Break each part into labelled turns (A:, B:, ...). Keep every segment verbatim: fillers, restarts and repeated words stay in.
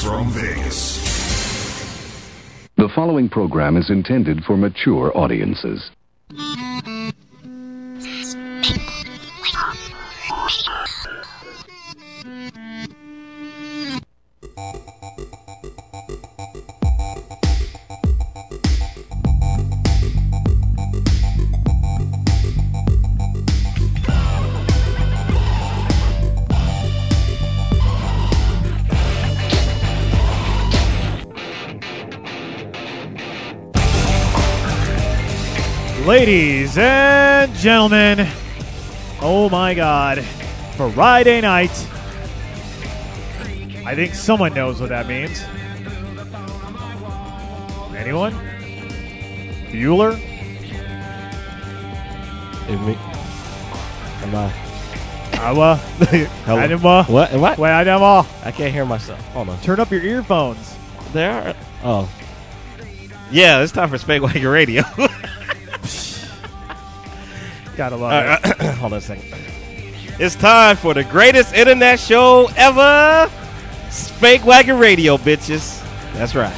A: from Vegas.
B: The following program is intended for mature audiences.
C: Ladies and gentlemen, oh my God, Friday night. I think someone knows what that means. Anyone? Bueller?
D: It's me. Am I?
C: Awa.
D: Hello.
C: Anima.
D: What? What?
C: Wait, Anima.
D: I can't hear myself. Hold on.
C: Turn up your earphones.
D: There are. Oh. Yeah, it's time for Spank Wagon Radio.
C: Gotta love
D: uh,
C: it.
D: uh, hold on a second. It's time for the greatest internet show ever. Spank Wagon Radio, bitches. That's right.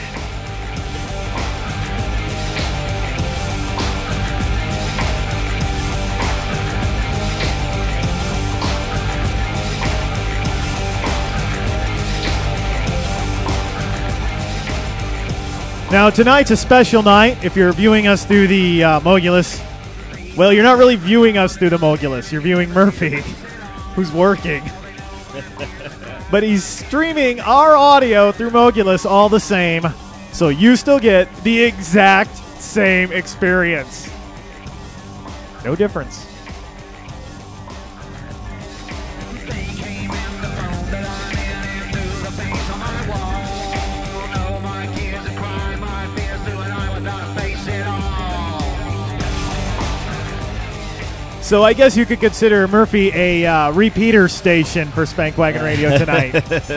C: Now, tonight's a special night. If you're viewing us through the uh, Mogulus, well, you're not really viewing us through the Mogulus. You're viewing Murphy, who's working. But he's streaming our audio through Mogulus all the same, so you still get the exact same experience. No difference. So I guess you could consider Murphy a uh, repeater station for Spank Wagon Radio tonight.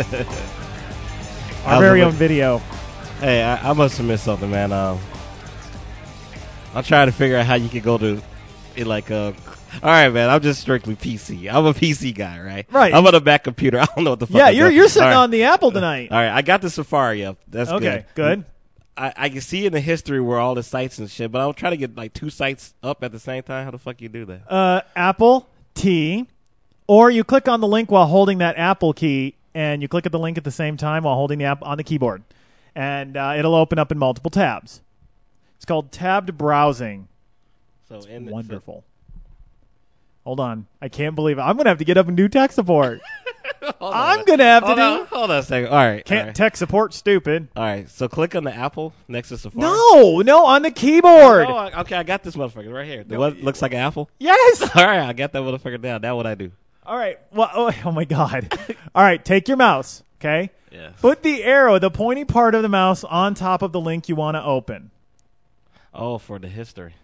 C: Our very own video.
D: Hey, I, I must have missed something, man. Um, I'm trying to figure out how you could go to, it like, uh, all right, man. I'm just strictly P C. I'm a P C guy, right?
C: Right.
D: I'm on a Mac computer. I don't know what the fuck.
C: Yeah,
D: I'm
C: you're
D: doing.
C: you're sitting
D: All right.
C: on the Apple tonight.
D: All right, I got the Safari up. That's
C: Okay,
D: good.
C: good.
D: I, I can see in the history where all the sites and shit, but I'll try to get like two sites up at the same time. How the fuck you do that?
C: Uh, Apple T, or you click on the link while holding that Apple key, and you click at the link at the same time while holding the app on the keyboard, and uh, it'll open up in multiple tabs. It's called tabbed browsing.
D: So
C: It's
D: in
C: wonderful. Hold on, I can't believe it. I'm gonna have to get up and do tech support. I'm
D: on.
C: gonna have to
D: hold
C: do.
D: On, hold on a second. All right.
C: Can't
D: all right.
C: tech support, stupid.
D: All right. So click on the Apple next to Safari.
C: No, no, on the keyboard.
D: Oh, I- okay, I got this motherfucker right here. The
C: No,
D: one looks like an apple.
C: Yes.
D: All right, I got that motherfucker down. That's what I do.
C: All right. Well, oh, oh my God. All right. Take your mouse. Okay.
D: Yes.
C: Put the arrow, the pointy part of the mouse, on top of the link you want to open.
D: Oh, for the history.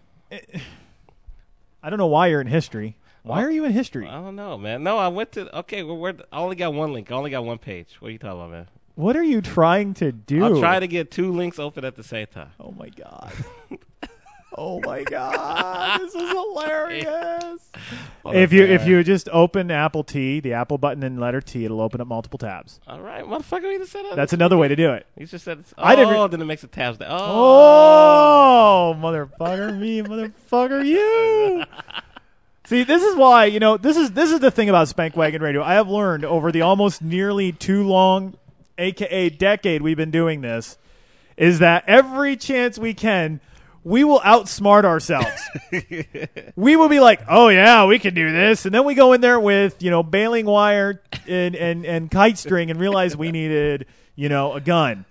C: I don't know why you're in history. Why are you in history?
D: I don't know, man. No, I went to. Okay, well, we're, I only got one link. I only got one page. What are you talking about, man?
C: What are you trying to do?
D: I'll try to get two links open at the same time.
C: Oh my God. Oh my God. This is hilarious.
D: Hold
C: If
D: on,
C: you
D: man.
C: if you just open Apple T, the Apple button and letter T, it'll open up multiple tabs.
D: All right, motherfucker, you just said that.
C: That's another way to do it.
D: You just said. It's, oh,
C: I didn't re-
D: then it makes the tabs. There. Oh.
C: Oh, motherfucker, me, motherfucker, you. See, this is why, you know, this is this is the thing about Spank Wagon Radio. I have learned over the almost nearly too long, a k a decade we've been doing this, is that every chance we can, we will outsmart ourselves. We will be like, oh, yeah, we can do this. And then we go in there with, you know, baling wire and, and, and kite string and realize we needed, you know, a gun.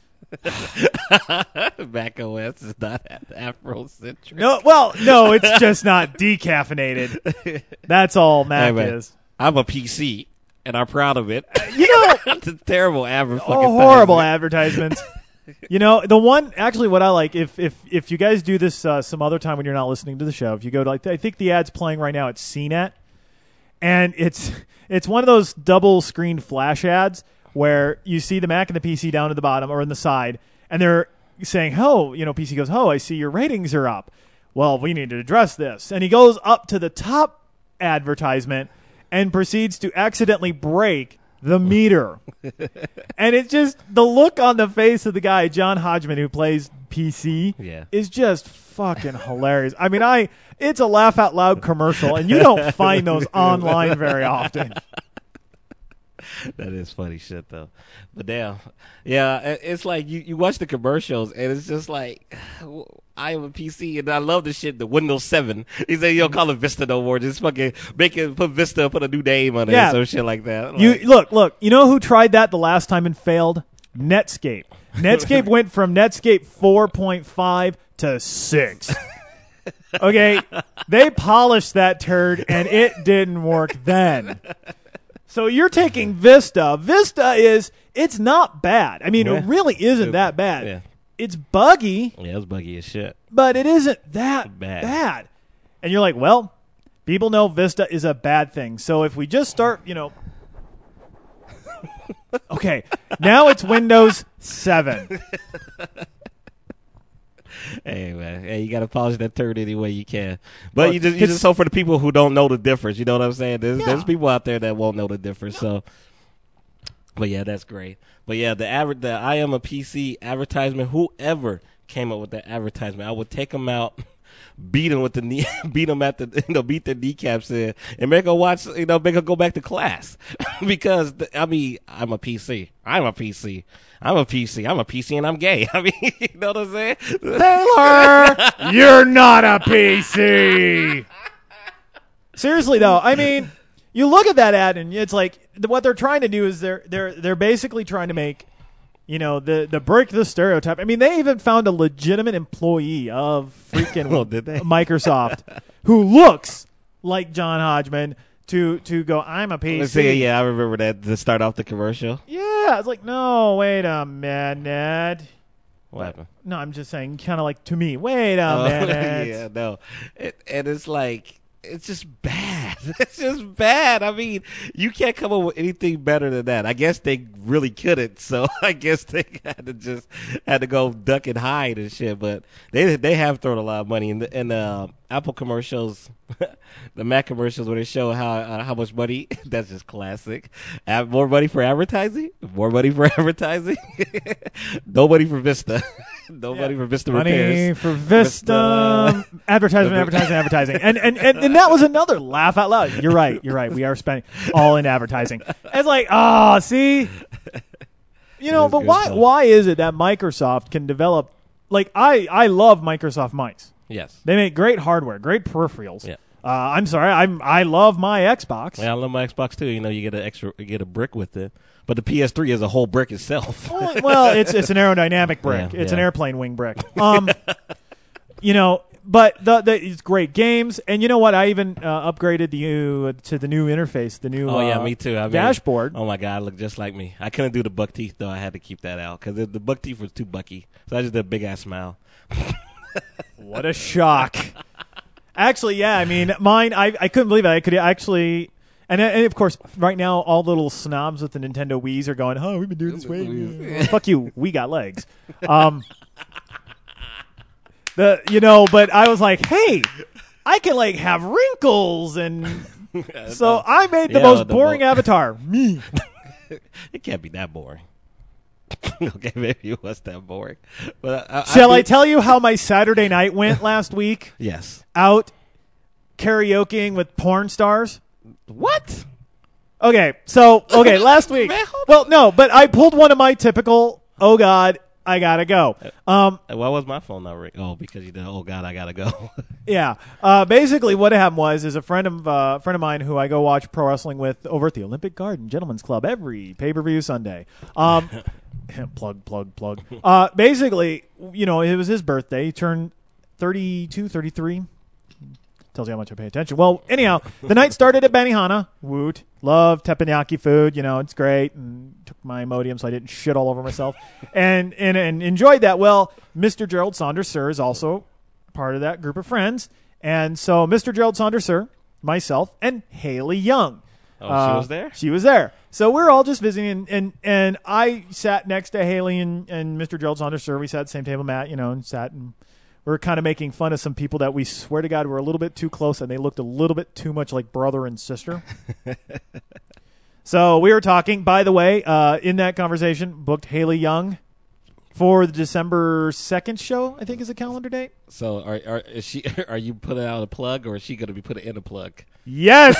D: Mac O S is not Afrocentric.
C: No, well, no, it's just not decaffeinated. That's all Mac
D: Hey, man,
C: is.
D: I'm a P C, and I'm proud of it.
C: You know,
D: It's a terrible advertisement.
C: oh, horrible advertisements. You know, the one actually, what I like, if if if you guys do this uh, some other time when you're not listening to the show, if you go to like, I think the ad's playing right now at C net, and it's it's one of those double screen flash ads where you see the Mac and the P C down at the bottom or in the side, and they're saying, "Oh, you know," P C goes, "Oh, I see your ratings are up. Well, we need to address this." And he goes up to the top advertisement and proceeds to accidentally break the meter. And it's just the look on the face of the guy, John Hodgman, who plays P C,
D: Yeah.
C: is just fucking hilarious. I mean, I it's a laugh out loud commercial, and you don't find those online very often.
D: That is funny shit though. But damn, yeah, it- it's like you, you watch the commercials and it's just like I am a P C and I love the shit. The Windows seven. He said you don't call it Vista no more. Just fucking make it put Vista, put a new name on it,
C: Yeah.
D: or some shit like that.
C: You
D: Like,
C: look, look. You know who tried that the last time and failed? Netscape. Netscape went from Netscape four point five to six. Okay, they polished that turd and it didn't work then. So you're taking Vista. Vista is it's not bad. I mean,
D: Yeah.
C: it really isn't that bad.
D: Yeah.
C: It's buggy,
D: yeah, it's buggy as shit.
C: but it isn't that
D: Bad.
C: bad. And you're like, well, people know Vista is a bad thing. So if we just start, you know, okay, now it's Windows seven.
D: Hey man, hey, you gotta polish that turd any way you can. But
C: Well,
D: you just you
C: it's-
D: just hope for the people who don't know the difference. You know what I'm saying? There's
C: Yeah.
D: there's people out there that won't know the difference. So, but yeah, that's great. But yeah, the aver- the I am a P C advertisement. Whoever came up with that advertisement, I would take them out, beat them with the knee, beat them at the you know beat their kneecaps in, and make them watch you know make them go back to class because the, I mean I'm a P C. I'm a P C. I'm a P C. I'm a P C and I'm gay. I mean, you know what I'm saying?
C: Taylor, you're not a P C. Seriously though, I mean, you look at that ad and it's like what they're trying to do is they're they're they're basically trying to make, you know, the the break the stereotype. I mean, they even found a legitimate employee of freaking
D: Oh, did they?
C: Microsoft who looks like John Hodgman to to go. I'm a P
D: Let's
C: C.
D: see, yeah, I remember that to start off the commercial.
C: Yeah, it's like no, wait a minute.
D: What happened?
C: No, I'm just saying, kind of like to me. Wait a
D: Oh,
C: minute.
D: yeah, no. It, and it's like, it's just bad. It's just bad. I mean, you can't come up with anything better than that. I guess they really couldn't, so I guess they had to just had to go duck and hide and shit. But they they have thrown a lot of money in the in uh, Apple commercials, the Mac commercials where they show how uh, how much money. That's just classic. Have more money for advertising. More money for advertising. No money for Vista. No money for Vista
C: Money
D: repairs.
C: for Vista, advertising, advertising, advertising, and, and and and that was another laugh out loud. You're right. You're right. We are spending all in advertising. It's like, ah, see, you know,
D: It is
C: but
D: good
C: why
D: stuff.
C: why is it that Microsoft can develop? Like, I I love Microsoft mice.
D: Yes.
C: They make great hardware, great peripherals.
D: Yeah.
C: Uh, I'm sorry, I'm I love my Xbox.
D: Yeah, I love my Xbox too. You know, you get an extra, you get a brick with it, but the P S three is a whole brick itself.
C: Well, well, it's it's an aerodynamic brick.
D: Yeah,
C: it's
D: yeah.
C: an airplane wing brick. Um, you know, but the, the it's great games, and you know what? I even uh, upgraded the uh, to the new interface, the new
D: Oh yeah,
C: uh,
D: me too. I mean,
C: dashboard.
D: Oh my god, it looked just like me. I couldn't do the buck teeth though. I had to keep that out because the, the buck teeth was too bucky. So I just did a big ass smile.
C: What a shock! Actually, yeah, I mean, mine. I I couldn't believe it. I could actually. And, and of course, right now, all the little snobs with the Nintendo Wii's are going, "Oh, we've been doing this way." Well, fuck you. We got legs. Um, the you know, but I was like, "Hey, I can like have wrinkles," and so I made the
D: Yeah,
C: most
D: the
C: boring
D: mo-
C: avatar. Me.
D: It can't be that boring. Okay, maybe it was that boring. But I,
C: Shall I
D: did-
C: tell you how my Saturday night went last week?
D: Yes.
C: Out karaokeing with porn stars.
D: What?
C: Okay, so okay, last week.
D: Man, hold
C: Well, no, but I pulled one of my typical. Oh God, I gotta go. Um,
D: Why was my phone not ringing? Oh, because you did. Oh God, I gotta go.
C: yeah. Uh, basically, what happened was, is a friend of uh, friend of mine who I go watch pro wrestling with over at the Olympic Garden Gentlemen's Club every pay per view Sunday. Um, plug, plug, plug. Uh, basically, you know, it was his birthday. He turned thirty-two, thirty-three. Tells you how much I pay attention. Well, anyhow, the night started at Benihana. Woot. Love teppanyaki food. You know, it's great. And took my Imodium so I didn't shit all over myself. and, and and enjoyed that. Well, Mister Gerald Saunders, sir, is also part of that group of friends. And so Mister Gerald Saunders, sir, myself, and Haley Young.
D: Oh, she
C: Uh,
D: was there?
C: She was there. So we're all just visiting, and, and, and I sat next to Haley and, and Mister Gerald Saunders, sir. We sat at the same table, Matt, you know, and sat and we were kind of making fun of some people that we swear to God were a little bit too close, and they looked a little bit too much like brother and sister. So we were talking, by the way, uh, in that conversation, booked Haley Young for the December second show, I think is the calendar date.
D: So are are is she? Are you putting out a plug, or is she going to be putting in a plug?
C: Yes.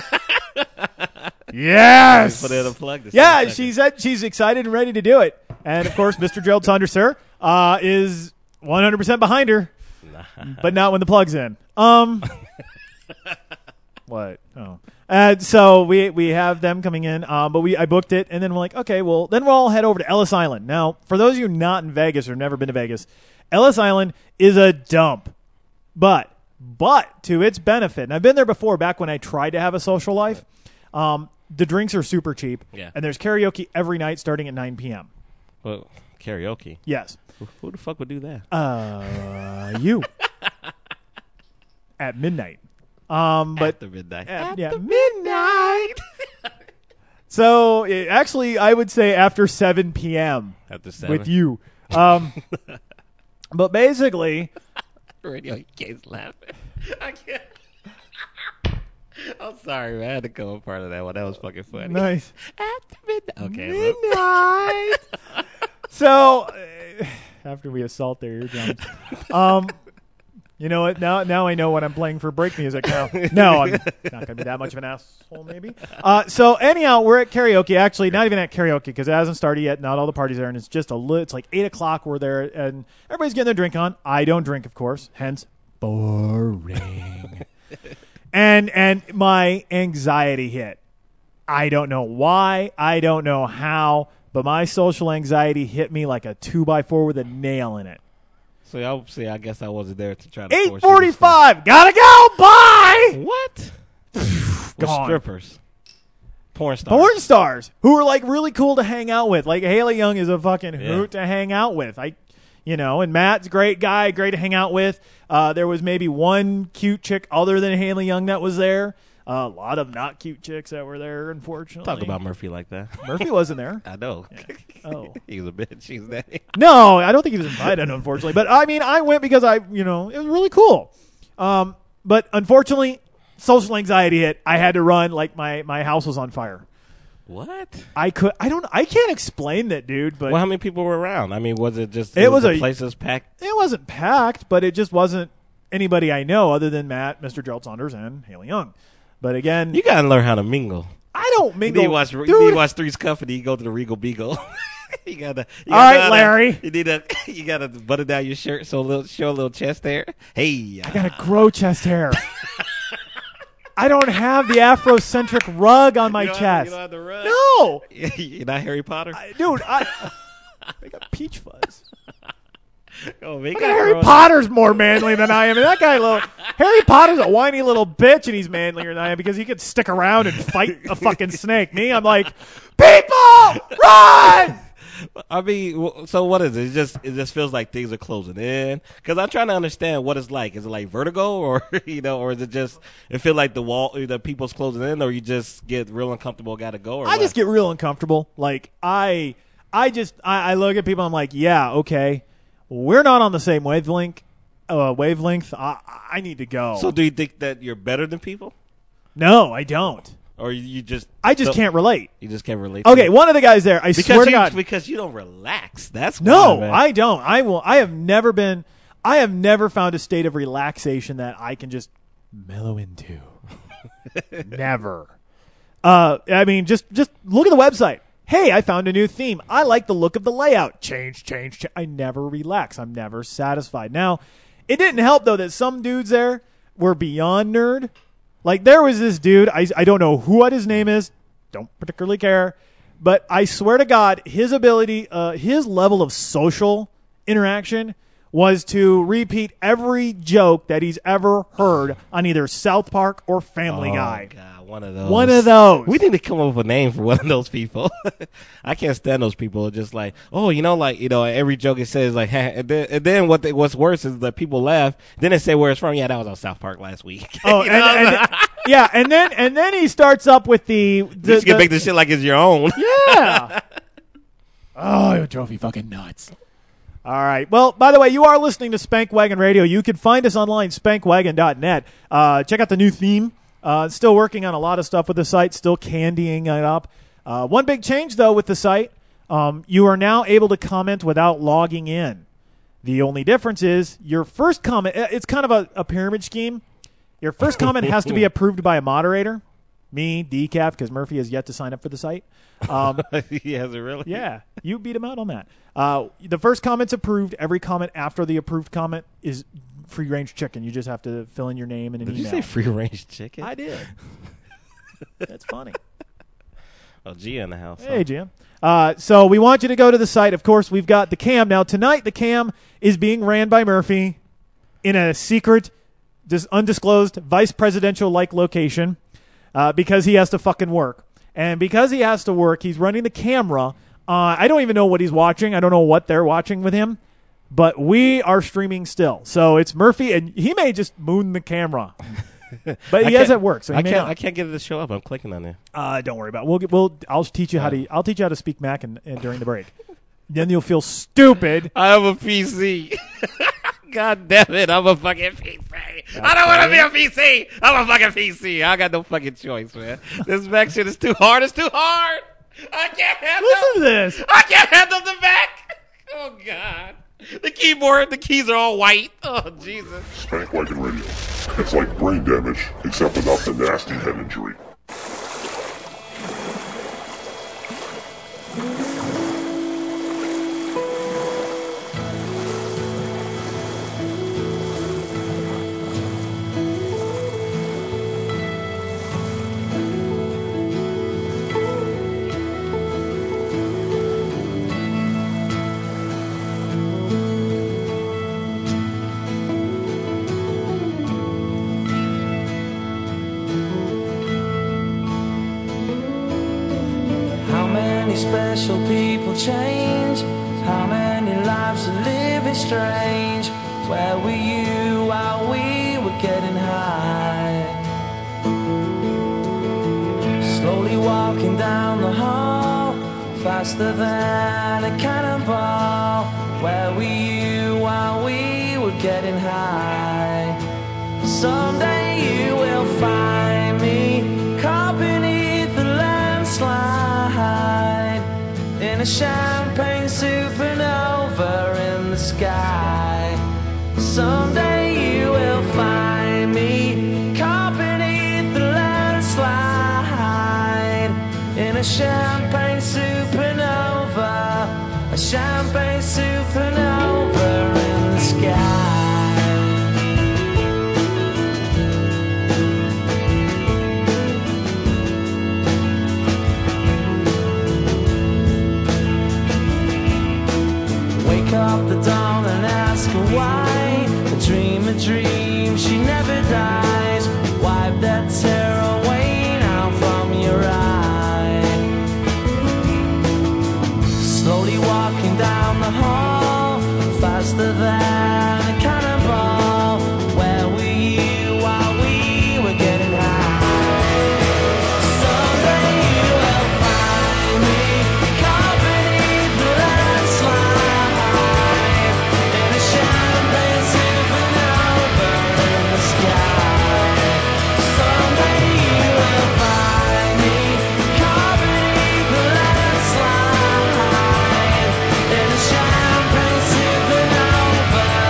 C: Yes.
D: Put in a plug.
C: Yeah, she said she's excited and ready to do it. And, of course, Mister Gerald Saunders, sir, uh, is one hundred percent behind her, nah. But not when the plug's in. Um, what? Oh. Uh, so we we have them coming in, um, but we I booked it, and then we're like, okay, well, then we'll all head over to Ellis Island. Now, for those of you not in Vegas or never been to Vegas, Ellis Island is a dump. But, but to its benefit, and I've been there before back when I tried to have a social life, um, the drinks are super cheap,
D: yeah.
C: and there's karaoke every night starting at nine p.m.
D: Well, karaoke?
C: Yes.
D: Who, who the fuck would do that?
C: Uh, you. At midnight. Um, but
D: After midnight.
C: At,
D: After
C: yeah,
D: midnight.
C: So, it, actually, I would say after seven p.m.
D: After seven.
C: With you. Um, but basically...
D: Radio, you can't laugh. I can't. I'm sorry, man. I had to come a part of that one. That was fucking funny.
C: Nice.
D: After midnight. Okay.
C: Midnight. So, uh, after we assault their eardrums. Um, you know what? Now now I know when I'm playing for break music now. No, I'm not going to be that much of an asshole, maybe. Uh, so, anyhow, we're at karaoke. Actually, not even at karaoke because it hasn't started yet. Not all the parties are, and it's just a li- it's like eight o'clock. We're there, and everybody's getting their drink on. I don't drink, of course. Hence, boring. and and my anxiety hit. I don't know why. I don't know how. But my social anxiety hit me like a two by four with a nail in it.
D: So I'll see. I guess I wasn't there to try to.
C: Eight forty-five. Gotta go. Bye.
D: What?
C: Gone.
D: With strippers, porn stars,
C: porn stars who are like really cool to hang out with. Like Haley Young is a fucking
D: yeah.
C: hoot to hang out with. I, you know, and Matt's a great guy, great to hang out with. Uh, there was maybe one cute chick other than Haley Young that was there. Uh, a lot of not cute chicks that were there, unfortunately.
D: Talk about Murphy like that.
C: Murphy wasn't there.
D: I know.
C: Yeah. Oh,
D: he was a bitch. He's that.
C: No, I don't think he was invited, unfortunately. But I mean, I went because I, you know, it was really cool. Um, but unfortunately, social anxiety hit. I had to run like my, my house was on fire.
D: What?
C: I could. I don't. I can't explain that, dude. But
D: well, how many people were around? I mean, was it just?
C: It was,
D: was
C: a
D: the place was packed.
C: It wasn't packed, but it just wasn't anybody I know other than Matt, Mister Gerald Saunders, and Haley Young. But again,
D: you gotta learn how to mingle.
C: I don't mingle.
D: You need to watch,
C: dude.
D: you need to watch Three's Company. You go to the Regal Beagle. you gotta. You
C: All
D: gotta
C: right, Larry.
D: You need to. You gotta button down your shirt so a little, show a little chest hair. Hey,
C: I gotta grow chest hair. I don't have the Afrocentric rug on my
D: you don't
C: chest.
D: Have, you don't have the rug?
C: No.
D: You're not Harry Potter,
C: I, dude. I, I got peach fuzz.
D: Oh,
C: Look at Harry Potter's more manly than I am. And that guy, little Harry Potter's a whiny little bitch, and he's manlier than I am because he could stick around and fight a fucking snake. Me, I'm like, people, run!
D: I mean, so what is it? It just it just feels like things are closing in. Because I'm trying to understand what it's like. Is it like vertigo, or you know, or is it just it feel like the wall, the people's closing in, or you just get real uncomfortable, got to go? Or
C: I
D: what?
C: just get real uncomfortable. Like I, I just I, I look at people. I'm like, yeah, okay. We're not on the same wavelength. Uh, wavelength. I, I need to go.
D: So, do you think that you're better than people?
C: No, I don't.
D: Or you just
C: I just can't relate.
D: You just can't relate. To
C: Okay,
D: them?
C: one of the guys there. I
D: because
C: swear to
D: you,
C: God,
D: because you don't relax. That's
C: no,
D: why, man.
C: I don't. I will. I have never been. I have never found a state of relaxation that I can just mellow into. Never. Uh, I mean, just just look at the website. Hey, I found a new theme. I like the look of the layout. Change, change, change. I never relax. I'm never satisfied. Now, it didn't help, though, that some dudes there were beyond nerd. Like, there was this dude. I, I don't know who what his name is. Don't particularly care. But I swear to God, his ability, uh, his level of social interaction was to repeat every joke that he's ever heard on either South Park or Family
D: oh,
C: Guy.
D: God, one of those.
C: One of those.
D: We need to come up with a name for one of those people. I can't stand those people. Just like, oh, you know, like, you know, every joke it says like, and then, and then what? They, what's worse is that people laugh. Then they say where it's from. Yeah, that was on South Park last week.
C: Oh, and, and, yeah, and then and then he starts up with the. the
D: you can
C: the,
D: make this shit like it's your own.
C: Yeah. Oh, it drove me fucking nuts. All right. Well, by the way, you are listening to Spank Wagon Radio. You can find us online, spank wagon dot net. Uh, check out the new theme. Uh, still working on a lot of stuff with the site, still candying it up. Uh, one big change, though, with the site, um, you are now able to comment without logging in. The only difference is your first comment, it's kind of a, a pyramid scheme. Your first comment has to be approved by a moderator, me, Decaf, because Murphy has yet to sign up for the site. Um,
D: he hasn't really?
C: Yeah, you beat him out on that. Uh, the first comment's approved. Every comment after the approved comment is free-range chicken. You just have to fill in your name and an
D: did
C: email.
D: Did you say free-range chicken?
C: I did. That's funny.
D: Oh, Gia in the house.
C: Hey,
D: huh?
C: Gia. Uh, so we want you to go to the site. Of course, we've got the cam. Now, tonight, the cam is being ran by Murphy in a secret, dis- undisclosed, vice presidential-like location uh, because he has to fucking work. And because he has to work, he's running the camera. Uh, I don't even know what he's watching. I don't know what they're watching with him. But we are streaming still. So it's Murphy, and he may just moon the camera. But he has it work, so he
D: I
C: may
D: can't.
C: not.
D: I can't get it to show up. I'm clicking on it.
C: Uh, don't worry about it. We'll get, we'll. I'll teach you how to. I'll teach you how to speak Mac and, and during the break. Then you'll feel stupid.
D: I have a P C. God damn it! I'm a fucking P C. I don't want to be a P C. I'm a fucking P C. I got no fucking choice, man. This Mac shit is too hard. It's too hard. I can't handle.
C: Listen to this.
D: I can't handle the Mac. Oh God. The keyboard, the keys are all white. Oh Jesus.
A: Spank Wagon Radio. It's like brain damage, except without the nasty head injury.
E: Special people change. How many lives are living strange? Where were you while we were getting high? Slowly walking down the hall, faster than a cannonball. Where were you while we were getting high? Someday you will find me caught beneath the landslide in a champagne supernova in the sky. Someday you will find me caught beneath the landslide in a champagne supernova, a champagne supernova in the sky. Up the dawn and ask her why. A dream, a dream, she never dies. Wipe that tear away now from your eye. Slowly walking down the hall, faster than a cannonball. Where were you while we were getting high? Someday you will find me caught beneath the landslide. Champagne supernova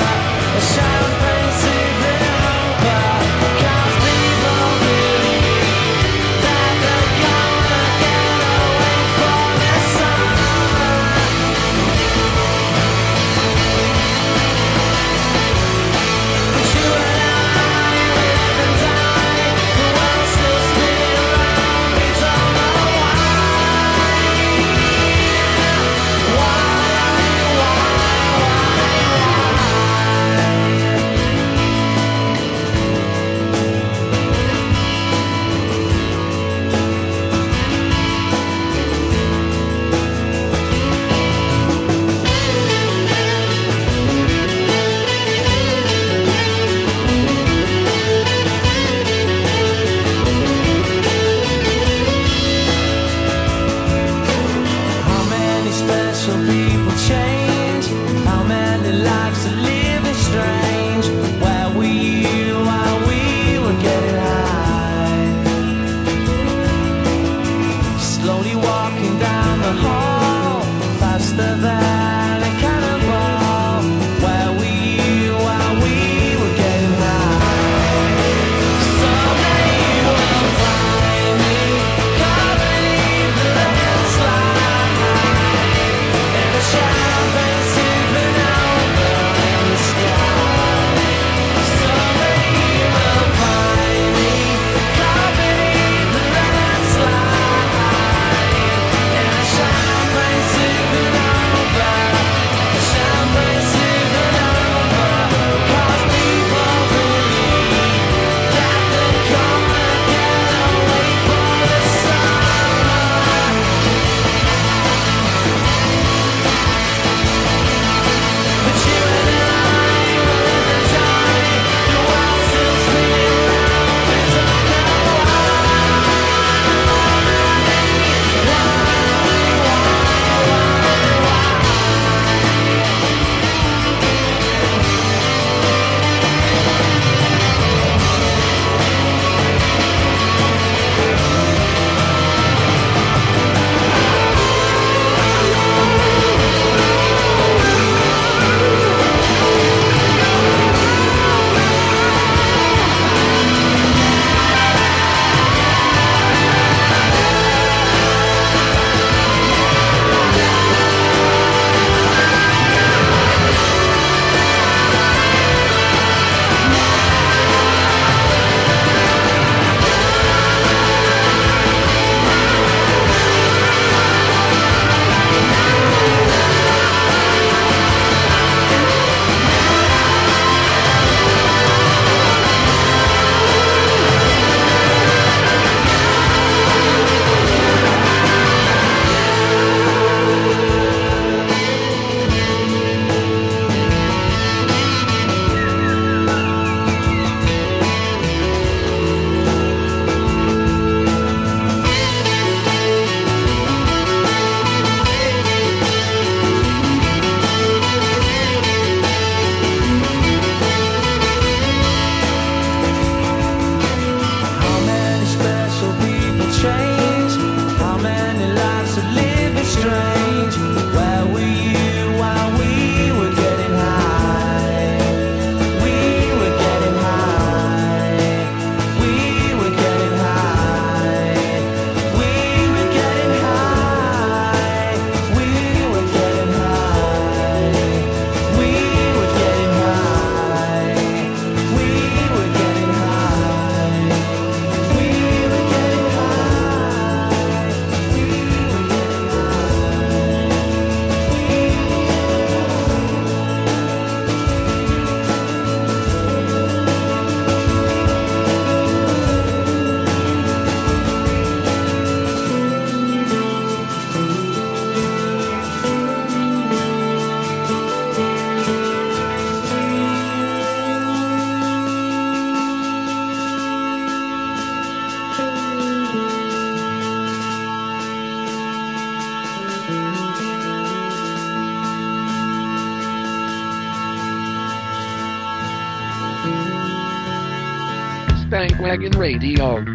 B: Spankwagon Radio.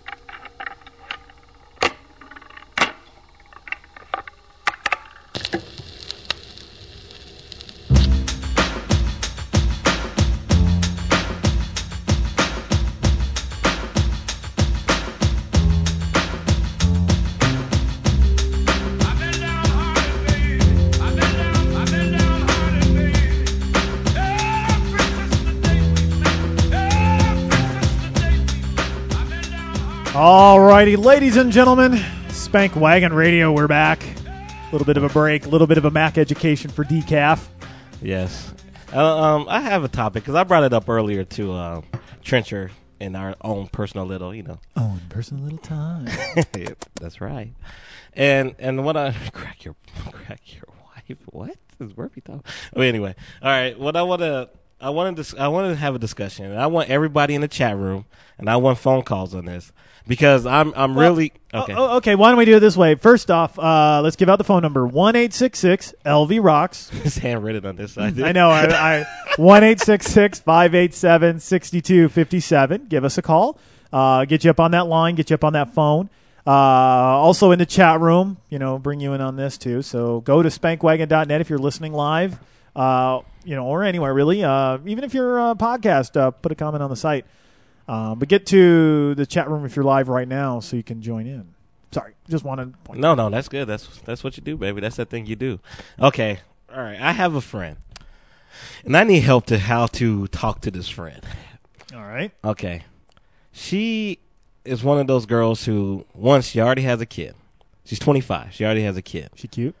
C: Alrighty, ladies and gentlemen, Spank Wagon Radio, we're back. A little bit of a break, a little bit of a Mac education for decaf.
D: Yes. Uh, um, I have a topic because I brought it up earlier to uh, Trencher in our own personal little, you know.
C: Oh, personal little time.
D: Yep, that's right. And and what I crack your crack your wife. What is Murphy talking? Oh, anyway. All right. What I want to I wanted to I wanted to have a discussion. And I want everybody in the chat room, and I want phone calls on this. Because I'm I'm
C: well,
D: really okay.
C: Oh, okay, why don't we do it this way? First off, uh, let's give out the phone number one eight six six L V rocks.
D: It's handwritten on this side.
C: I know. I, I one eight six six five eight seven six two five seven. Give us a call. Uh, get you up on that line. Get you up on that phone. Uh, also in the chat room, you know, bring you in on this too. So go to spankwagon dot net if you're listening live, uh, you know, or anywhere really. Uh, even if you're a podcast, uh, put a comment on the site. Uh, but get to the chat room if you're live right now so you can join in. Sorry, just wanted to point
D: No, no, that's good. That's that's what you do, baby. That's the thing you do. Okay, all right. I have a friend, and I need help to how to talk to this friend.
C: All right.
D: Okay. She is one of those girls who, once she already has a kid. She's twenty-five. She already has a kid.
C: She cute?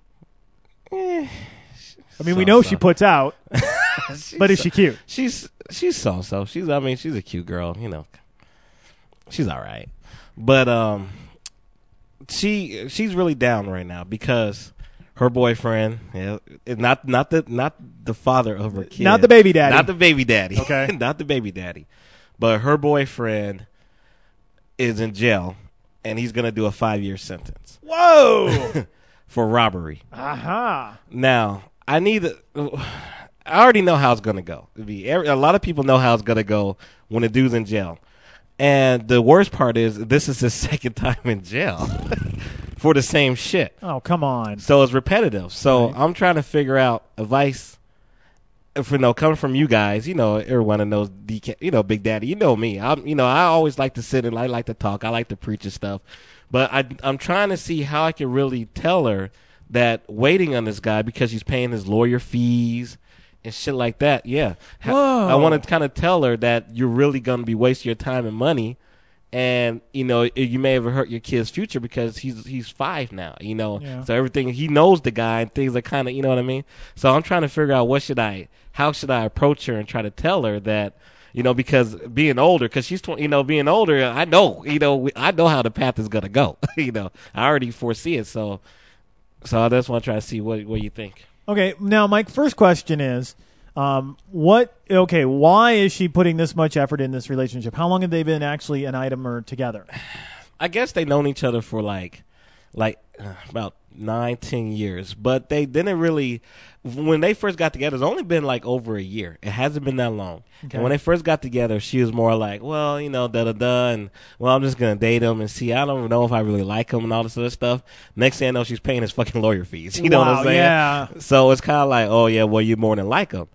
D: Eh,
C: I mean, we
D: so,
C: know
D: so.
C: she puts out, but is
D: so,
C: she cute?
D: She's she's so so. She's I mean she's a cute girl. You know, she's all right. But um, she she's really down right now because her boyfriend, yeah, not not the not the father of her kid,
C: Not the baby daddy.
D: not the baby daddy,
C: Okay.
D: not the baby daddy, but her boyfriend is in jail and he's gonna do a five year sentence
C: Whoa!
D: for robbery.
C: Aha!
D: Now, I need to, I already know how it's going to go. It'd be, a lot of people know how it's going to go when a dude's in jail. And the worst part is this is his second time in jail for the same shit.
C: Oh, come on.
D: So it's repetitive. So
C: Right.
D: I'm trying to figure out advice, if, you know, coming from you guys. You know, everyone knows D K, you know, Big Daddy. You know me. I'm, you know, I always like to sit and I like to talk. I like to preach and stuff. But I, I'm trying to see how I can really tell her that waiting on this guy because he's paying his lawyer fees and shit like that. Yeah. Ha-
C: Whoa.
D: I want to kind of tell her that you're really going to be wasting your time and money. And, you know, you may have hurt your kid's future because he's he's five now, you know.
C: Yeah.
D: So everything, he knows the guy and things are kind of, you know what I mean? So I'm trying to figure out what should I, how should I approach her and try to tell her that, you know, because being older, because she's, twenty, you know, being older, I know, you know, I know how the path is going to go. You know, I already foresee it. So, so I just want to try to see what what you think.
C: Okay, now my first question is, um, what? Okay, why is she putting this much effort in this relationship? How long have they been actually an item or together?
D: I guess they known each other for like, like uh, about nine, ten years, but they didn't really. When they first got together, it's only been like over a year. It hasn't been that long.
C: Okay.
D: And when they first got together, she was more like, well, you know, da da da, and well, I'm just gonna date him and see. I don't know if I really like him and all this other stuff. Next thing I know, she's paying his fucking lawyer fees. You know what
C: Wow,
D: I'm saying?
C: yeah.
D: So it's kind of like, oh yeah, well, you more than like him.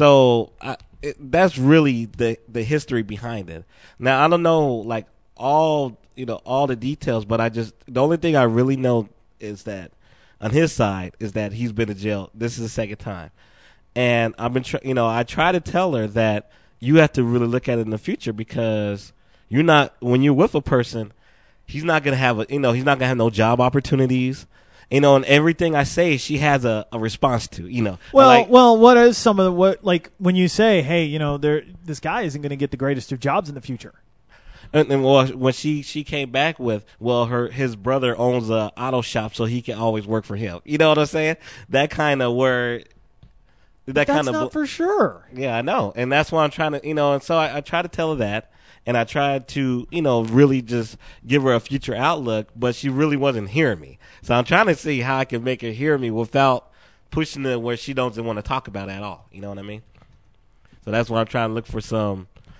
D: So I, it, that's really the the history behind it. Now I don't know like all you know all the details, but I just the only thing I really know is that on his side is that he's been to jail. This is the second time, and I've been tr- you know I try to tell her that you have to really look at it in the future because you're not when you're with a person, he's not gonna have a you know he's not gonna have no job opportunities. You know, and everything I say, she has a, a response to. You know,
C: Well,
D: like,
C: well, what is some of the what like when you say, hey, you know, there this guy isn't going to get the greatest of jobs in the future.
D: And, and well, when she, she came back with, well, her his brother owns a auto shop, so he can always work for him. You know what I'm saying? That kind of where, that
C: That's
D: kind of
C: not for sure.
D: yeah, I know, and that's why I'm trying to, you know, and so I, I try to tell her that, and I tried to, you know, really just give her a future outlook, but she really wasn't hearing me. So I'm trying to see how I can make her hear me without pushing it where she doesn't want to talk about it at all. You know what I mean? So that's why I'm trying to look for some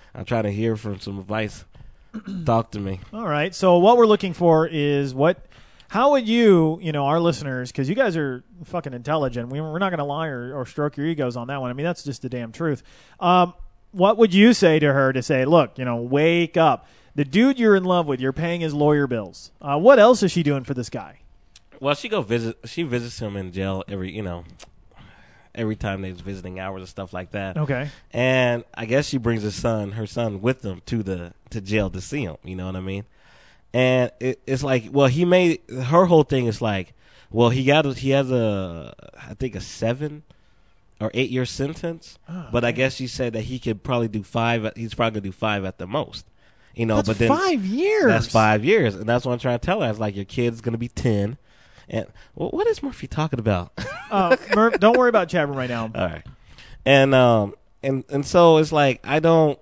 D: I'm trying to hear from some advice. Talk to me.
C: All right. So what we're looking for is what, how would you, you know, our listeners, because you guys are fucking intelligent. We, we're not going to lie or, or stroke your egos on that one. I mean, that's just the damn truth. Um, what would you say to her to say, look, you know, wake up. The dude you're in love with, you're paying his lawyer bills. Uh, what else is she doing for this guy?
D: Well, she go visit. She visits him in jail every, you know, every time there's visiting hours and stuff like that.
C: Okay.
D: And I guess she brings her son, her son, with them to the to jail to see him. You know what I mean? And it, it's like, well, he made her whole thing is like, well, he got a, he has a, I think a seven or eight year sentence,
C: Oh,
D: but I
C: okay.
D: guess she said that he could probably do five. He's probably gonna do five at the most. You know,
C: That's
D: but then
C: five years.
D: That's five years, and that's what I'm trying to tell her. It's like your kid's gonna be ten. And well, what is Murphy talking about?
C: Uh, Murph, don't worry about chat room right now.
D: All right, and um, and and so it's like I don't.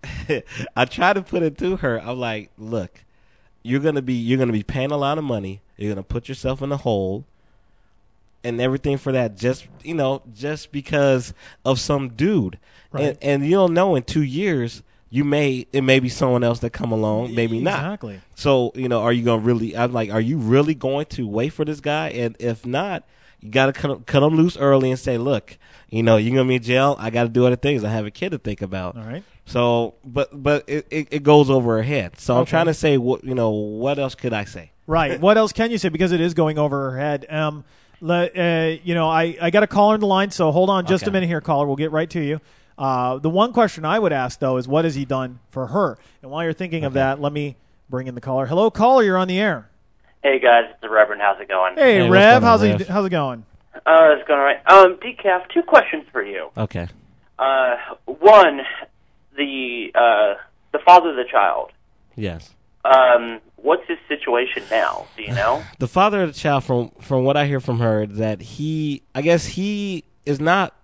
D: I try to put it to her. I'm like, look, you're gonna be you're gonna be paying a lot of money. You're gonna put yourself in a hole, and everything for that. Just you know, just because of some dude,
C: Right.
D: and and you don't know in two years. You may it may be someone else that come along, maybe not.
C: Exactly.
D: So you know, are you gonna really? I'm like, are you really going to wait for this guy? And if not, you gotta cut, cut him loose early and say, look, you know, you're gonna be in jail. I got to do other things. I have a kid to think about.
C: All right.
D: So, but but it, it, it goes over her head. So I'm
C: Okay.
D: trying to say, what you know, what else could I say?
C: Right. What else can you say? Because it is going over her head. Um, le, uh, you know, I, I got a caller on the line, so hold on just
D: Okay.
C: a minute here, caller. We'll get right to you. Uh, the one question I would ask, though, is what has he done for her? And while you're thinking of
D: Okay.
C: that, let me bring in the caller. Hello, caller. You're on the air.
F: Hey guys, it's the Reverend. How's it going?
C: Hey,
D: Hey, what's
C: Rev.
D: going on,
C: How's,
D: Rev?
C: It, how's it going?
F: Uh, it's going all right. Um, Decaf, two questions for you.
D: Okay.
F: Uh, one, the uh, the father of the child.
D: Yes.
F: Um, what's his situation now? Do you know?
D: The father of the child, from from what I hear from her, that he, I guess he is not.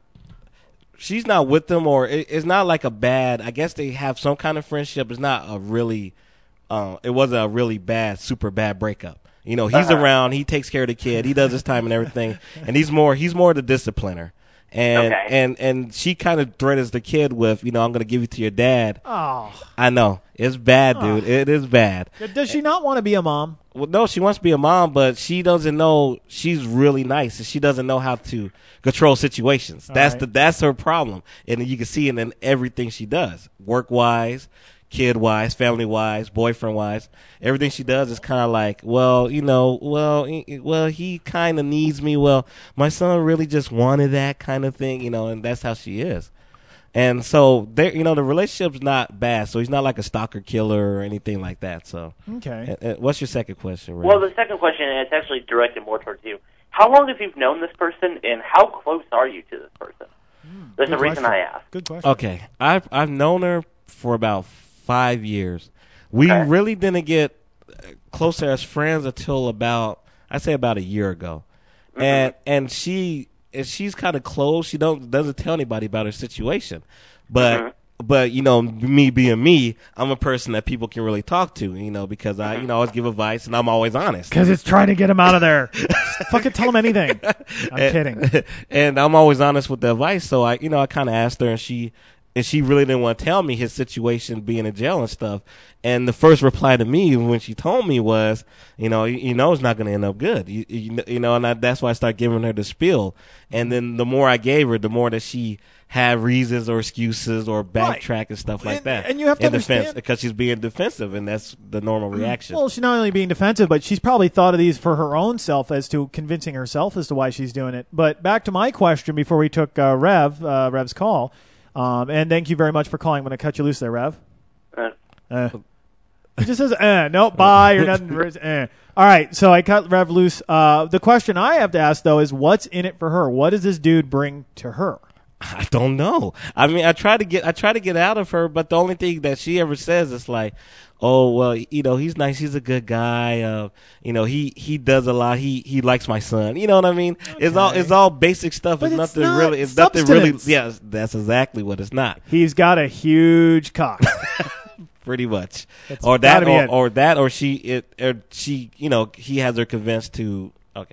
D: She's not with them, or it, it's not like a bad. I guess they have some kind of friendship. It's not a really. Uh, it wasn't a really bad, super bad breakup. You know, he's
F: Uh-huh.
D: around. He takes care of the kid. He does his time and everything, and he's more. He's more the discipliner. And
F: Okay.
D: and and she kind of threatens the kid with, you know, I'm going to give you to your dad.
C: Oh.
D: I know it's bad, dude. It is bad.
C: Does she not want to be a mom?
D: Well, no, she wants to be a mom, but she doesn't know. She's really nice, and she doesn't know how to control situations.
C: All
D: that's
C: right.
D: the that's her problem, and you can see it in everything she does, work wise, kid wise, family wise, boyfriend wise. Everything she does is kind of like, well, you know, well, he, well, he kind of needs me. Well, my son really just wanted that kind of thing, you know, and that's how she is. And so, there, you know, the relationship's not bad. So he's not like a stalker killer or anything like that. So,
C: Okay.
D: uh, uh, what's your second question, Ray?
F: Well, the second question, and it's actually directed more towards you. How long have you known this person, and how close are you to this person? There's
C: Good
F: a reason
C: question.
F: I ask.
C: Good question.
D: Okay, I've I've known her for about five years. We
F: Okay.
D: really didn't get uh, closer as friends until about I say about a year ago,
F: Mm-hmm.
D: and and she and she's kind of closed. She don't doesn't tell anybody about her situation, but.
F: Mhm.
D: But you know, me being me, I'm a person that people can really talk to. You know, because I,
F: Mm-hmm.
D: you know, always give advice and I'm always honest.
C: Because it's trying to get him out of there. Just fucking tell him anything. I'm kidding.
D: And I'm always honest with the advice. So I, you know, I kind of asked her, and she, and she really didn't want to tell me his situation being in jail and stuff. And the first reply to me when she told me was, you know, you, you know, it's not going to end up good. You, you, you know, and I, that's why I started giving her the spiel. And then the more I gave her, the more that she had reasons or excuses or backtrack
C: Right.
D: and stuff like
C: And-
D: that.
C: and you have to
D: in defense,
C: understand-
D: because she's being defensive, and that's the normal reaction.
C: Well, she's not only being defensive, but she's probably thought of these for her own self as to convincing herself as to why she's doing it. But back to my question before we took uh, Rev, uh, Rev's call. Um, and thank you very much for calling. I'm going to cut you loose there, Rev.
F: Uh,
C: Uh. He just says, eh, no, bye, or nothing. Eh. All right, so I cut Rev loose. Uh, the question I have to ask, though, is what's in it for her? What does this dude bring to her?
D: I don't know. I mean, I try to get, I try to get out of her, but the only thing that she ever says is like, "Oh, well, you know, he's nice. He's a good guy. Uh, you know, he, he does a lot. He, he likes my son. You know what I mean? It's all, it's all basic stuff.
C: But
D: it's,
C: it's
D: nothing
C: not
D: really. It's nothing really.
C: substance.
D: Yeah, that's exactly what it's not.
C: He's got a huge cock.
D: Pretty much,
C: That's
D: or that,
C: gotta be
D: or,
C: it.
D: or that, or she, it, or she, you know, he has her convinced to. Okay.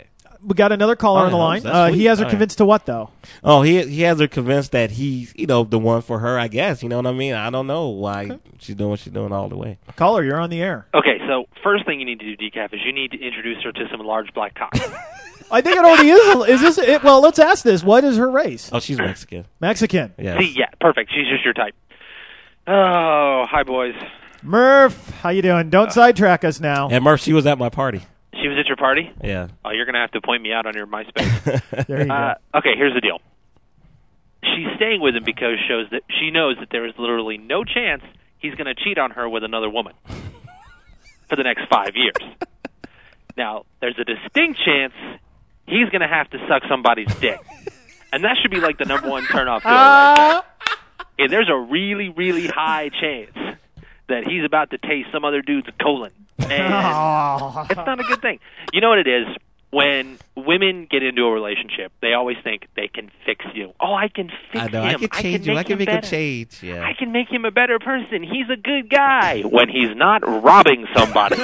C: we got another caller
D: Oh,
C: on the
D: yeah,
C: line.
D: that's
C: Uh,
D: sweet.
C: he has her
D: All right.
C: convinced to what, though?
D: Oh, he he has her convinced that he's, you know, the one for her, I guess. You know what I mean? I don't know why
C: Okay.
D: she's doing what she's doing all the way.
C: Caller, you're on the air.
G: Okay, so first thing you need to do, Decaf, is you need to introduce her to some large black cocks.
C: I think it already is. Is this it? Well, let's ask this. What is her race?
D: Oh, she's Mexican.
C: Mexican.
D: Yeah.
G: See, yeah, perfect. She's just your type. Oh, hi, boys.
C: Murph, how you doing? Don't sidetrack us now.
D: And Murph, she was at my party.
G: She was at your party?
D: Yeah.
G: Oh, you're going to have to point me out on your MySpace.
C: There you
G: uh,
C: go.
G: okay, here's the deal. She's staying with him because shows that she knows that there is literally no chance he's going to cheat on her with another woman for the next five years. Now, there's a distinct chance he's going to have to suck somebody's dick. And that should be like the number one turnoff to her right there. And there's a really, really high chance that he's about to taste some other dude's colon. And it's not a good thing. You know what it is? When women get into a relationship, they always think they can fix you. Oh, I can fix
D: I know.
G: him.
D: I can change you.
G: make
D: I can
G: him
D: make him
G: better.
D: change. Yeah.
G: I can make him a better person. He's a good guy when he's not robbing somebody.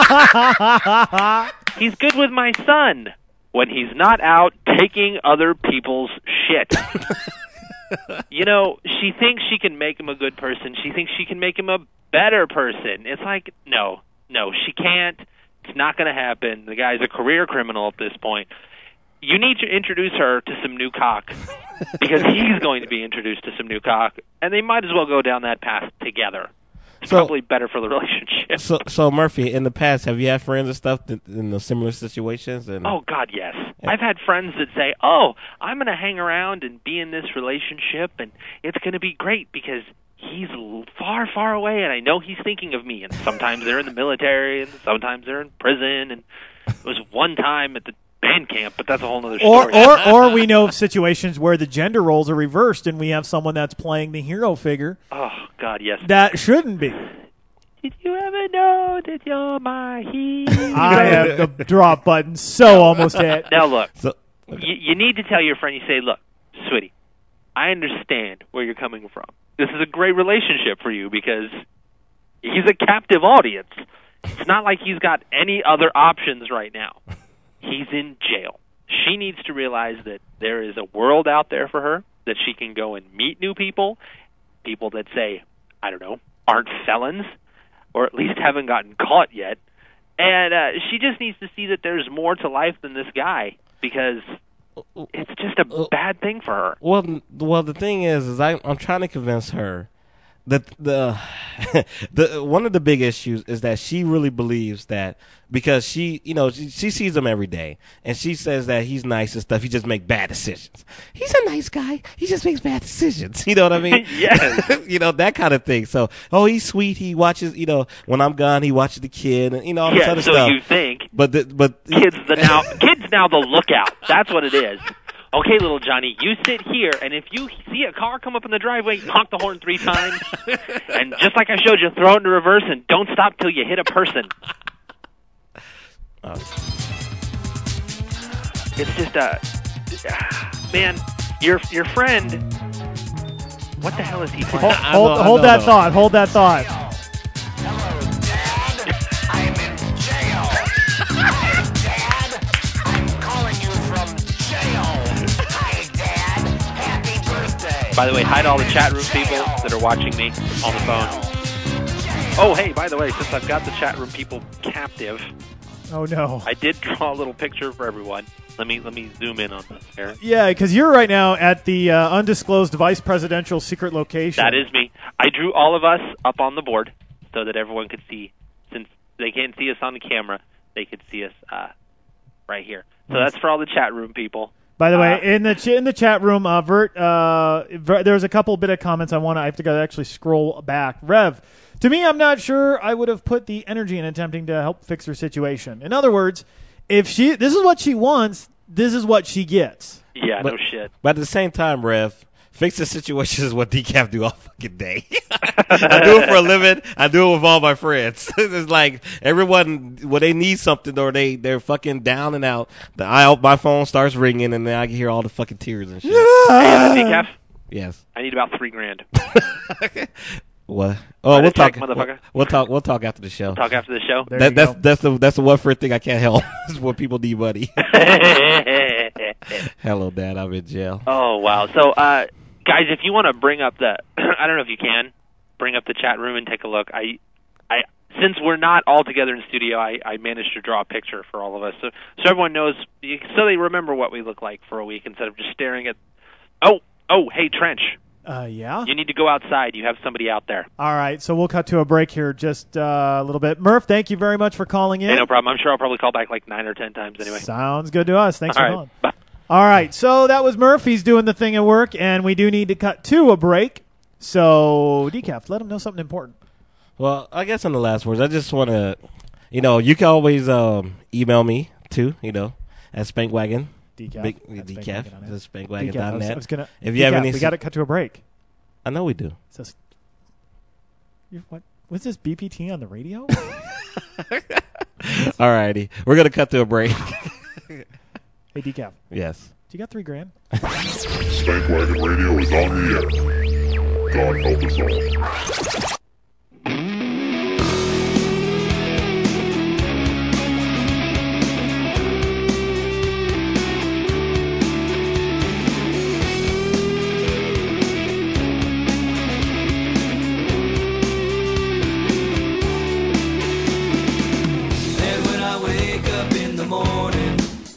G: He's good with my son when he's not out taking other people's shit. You know, she thinks she can make him a good person. She thinks she can make him a better person. It's like, no, no, she can't. It's not going to happen. The guy's a career criminal at this point. You need to introduce her to some new cock because he's going to be introduced to some new cock, and they might as well go down that path together. It's
D: So-
G: probably better for the relationship.
D: So, so Murphy, in the past, have you had friends and stuff that, in the similar situations? And
G: Oh, God, yes. I've had friends that say, oh, I'm going to hang around and be in this relationship, and it's going to be great because he's l- far, far away, and I know he's thinking of me. And sometimes they're in the military, and sometimes they're in prison. And it was one time at the band camp, but that's a whole other
C: Or,
G: story.
C: or, or we know of situations where the gender roles are reversed, and we have someone that's playing the hero figure
G: oh, God, yes.
C: that shouldn't be.
G: Did you ever know that you're my hero?
C: I have the drop button so almost hit.
G: Now, look.
D: so,
G: You, you need to tell your friend, you say, look, sweetie, I understand where you're coming from. This is a great relationship for you because he's a captive audience. It's not like he's got any other options right now. He's in jail. She needs to realize that there is a world out there for her, that she can go and meet new people, people that say, I don't know, aren't felons, or at least haven't gotten caught yet. And uh, she just needs to see that there's more to life than this guy because it's just a bad thing for her.
D: well, n- well, the thing is, is I, I'm trying to convince her that the the one of the big issues is that she really believes that because she, you know, she, she sees him every day, and she says that he's nice and stuff. He just makes bad decisions. He's a nice guy. He just makes bad decisions. You know what I mean?
G: Yes.
D: You know, that kind of thing. So, oh, he's sweet. He watches. You know, when I'm gone, he watches the kid, and you know all this
G: Yeah,
D: other
G: so
D: stuff.
G: you think
D: But the, but
G: kids the now kids now the lookout. That's what it is. Okay, little Johnny, you sit here, and if you see a car come up in the driveway, honk the horn three times, and just like I showed you, throw it into reverse, and don't stop till you hit a person.
D: Oh.
G: It's just a man. Your your friend. What the hell is he playing?
C: Hold,
D: I
C: hold,
D: know, I
C: hold
D: know,
C: that
D: though.
C: thought. Hold that thought.
H: Hello, Dad. I'm in jail. Hi, Dad. I'm calling you from jail. Hi, Dad. Happy birthday.
G: By the way, hi to all the chat room people that are watching me on the phone. Oh, hey, by the way, since I've got the chat room people captive,
C: Oh no.
G: I did draw a little picture for everyone. Let me let me zoom in on this, Aaron.
C: Yeah, because you're right now at the uh, undisclosed vice presidential secret location.
G: That is me. I drew all of us up on the board so that everyone could see. Since they can't see us on the camera, they could see us uh, right here. So that's for all the chat room people.
C: By the way,
G: Uh,
C: in the ch- in the chat room, uh, Vert, uh, Vert, there's a couple bit of comments I want to. I have to go actually scroll back. Rev, to me, I'm not sure I would have put the energy in attempting to help fix her situation. In other words, if she, this is what she wants, this is what she gets.
G: Yeah,
D: But-
G: no shit.
D: But at the same time, Rev, fixing situations is what Decaf do all fucking day. I do it for a living. I do it with all my friends. It's like everyone, when they need something or they, they're fucking down and out, the I, my phone starts ringing and then I can hear all the fucking tears and shit.
G: Hey, uh, Decaf,
D: Yes.
G: I need about three grand.
D: What? Oh,
G: Write a
D: we'll talk,
G: check, motherfucker.
D: we'll, we'll talk. We'll talk after the show.
G: Talk after the show.
C: There
D: That,
C: you
D: that's
C: go.
D: that's the that's the one first thing I can't help is when people need money. Hello, Dad. I'm in jail.
G: Oh wow! So, uh, guys, if you want to bring up the, I don't know if you can, bring up the chat room and take a look. I, I, since we're not all together in studio, I, I managed to draw a picture for all of us, so so everyone knows, so they remember what we look like for a week instead of just staring at. Oh, oh, hey, Trench,
C: Uh, yeah.
G: you need to go outside. You have somebody out there.
C: All right, so we'll cut to a break here just uh, a little bit. Murph, thank you very much for calling in.
G: Hey, no problem. I'm sure I'll probably call back like nine or ten times anyway.
C: Sounds good to us. Thanks
G: All
C: for
G: right,
C: calling.
G: bye.
C: All right, so that was Murph. He's doing the thing at work, and we do need to cut to a break. So, Decaf, let him know something important.
D: Well, I guess on the last words, I just want to, you know, you can always um, email me too, you know, at Spankwagon.
C: Decaf.
D: Big,
C: That's
D: decaf.
C: Spankwagon on it.
D: That's
C: Decaf,
D: Spankwagon
C: I
D: dot
C: was, I
D: net.
C: was gonna,
D: If you have
C: Decaf,
D: any,
C: we got to cut to a break.
D: I know we do.
C: It says, you're, what? Was this B P T on the radio?
D: Alrighty, we're gonna cut to a break.
C: Hey, Decaf,
D: Yes.
C: you got three grand?
A: Spankwagon Radio is on the air. God help us all.
E: And when I wake up in the morning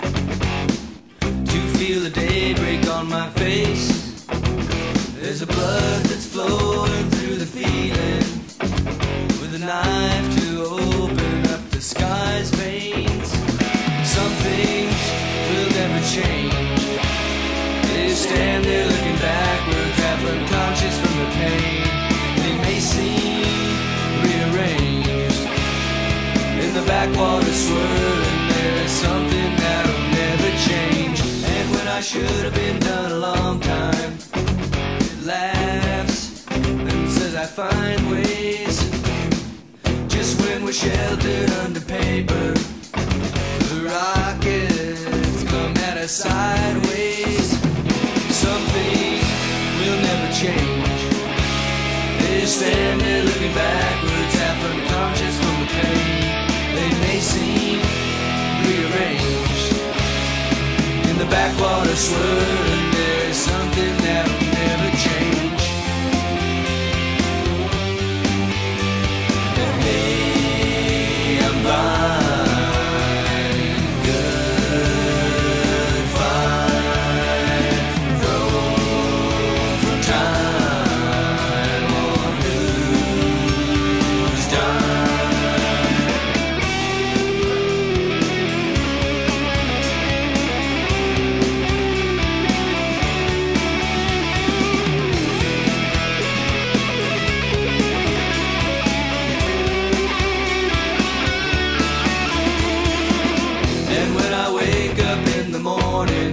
E: to feel the daybreak on my face, there's a blood that's flowing through the feeling, with a knife to open up the sky's veins. Some things will never change. They stand there looking backwards, half unconscious from the pain. They may seem rearranged in the backwater swirling. There is something that'll never change. And when I should have been done a long time, it laughs and says I find ways. Just when we're sheltered under paper, the rockets come at us sideways. Something will never change. They stand there looking backwards, half unconscious from the pain. They may seem rearranged in the backwater swirling. There is something that'll never change. And hey, I'm blind, good, fine, thrown from time on who's done. And when I wake up in the morning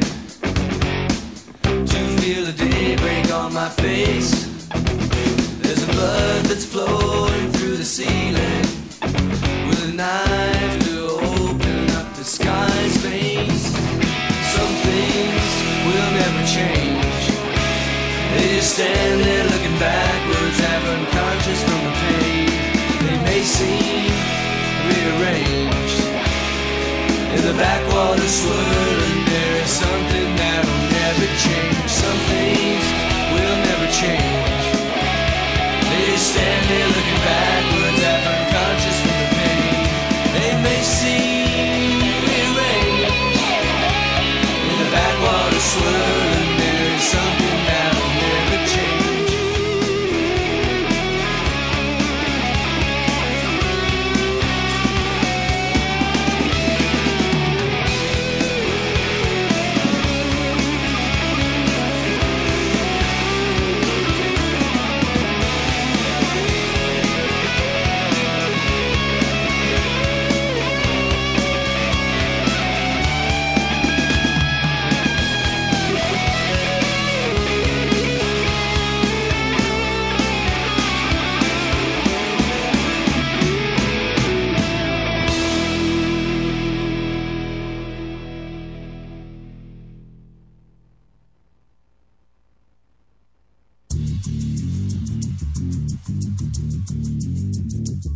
E: to feel the daybreak on my face, there's a blood that's flowing through the ceiling, with a knife to open up the sky's veins. Some things will never change. They just stand there looking backwards, half unconscious from the pain. They may seem rearranged in the backwater swirling. There is something that'll never change. Some things will never change. They stand there looking backwards, half unconscious from the pain. They may seem rearranged in the backwater swirling. There is something that'll never change.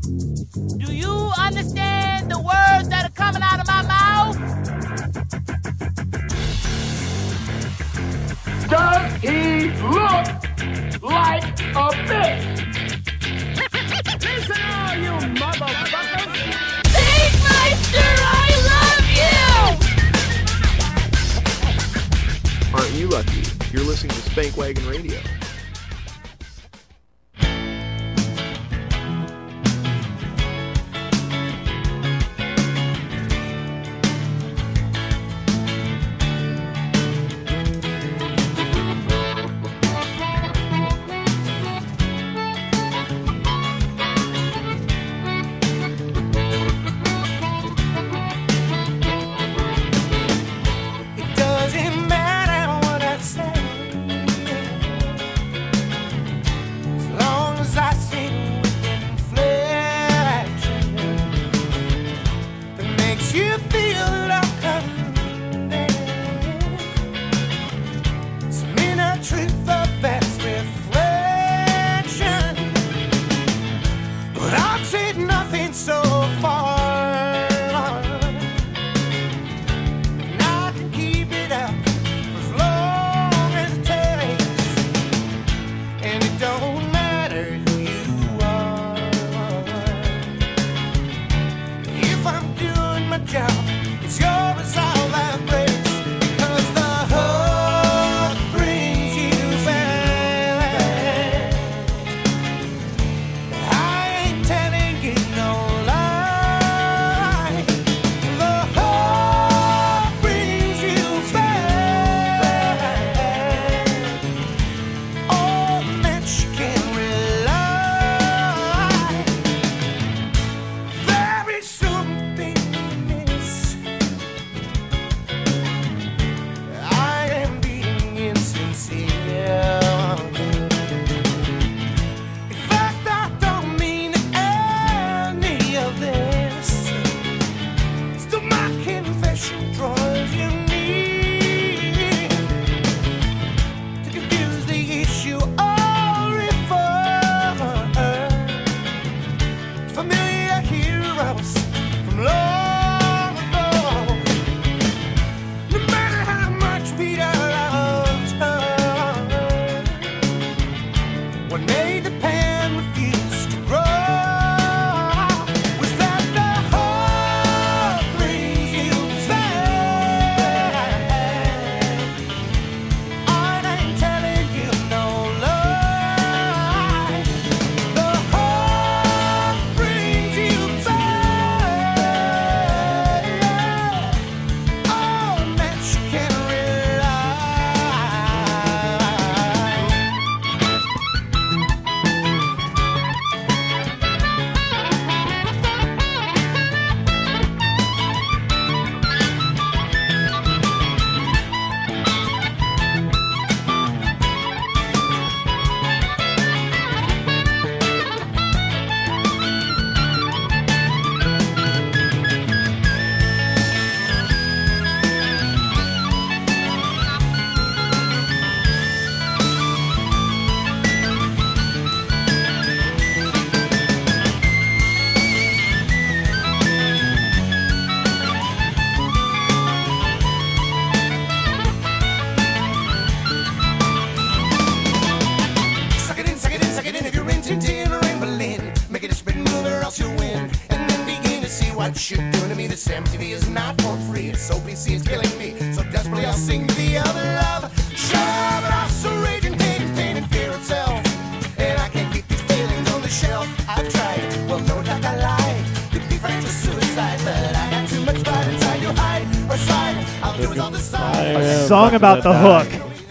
H: Do you understand the words that are coming out of my mouth?
I: Does he look like a bitch? Listen, all you motherfuckers!
H: Beatmeister, I love you!
J: Aren't you lucky? You're listening to Spank Wagon Radio.
H: It doesn't matter what I say.
K: what you're doing to me. This M T V is not for free. It's O P C, it's killing me. So desperately I'll sing the other love. Sure, but also raging, hating, pain, and fear itself. And I can't keep these feelings on the shelf. I've tried, well, no doubt I lied. You'd be friends with suicide, but I got too much pride inside. You hide or slide. I'll do it on the side.
C: A song about the hook.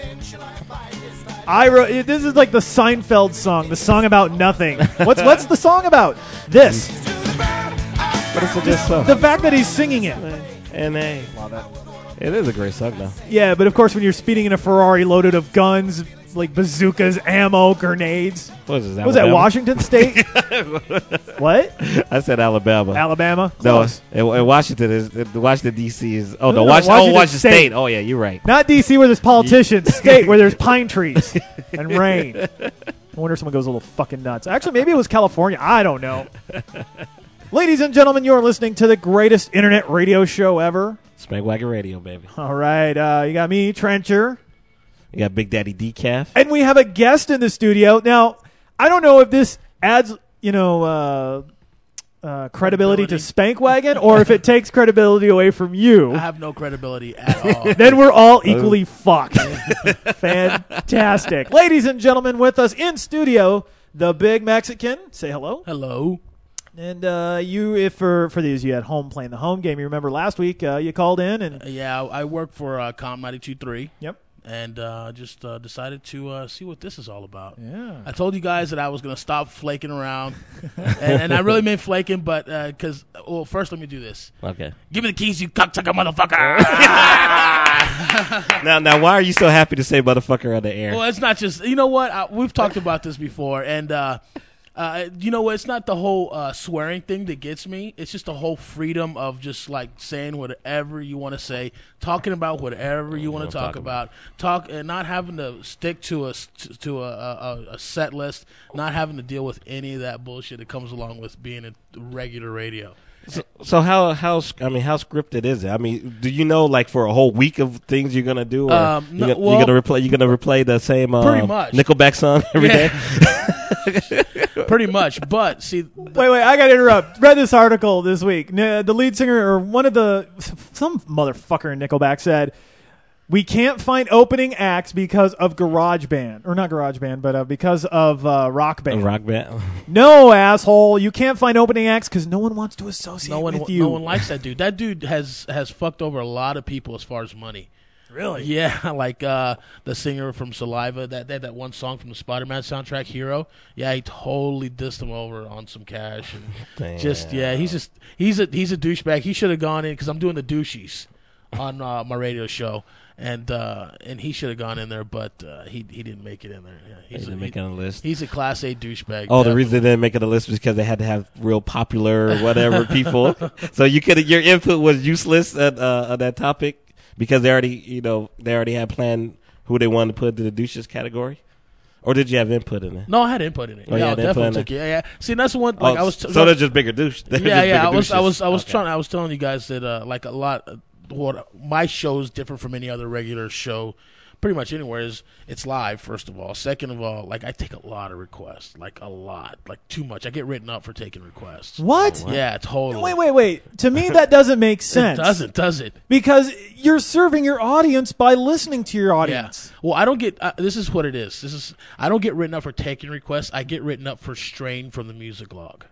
C: I wrote, this is like the Seinfeld song, the song about nothing. What's what's the song about? This.
D: What is it just so?
C: The fact that he's singing it.
D: And they, it is a great song, though.
C: Yeah, but of course, when you're speeding in a Ferrari loaded of guns, like bazookas, ammo, grenades.
D: What is this,
C: was that Washington State? What?
D: I said Alabama.
C: Alabama?
D: No,
C: Close.
D: in, in Washington is in Washington D C is. Oh no,
C: No, no,
D: Washington,
C: Washington
D: oh, Washington State.
C: State.
D: Oh yeah, you're right.
C: Not D C where there's politicians. State where there's pine trees and rain. No wonder someone goes a little fucking nuts. Actually, maybe it was California. I don't know. Ladies and gentlemen, you're listening to the greatest internet radio show ever.
D: Spank Wagon Radio, baby.
C: All right. Uh, you got me, Trencher.
D: You got Big Daddy Decaf.
C: And we have a guest in the studio. Now, I don't know if this adds, you know, uh, uh, credibility to Spank Wagon or if it takes credibility away from you.
L: I have no credibility at all.
C: Then we're all equally fucked. Fantastic. Ladies and gentlemen, with us in studio, the Big Mexican. Say hello.
L: Hello.
C: And uh, you, if for for these of you at home playing the home game, you remember last week uh, you called in and
L: Uh, yeah, I work for uh, Com ninety-two point three.
C: Yep.
L: And uh, just uh, decided to uh, see what this is all about.
C: Yeah.
L: I told you guys that I was going to stop flaking around. and, and I really meant flaking, but because, uh, well, first let me do this.
D: Okay.
L: Give me the keys, you cocksucker motherfucker.
D: now, now, why are you so happy to say motherfucker on the air?
L: Well, it's not just, you know what? I, we've talked about this before. And, uh, uh, you know what? It's not the whole uh, swearing thing that gets me. It's just the whole freedom of just like saying whatever you want to say, talking about whatever you want to talk,
D: talk
L: about, talk and not having to stick to a to, to a, a, a set list, not having to deal with any of that bullshit that comes along with being a regular radio.
D: So, so how how I mean how scripted is it? I mean, do you know like for a whole week of things you're gonna do, or
L: Um,
D: you
L: no,
D: gonna,
L: well,
D: you're gonna replay you're gonna replay the same uh,
L: Pretty much.
D: Nickelback song every day?
L: Pretty much, but see,
C: wait, wait, I got to interrupt. Read this article this week. N- the lead singer, or one of the, some motherfucker in Nickelback said, we can't find opening acts because of GarageBand. Or not GarageBand, but uh, because of uh, Rock Band.
D: Rock Band?
C: No, asshole. You can't find opening acts because no one wants to associate
L: no one,
C: with you.
L: no one likes that dude. That dude has has fucked over a lot of people as far as money.
C: Really?
L: Yeah, like uh, the singer from Saliva, that that that one song from the Spider-Man soundtrack, Hero. Yeah, he totally dissed him over on some cash and
D: Damn.
L: just yeah, he's just he's a he's a douchebag. He should have gone in because I'm doing the douchies on uh, my radio show, and uh, and he should have gone in there, but uh, he he didn't make it in there. Yeah,
D: He
L: he's
D: didn't
L: a,
D: make it on the list.
L: He's a class A douchebag.
D: Oh, the
L: definitely.
D: reason they didn't make it on the list was because they had to have real popular or whatever people. So you could your input was useless at, uh, on that topic because they already you know they already had planned who they wanted to put into the douches category. Or did you have input in it?
L: No, I had input in it.
D: Oh,
L: yeah,
D: you
L: I
D: had input
L: definitely
D: in
L: took
D: it?
L: it. Yeah, yeah. See, that's the one. Like
D: Oh,
L: I was.
D: so
L: T-
D: they're just bigger douche. They're
L: Yeah,
D: just
L: yeah. I
D: bigger
L: was, I was,
D: douches.
L: I was
D: Okay.
L: trying. I was telling you guys that uh, like a lot. Uh, what my show is different from any other regular show. Pretty much anywhere is it's live. First of all, second of all, like I take a lot of requests, like a lot, like too much. I get written up for taking requests.
C: What?
L: Yeah, totally.
C: Wait, wait, wait. To me, that doesn't make sense.
L: It doesn't, does it?
C: Because you're serving your audience by listening to your audience.
L: Yeah. Well, I don't get. Uh, this is what it is. This is. I don't get written up for taking requests. I get written up for strain from the music log.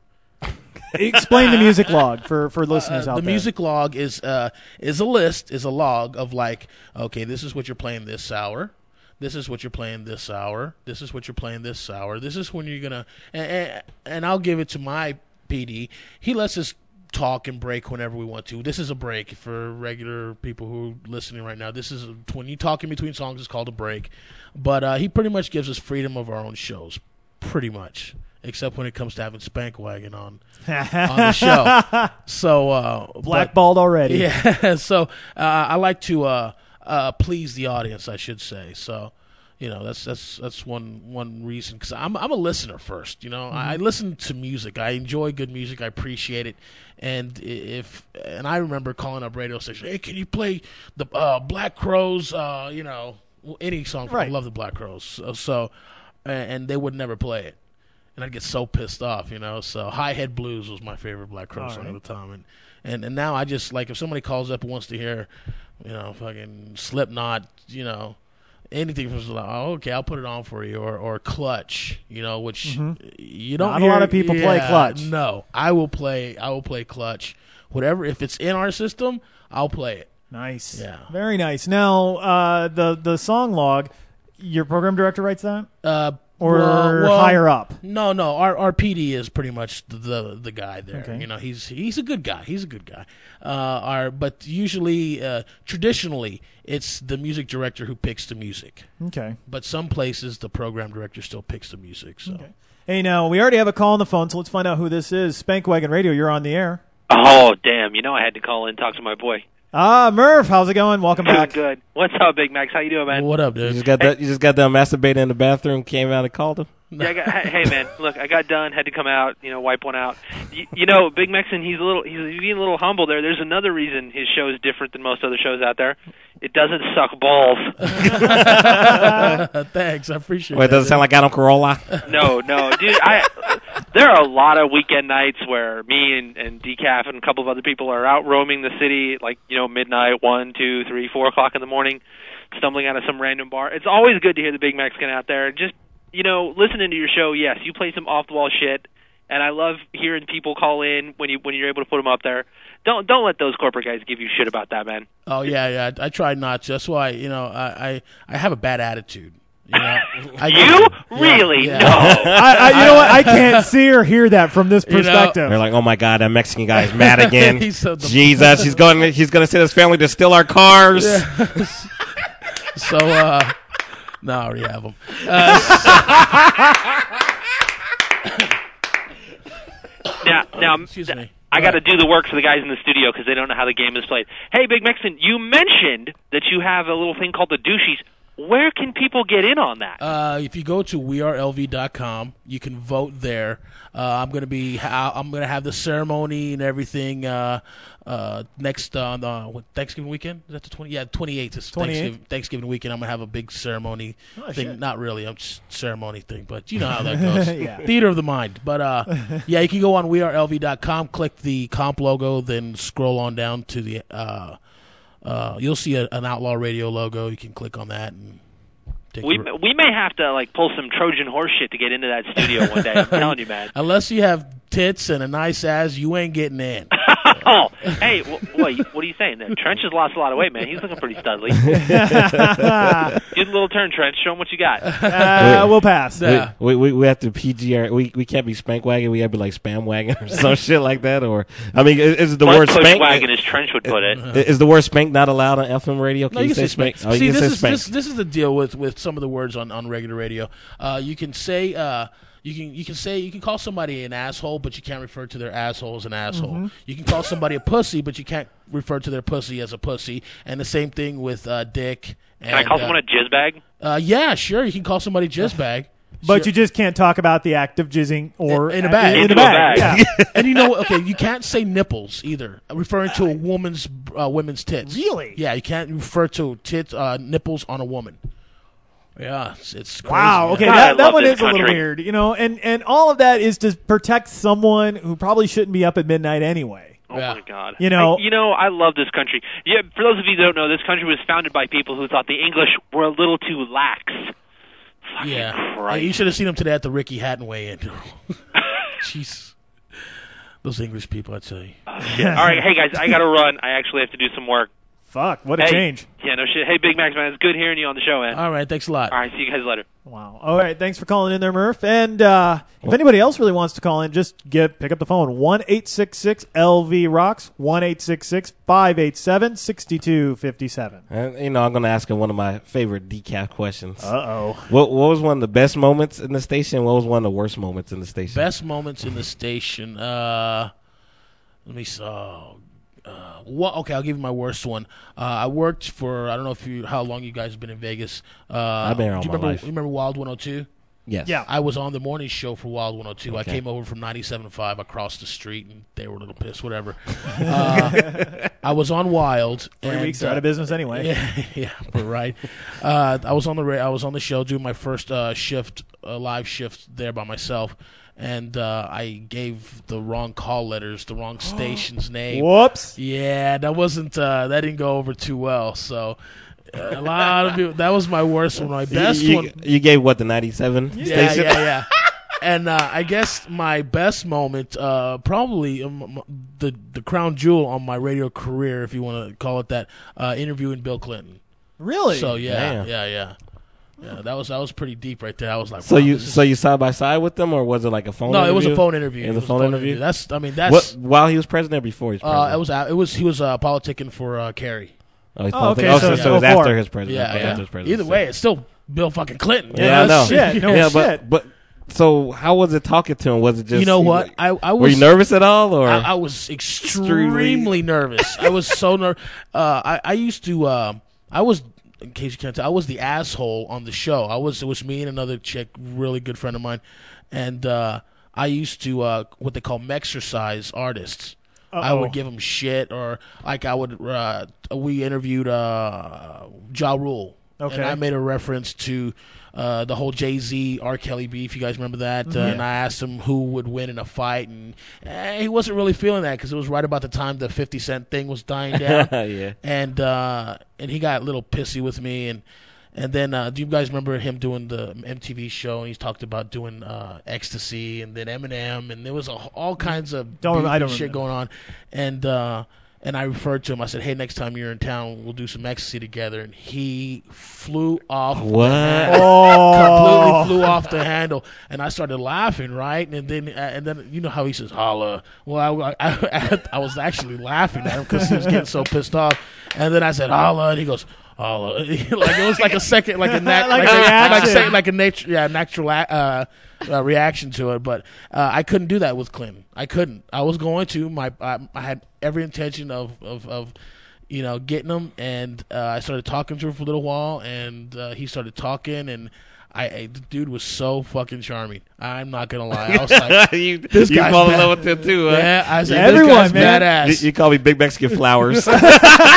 C: Explain the music log for, for listeners
L: Uh,
C: out
L: the
C: there.
L: music log is uh, is a list, is a log of like, okay, this is what you're playing this hour. This is what you're playing this hour. This is what you're playing this hour. This is when you're gonna. And, and, and I'll give it to my P D. He lets us talk and break whenever we want to. This is a break for regular people who are listening right now. This is a, when you talk in between songs. It's called a break. But uh, he pretty much gives us freedom of our own shows, pretty much. Except when it comes to having Spank Wagon on on the show. So uh,
C: Blackballed
L: but,
C: already.
L: Yeah. So uh, I like to uh, uh, please the audience, I should say. So you know that's that's that's one one reason because I'm I'm a listener first. You know,
C: Mm-hmm.
L: I listen to music. I enjoy good music. I appreciate it. And if and I remember calling up radio station, hey, can you play the uh, Black Crowes? Uh, you know, any song. From,
C: Right.
L: I love the Black Crowes. So, so and they would never play it. And I'd get so pissed off, you know. So High Head Blues was my favorite Black Crow
C: All
L: song
C: right.
L: at the time, and, and and now I just like if somebody calls up and wants to hear, you know, fucking Slipknot, you know, anything from like, oh, okay, I'll put it on for you, or or Clutch, you know, which
C: Mhm.
L: you don't.
C: Not a
L: hear,
C: lot of people play
L: yeah,
C: Clutch.
L: No, I will play. I will play Clutch, whatever. If it's in our system, I'll play it.
C: Nice.
L: Yeah.
C: Very nice. Now, uh, the the song log, your program director writes that?
L: Uh,
C: or
L: well, well,
C: higher up?
L: No, no. Our our P D is pretty much the the, the guy there.
C: Okay.
L: You know, he's he's a good guy. He's a good guy. Uh, our but usually, uh, traditionally, it's the music director who picks the music.
C: Okay.
L: But some places, the program director still picks the music. So.
C: Okay. Hey, now, we already have a call on the phone, so let's find out who this is. Spank Wagon Radio, you're on the air.
G: Oh, damn. You know I had to call in and talk to my boy.
C: Ah, Murph, how's it going? Welcome back.
G: Good. What's up, Big Max? How you doing, man?
L: What up,
D: You
L: dude?
D: just got that. You just got done masturbating in the bathroom. Came out and called him.
G: Yeah, I got, hey man, look, I got done, had to come out, you know, wipe one out. You, you know, Big Mexican, he's a little, he's, he's being a little humble there. There's another reason his show is different than most other shows out there. It doesn't suck balls.
L: Thanks, I appreciate.
D: Wait,
L: that,
D: does it sound like Adam Carolla?
G: No, no, dude. I there are a lot of weekend nights where me and, and Decaf and a couple of other people are out roaming the city, like you know, midnight, one, two, three, four o'clock in the morning, stumbling out of some random bar. It's always good to hear the Big Mexican out there. Just you know, listening to your show, yes, you play some off the wall shit, and I love hearing people call in when you when you're able to put them up there. Don't don't let those corporate guys give you shit about that, man.
L: Oh yeah, yeah. I, I try not to. That's why you know I I, I have a bad attitude. You know, I,
G: you
L: yeah,
G: really
L: yeah.
G: no.
C: I, I, you know what? I can't see or hear that from this
L: You know,
C: perspective.
D: They're like, oh my god, that Mexican guy is mad again.
L: He's so the-
D: Jesus, he's going. He's going to send his family to steal our cars.
L: Yeah. So uh, no, I already have them. Uh,
G: now now.
L: excuse me.
G: I got to do the work for the guys in the studio because they don't know how the game is played. Hey, Big Mexican, you mentioned that you have a little thing called the douchies. Where can people get in on that?
L: Uh, if you go to we are L V dot com, you can vote there. Uh, I'm gonna be ha- I'm gonna have the ceremony and everything uh, uh, next on uh, what, Thanksgiving weekend. Is that the twenty? Yeah, twenty-eighth is Thanksgiving, Thanksgiving weekend. I'm gonna have a big ceremony
C: Oh,
L: thing.
C: shit.
L: Not really, a s- ceremony thing, but you know how that goes.
C: Yeah.
L: Theater of the mind. But uh, yeah, you can go on we are L V dot com, click the comp logo, then scroll on down to the. Uh, uh, you'll see a, an Outlaw Radio logo. You can click on that and. take
G: We
L: a-
G: we may have to like pull some Trojan horse shit to get into that studio one day. I'm telling you, man.
L: Unless you have tits and a nice ass, you ain't getting in.
G: Oh, hey, wh- what, what are you saying there? Trench has lost a lot of weight, man. He's looking pretty studly. Do the little turn, Trench. Show him what you got.
C: Uh, we'll pass.
L: Yeah.
D: We, we we have to P G R. We we can't be spank wagon. We have to be like spam wagon or some shit like that. Or I mean, is, is the
G: Butt
D: word
G: push
D: spank?
G: wagon, as Trench would put it.
D: Is the word spank not allowed on F M radio? Can
L: No, you
D: you
L: can
D: say
L: say spank.
D: spank? Oh,
L: See,
D: you can
L: this
D: say
L: is
D: spank.
L: this, this is the deal with, with some of the words on, on regular radio. Uh, you can say uh, you can you can say you can call somebody an asshole, but you can't refer to their asshole as an asshole.
C: Mm-hmm.
L: You can call somebody a pussy, but you can't refer to their pussy as a pussy. And the same thing with uh, dick. And,
G: Can I call
L: uh,
G: someone a jizz bag?
L: Uh, yeah, sure. You can call somebody jizz bag.
C: But
L: Sure.
C: you just can't talk about the act of jizzing or
L: In a bag.
C: In,
G: Into
C: a bag.
G: a bag.
C: Yeah.
L: And you know what? Okay, you can't say nipples either, referring to a woman's uh, women's tits.
C: Really?
L: Yeah, you can't refer to tits uh, nipples on a woman. Yeah, it's, it's crazy.
C: Wow.
L: man.
C: Okay,
G: God, I
C: that, that
G: love
C: one
G: this
C: is a little
G: country.
C: weird, you know, and and all of that is to protect someone who probably shouldn't be up at midnight anyway.
G: Oh
L: Yeah.
G: my God!
C: You know-
G: I, you know, I love this country. Yeah, for those of you who don't know, this country was founded by people who thought the English were a little too lax. Fucking
L: Yeah,
G: Christ.
L: Hey, you should have seen him today at the Ricky Hatton weigh-in. Jeez, those English people, I tell you.
G: Shit. All right, hey guys, I got to run. I actually have to do some work.
C: Fuck, what a
G: Hey.
C: change.
G: Yeah, no shit. Hey, Big Max, man, it's good hearing you on the show, man.
L: All right, thanks a lot.
G: All right, see you guys later.
C: Wow. All right, thanks for calling in there, Murph. And uh, if anybody else really wants to call in, just get pick up the phone. one eight six six L V rocks, one eight six six five eight seven six two five seven.
D: And, you know, I'm going to ask him one of my favorite decaf questions.
C: Uh-oh.
D: What what was one of the best moments in the station? What was one of the worst moments in the station?
L: Best moments in the station. Uh, let me see. Oh, uh, what, okay, I'll give you my worst one. Uh, I worked for I don't know if you how long you guys have been in Vegas. Uh,
D: I've been here all
L: do you
D: my
L: remember,
D: life.
L: You remember Wild one oh two?
D: Yes.
C: Yeah.
L: I was on the morning show for Wild one oh two. I
D: Okay.
L: came over from ninety-seven point five across the street, and they were a little pissed, whatever. uh, I was on Wild.
C: Three
L: and,
C: weeks are
L: uh,
C: out of business anyway.
L: Yeah, yeah, but right. Uh, I was on the ra- I was on the show doing my first uh, shift, uh, live shift there by myself, and uh, I gave the wrong call letters, the wrong station's name.
C: Whoops.
L: Yeah, that wasn't uh, that didn't go over too well. So uh, a lot of people, that was my worst one. My best
D: you,
L: one.
D: You gave what, the ninety-seven
L: Yeah,
D: station?
L: yeah, yeah. And uh, I guess my best moment, uh, probably um, the the crown jewel on my radio career, if you want to call it that, uh, interviewing Bill Clinton.
C: Really?
L: So yeah,
D: Damn.
L: yeah, yeah, yeah. That was that was pretty deep right there. I was like,
D: So
L: wow,
D: you
L: this is-
D: so you side by side with them, or was it like a phone
L: no,
D: interview?
L: it was a phone interview.
D: It was a phone interview?
L: That's I mean that's
D: What, while he was president or before he was president?
L: uh, it was uh, it was he was uh, politicking for uh, Kerry.
D: Oh, he's
C: Oh,
D: politic-
C: okay,
D: oh,
C: so
D: so,
C: it's
D: so it was
C: before.
D: after his president.
L: Yeah,
D: Okay,
L: yeah.
D: after his presidency.
L: Either way, it's still Bill fucking Clinton.
D: Yeah,
C: Yeah,
D: I know.
C: shit, no
D: yeah,
C: shit.
D: But, but so how was it talking to him? Was it just
L: You know what? I I was
D: were you nervous at all, or
L: I, I was extremely nervous. I was so nervous. Uh, I I used to. Uh, I was in case you can't tell, I was the asshole on the show. I was it was me and another chick, really good friend of mine, and uh, I used to uh, what they call mexercise artists.
C: Uh-oh.
L: I would give them shit, or like I would. Uh, we interviewed uh, Ja Rule,
C: Okay.
L: and I made a reference to uh, the whole Jay-Z R. Kelly beef. You guys remember that?
C: Mm-hmm.
L: Uh, and I asked him who would win in a fight, and eh, he wasn't really feeling that because it was right about the time the fifty Cent thing was dying down.
D: Yeah.
L: And uh, and he got a little pissy with me, and and then uh, do you guys remember him doing the M T V show? And he talked about doing uh, ecstasy, and then Eminem, and there was a, all kinds of
C: Don't-
L: beef
C: I don't
L: and shit
C: remember.
L: going on, and. Uh, And I referred to him. I said, "Hey, next time you're in town, we'll do some ecstasy together." And he flew off.
D: What?
L: The handle,
C: Oh.
L: completely flew off the handle. And I started laughing, right? And then, and then you know how he says, "Holla." Well, I, I, I was actually laughing at him because he was getting so pissed off. And then I said, "Holla," and he goes, "Holla." Like it was like a second, like a nat-
C: Like
L: like,
C: a
L: a, like,
C: reaction.
L: say, like a nature, yeah, natural uh, uh, reaction to it. But uh, I couldn't do that with Clinton. I couldn't. I was going to. My I, I had every intention of, of, of you know, getting him, and uh, I started talking to him for a little while, and uh, he started talking, and I, I the dude was so fucking charming. I'm not gonna lie. I was like,
D: you
L: this
D: you
L: guy's
D: fall in
L: bad.
D: love with him too, huh?
L: Yeah, I said,
C: Everyone,
L: this guy's
C: man.
L: badass.
D: You, you call me Big Mexican Flowers.
C: All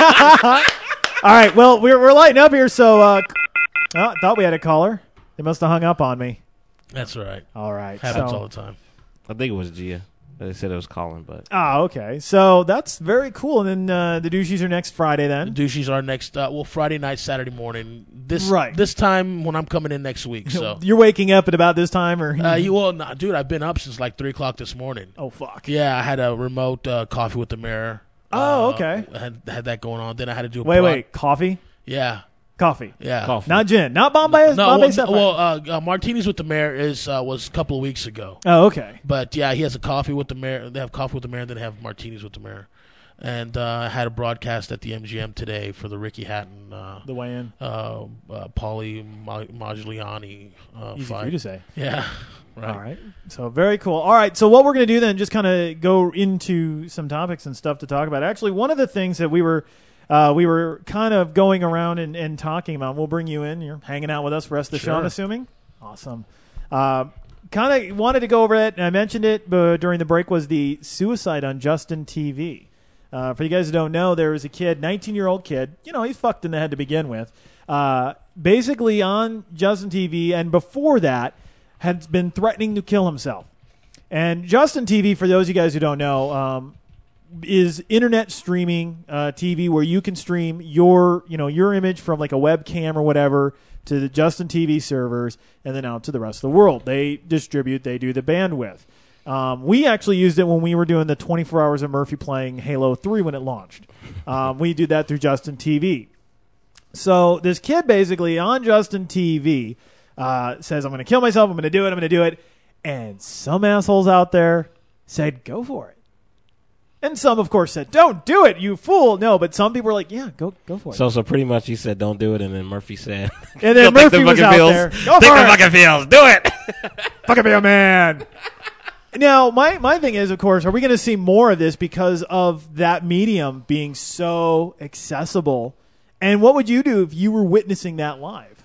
C: right, well, we're we're lighting up here, so uh, oh, I thought we had a caller. They must have hung up on me.
L: That's all right.
C: All right,
L: Happens
C: so-
L: all the time.
D: I think it was Gia. They said it was Colin, but
C: Oh, okay. So that's very cool. And then uh, the douchies are next Friday then.
L: Douchies are next. Uh, well, Friday night, Saturday morning. This
C: Right.
L: This time when I'm coming in next week. So
C: You're waking up at about this time, or
L: uh, you well, nah, dude. I've been up since like three o'clock this morning.
C: oh fuck.
L: Yeah, I had a remote uh, coffee with the mayor.
C: Oh,
L: Uh,
C: okay.
L: I had, had that going on. Then I had to do a
C: Wait,
L: broad-
C: wait. Coffee,
L: Yeah,
C: coffee,
L: yeah.
D: Coffee.
C: not gin, not Bombay.
L: No,
C: Bombay
L: well,
C: Sapphire.
L: well uh, uh, Martinis with the mayor is uh, was a couple of weeks ago.
C: oh, okay.
L: But yeah, he has a coffee with the mayor. They have coffee with the mayor, and then they have martinis with the mayor. And uh, I had a broadcast at the M G M today for the Ricky Hatton, uh,
C: The weigh-in.
L: uh, uh, Paulie Ma- Magliani uh,
C: Easy
L: fight.
C: for you to say.
L: Yeah, right.
C: All right. So very cool. All right. So what we're going to do then, just kind of go into some topics and stuff to talk about. Actually, one of the things that we were uh, we were kind of going around and, and talking about. We'll bring you in. You're hanging out with us for the rest of the show, I'm
L: Sure.
C: assuming. Awesome. Uh, kind of wanted to go over it, and I mentioned it but during the break. Was the suicide on Justin T V? Uh, for you guys who don't know, there was a kid, nineteen-year-old kid. You know, he's fucked in the head to begin with. Uh, basically on Justin T V, and before that, had been threatening to kill himself. And Justin T V, for those of you guys who don't know, um, is internet streaming uh, T V where you can stream your, you know, your image from like a webcam or whatever to the Justin T V servers and then out to the rest of the world. They distribute, they do the bandwidth. Um, we actually used it when we were doing the twenty-four hours of Murphy playing Halo three when it launched. Um, we did that through Justin T V. So this kid basically on Justin T V uh, says, I'm going to kill myself, I'm going to do it, I'm going to do it. And some assholes out there said, go for it. And some, of course, said, don't do it, you fool. No, but some people were like, yeah, go go for it.
D: so so pretty much he said don't do it, and then Murphy said,
C: And then
D: "Go take
C: Murphy
D: the
C: was
D: fucking
C: out
D: pills.
C: there. Go
D: Take
C: for
D: the
C: it.
D: fucking pills. Do it."
C: Fucking be a man. Now, my, my thing is, of course, are we going to see more of this because of that medium being so accessible? And what would you do if you were witnessing that live?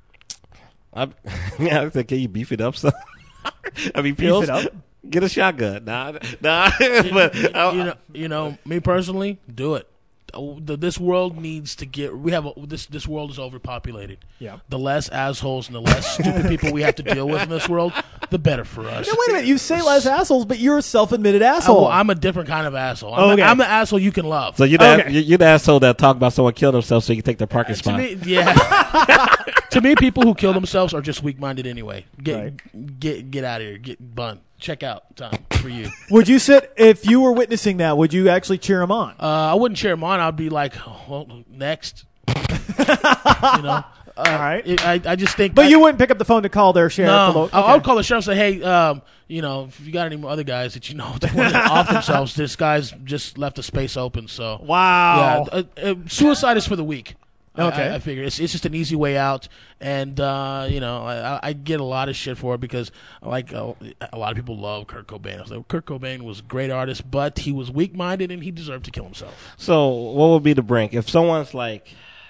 D: I, yeah, I think, can you beef it up? So, I mean,
C: Beef
D: pills.
C: it up?
D: Get a shotgun. Nah, nah. but
L: you,
D: I,
L: you know, you know, me personally, do it. Oh, the- This world needs to get. We have a, this. This world is overpopulated.
C: Yeah.
L: The less assholes and the less stupid people we have to deal with in this world, the better for us.
C: Now, wait a minute. You say less assholes, but you're a self-admitted
L: I,
C: asshole.
L: well, I'm a different kind of asshole. I'm,
C: Okay.
L: the, I'm the asshole you can love.
D: so you're the,
C: Okay.
D: you're, you're the asshole that talk about someone killed himself so you can take their parking
L: to
D: spot.
L: me, yeah. To me, people who kill themselves are just weak-minded anyway. Get
C: Right.
L: get get out of here. Get bun. Check out time for you.
C: Would you sit, if you were witnessing that, would you actually cheer him on?
L: Uh, I wouldn't cheer him on. I'd be like, oh, well, next. you know. Uh,
C: All right.
L: it- I I just think.
C: But
L: I,
C: you wouldn't pick up the phone to call their sheriff.
L: No,
C: below-
L: I, I
C: okay.
L: would call the sheriff and say, hey, um, you know, if you got any more other guys that you know that want to off themselves, this guy's just left a space open. So
C: Wow.
L: yeah, uh, uh, suicide is for the weak. I-
C: Okay.
L: I, I figure it's it's just an easy way out, and uh, you know I, I get a lot of shit for it because like uh, a lot of people love Kurt Cobain. I was like, Kurt Cobain was a great artist, but he was weak minded and he deserved to kill himself.
D: So what would be the brink if someone's like,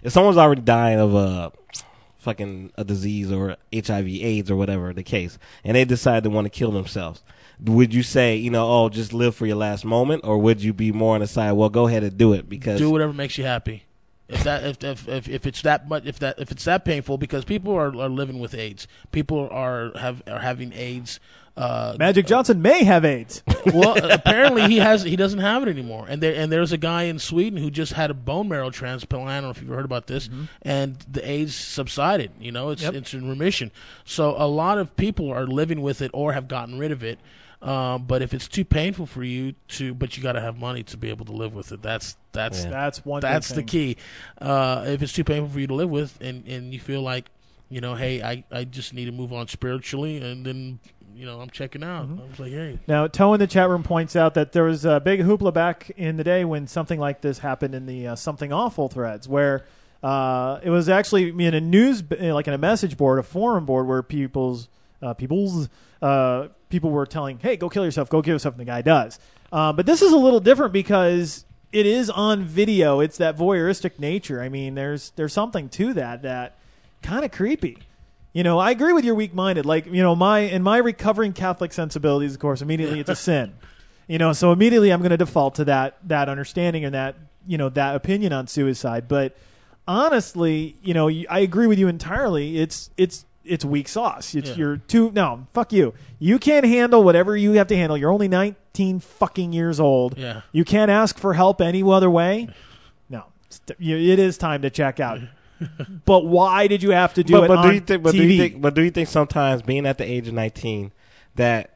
D: if someone's already dying of a fucking a disease or H I V AIDS or whatever the case, and they decide to want to kill themselves, would you say, you know, oh, just live for your last moment, or would you be more on the side, well, go ahead and do it because
L: do whatever makes you happy? If that if if if, if it's that much if that if it's that painful, because people are, are living with AIDS, people are have are having AIDS. Uh,
C: Magic Johnson may have AIDS.
L: Well, apparently he has. He doesn't have it anymore. And there and there's a guy in Sweden who just had a bone marrow transplant. I don't know if you've heard about this. Mm-hmm. And the AIDS subsided. You know, it's yep. it's in remission. So a lot of people are living with it or have gotten rid of it. Um, but if it's too painful for you to, but you got to have money to be able to live with it. That's that's
C: yeah. that's one.
L: That's
C: the
L: thing. key. Uh, if it's too painful for you to live with, and, and you feel like, you know, hey, I, I just need to move on spiritually, and then, you know, I'm checking out. Mm-hmm. I was like, hey.
C: Now, Toe in the chat room points out that there was a big hoopla back in the day when something like this happened in the uh, Something Awful threads, where uh, it was actually in a news, like in a message board, a forum board, where people's uh, people's uh, people were telling, hey, go kill yourself, go kill yourself, and the guy does. Uh, but this is a little different because it is on video. It's that voyeuristic nature. I mean, there's there's something to that that kind of creepy. You know, I agree with your weak-minded. Like, you know, my in my recovering Catholic sensibilities, of course, immediately it's a sin. You know, so immediately I'm going to default to that that understanding and that, you know, that opinion on suicide. But honestly, you know, I agree with you entirely. It's it's it's weak sauce. It's
L: Yeah.
C: you're too no, fuck you. You can't handle whatever you have to handle. You're only nineteen fucking years old.
L: Yeah.
C: You can't ask for help any other way. No, it is time to check out. But why did you have to do
D: but,
C: it
D: but
C: on
D: do you think, but
C: T
D: do
C: V?
D: you think, but do you think sometimes being at the age of nineteen that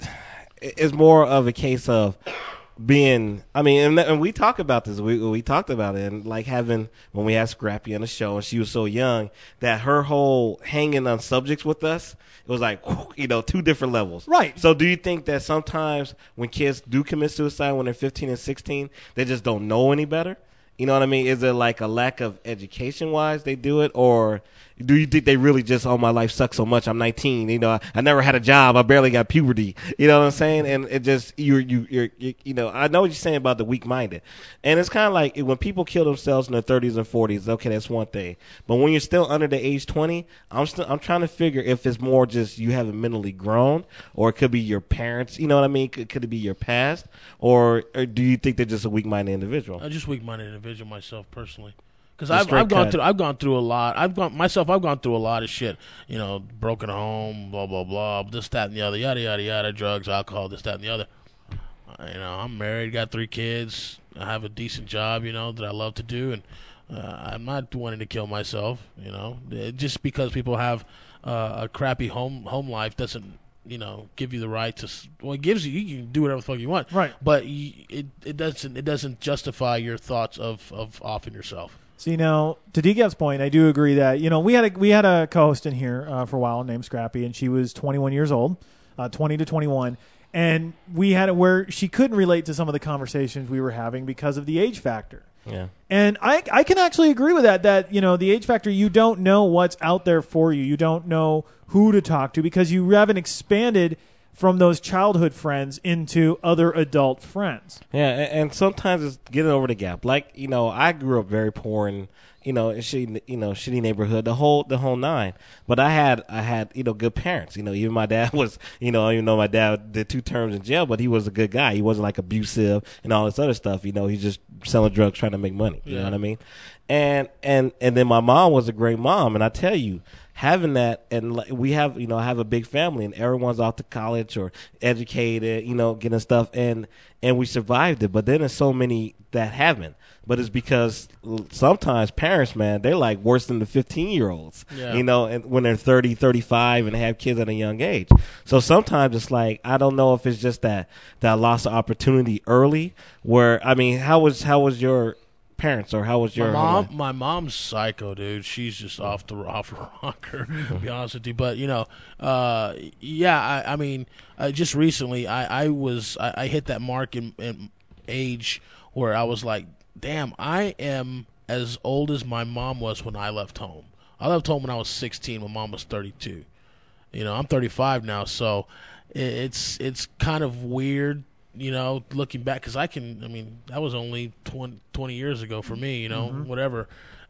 D: is more of a case of being, I mean, and, and we talk about this, we we talked about it, and like having, when we had Scrappy on the show and she was so young, that her whole hanging on subjects with us, it was like, you know, two different levels.
C: Right.
D: So do you think that sometimes when kids do commit suicide when they're fifteen and sixteen, they just don't know any better? You know what I mean? Is it like a lack of education-wise they do it, or do you think they really just, oh, my life sucks so much, I'm nineteen, you know, I, I never had a job, I barely got puberty, you know what I'm saying? And it just, you're, you, you're, you, you know, I know what you're saying about the weak-minded. And it's kind of like when people kill themselves in their thirties and forties, okay, that's one thing. But when you're still under the age twenty, I'm still, I'm trying to figure if it's more just you haven't mentally grown, or it could be your parents, you know what I mean? Could, could it be your past? Or, or do you think they're just a weak-minded individual?
L: I'm just weak-minded individual myself personally, because
D: Just
L: I've,
D: straight
L: I've gone
D: cut.
L: through I've gone through a lot. I've gone myself. I've gone through a lot of shit. You know, broken home, blah blah blah, this that and the other, yada yada yada, drugs, alcohol, this that and the other. Uh, you know, I'm married, got three kids. I have a decent job, you know, that I love to do, and uh, I'm not wanting to kill myself. You know, It- just because people have uh, a crappy home home life doesn't, you know, give you the right to. s- Well, it gives you. You can do whatever the fuck you want.
C: Right.
L: But you, it it doesn't it doesn't justify your thoughts of of offing yourself.
C: See, now, to D Gap's point, I do agree that, you know, we had a, we had a co-host in here uh, for a while named Scrappy, and she was twenty-one years old, uh, twenty to twenty-one, and we had it where she couldn't relate to some of the conversations we were having because of the age factor.
D: Yeah.
C: And I I can actually agree with that, that, you know, the age factor, you don't know what's out there for you. You don't know who to talk to because you haven't expanded from those childhood friends into other adult friends.
D: Yeah, and, and sometimes it's getting over the gap. Like, you know, I grew up very poor and, you know, in shitty, you know, shitty neighborhood, the whole the whole nine. But I had I had, you know, good parents. You know, even my dad was, you know, even though my dad did two terms in jail, but he was a good guy. He wasn't like abusive and all this other stuff. You know, he's just selling drugs, trying to make money. You
L: Yeah.
D: know what I mean? And and and then my mom was a great mom, and I tell you, having that, and like, we have, you know, I have a big family, and everyone's off to college or educated, you know, getting stuff, and and we survived it. But then there's so many that haven't. But it's because l- sometimes parents, man, they're like worse than the fifteen-year-olds,
L: Yeah.
D: you know, and when they're thirty, thirty-five, and have kids at a young age. So sometimes it's like, I don't know if it's just that that loss of opportunity early. Where, I mean, how was how was your parents, or how was your
L: My
D: home
L: mom,
D: life?
L: my mom's psycho, dude. She's just off the off the rocker, to be honest with you. But you know, uh, yeah, I, I mean, uh, just recently, I, I was I, I hit that mark in, in age where I was like, damn, I am as old as my mom was when I left home. I left home when I was sixteen. My mom was thirty-two. You know, I'm thirty-five now, so it, it's it's kind of weird. You know, looking back, because I can, I mean, that was only twenty, twenty years ago for me, you know,
C: Mhm.
L: whatever.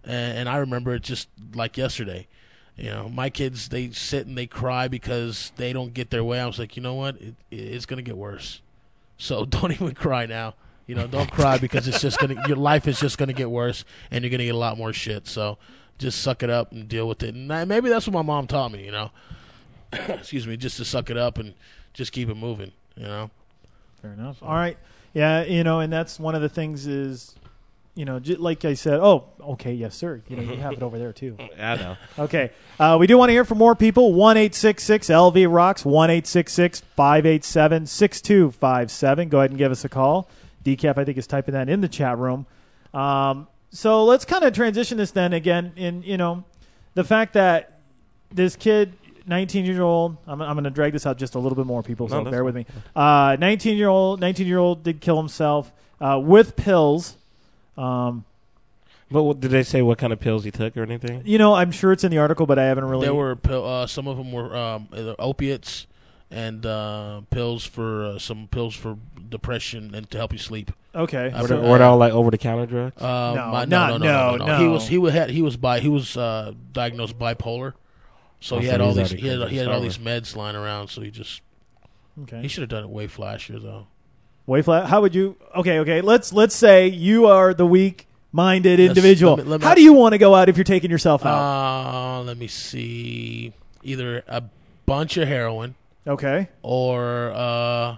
L: and, and I remember it just like yesterday. You know, my kids, they sit and they cry because they don't get their way. I was like, you know what? It, it's going to get worse. So don't even cry now. You know, don't cry because it's just going to, your life is just going to get worse and you're going to get a lot more shit. So just suck it up and deal with it. And I, maybe that's what my mom taught me, you know. Excuse me, just to suck it up and just keep it moving, you know.
C: Fair enough. All right. Yeah, you know, and that's one of the things is, you know, j- like I said, oh, okay, yes, sir. You know, you have it over there, too.
D: I know.
C: Okay. Uh, we do want to hear from more people. one eight six six L V rocks, one eight six six five eight seven six two five seven. Go ahead and give us a call. Decaf, I think, is typing that in the chat room. Um, so let's kind of transition this then again in, you know, the fact that this kid, nineteen-year-old, I'm, I'm going to drag this out just a little bit more, people, so
D: No,
C: bear with me. Uh, nineteen-year-old, nineteen-year-old did kill himself uh, with pills. Um,
D: but what, did they say what kind of pills he took or anything?
C: You know, I'm sure it's in the article, but I haven't really.
L: There were pill, uh, some of them were um, either opiates and uh, pills for uh, some pills for depression and to help you sleep.
C: Okay,
L: Uh,
D: Were
L: for-
D: they, were they all like over the counter drugs?
L: Uh,
C: No,
L: my-
C: not-
L: no, no, no, no,
C: no,
L: no. He
C: no.
L: was he was had, he was bi he was uh, diagnosed bipolar, so
D: Oh,
L: he
D: so
L: had all
D: he's
L: these
D: already
L: he had,
D: crazy
L: he had all
D: to
L: these
D: start
L: meds lying around. So he just
C: Okay.
L: he should have done it way flashier though.
C: Way flat. How would you? Okay, okay. Let's let's say you are the weak-minded
L: Let's-
C: individual.
L: let me- let me-
C: How do you want to go out if you're taking yourself out?
L: Uh, let me see. Either a bunch of heroin
C: okay.
L: or uh,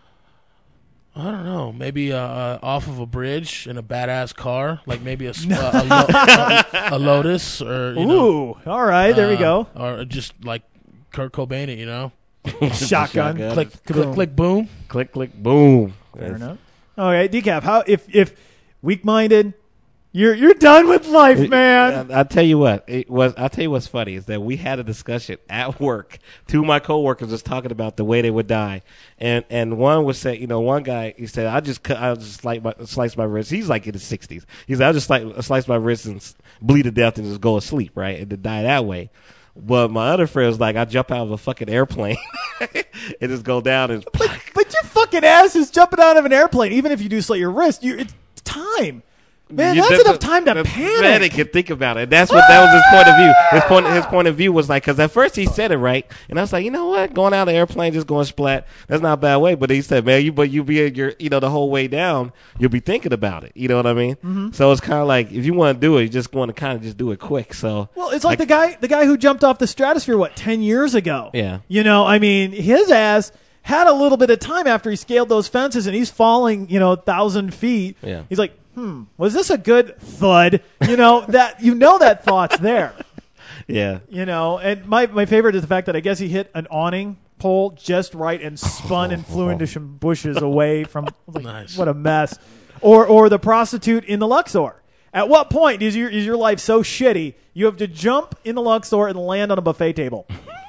L: I don't know, maybe uh, uh, off of a bridge in a badass car, like maybe a sp- uh, a, Lo- a, a Lotus or you
C: Ooh.
L: know,
C: All right. There we
L: uh,
C: go.
L: or just like Kurt Cobain it, you know.
C: Shotgun.
D: Shotgun.
L: Click,
C: Kaboom.
L: click, click, boom.
D: Click, click, boom.
C: Fair enough. Okay, Decaf. How if if weak-minded, you're you're done with life, man.
D: I, I tell you what, it was. I tell you what's funny is that we had a discussion at work. Two of my coworkers was talking about the way they would die, and and one was saying, you know, one guy he said, I just cut, I just slice my slice my wrist. He's like in his sixties. He said, I just slice, slice my wrist and s- bleed to death and just go to sleep, right, and to die that way. But my other friend was like, I jump out of a fucking airplane and just go down and.
C: But, but your fucking ass is jumping out of an airplane. Even if you do slit your wrist, you it's time. Man,
D: You-
C: that's
D: that's
C: enough
D: a-
C: time to
D: that's-
C: panic.
D: Panic and think about it. That's what that was his point of view. His point his point of view was like, because at first he said it right, and I was like, you know what, going out of the airplane just going splat, that's not a bad way. But he said, man, you but you be your you know the whole way down, you'll be thinking about it. You know what I mean?
C: Mm-hmm.
D: So it's kind of like if you want to do it, you just want to kind of just do it quick. So
C: Well, it's like, the guy the guy who jumped off the stratosphere, what, ten years ago?
D: Yeah.
C: You know, I mean, his ass had a little bit of time after he scaled those fences, and he's falling, you know, a thousand feet.
D: Yeah.
C: He's like, hmm, was this a good thud? You know, that you know that thought's there.
D: yeah,
C: You know, and my, my favorite is the fact that I guess he hit an awning pole just right and spun and flew into some bushes away from. Like,
L: Nice.
C: What a mess. Or or the prostitute in the Luxor. At what point is your is your life so shitty you have to jump in the Luxor and land on a buffet table?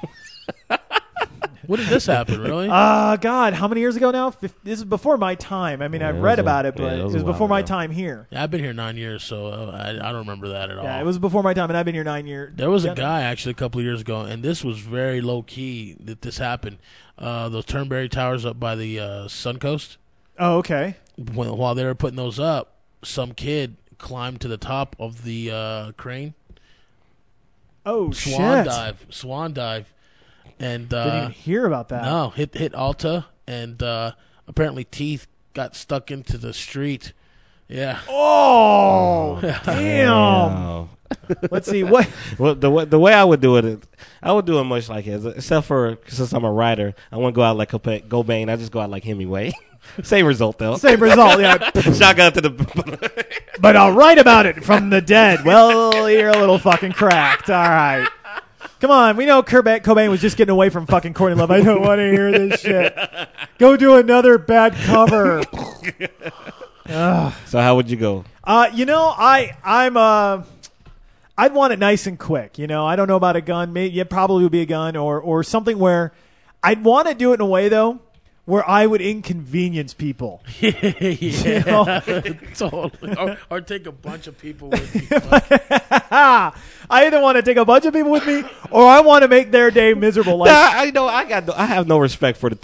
L: When did this happen? Really?
C: Ah, God, how many years ago now? Fif- This is before my time. I mean,
D: Yeah,
C: I've
D: it
C: read
D: was a-
C: about it,
D: yeah,
C: but
D: it
C: it
D: was
C: was
D: a while
C: before my
D: ago.
C: time here.
L: Yeah, I've been here nine years, so uh, I, I don't remember that at all.
C: Yeah, it was before my time, and I've been here nine years.
L: There was a
C: Yeah.
L: guy actually a couple of years ago, and this was very low key that this happened. Uh, those Turnberry Towers up by the uh, Suncoast.
C: Oh, okay.
L: When, while they were putting those up, some kid climbed to the top of the uh, crane.
C: Oh,
L: Swan
C: shit.
L: dive, swan dive, and
C: Didn't
L: uh,
C: even hear about that.
L: no, hit hit Alta, and uh, apparently teeth got stuck into the street. Yeah.
C: Oh, damn.
D: Wow.
C: Let's see what.
D: Well, the way, the way I would do it, is, I would do it much like his, except for since I'm a writer, I wouldn't go out like Copa- Cobain. I just go out like Hemingway. Same result though.
C: Same result, yeah.
D: Shotgun to the.
C: But I'll write about it from the dead. Well, you're a little fucking cracked. All right. Come on. We know Kurt Cobain was just getting away from fucking Courtney Love. I don't want to hear this shit. Go do another bad cover. Ugh.
D: So how would you go?
C: Uh, you know, I I'm uh, I'd want it nice and quick. You know, I don't know about a gun. Maybe it probably would be a gun or or something where I'd want to do it in a way though where I would inconvenience people.
L: yeah,
C: You know?
L: totally. Or, or take a bunch of people with you.
C: I either want to take a bunch of people with me or I want to make their day miserable. Like,
D: Nah, I know I got. No, I have no respect for the take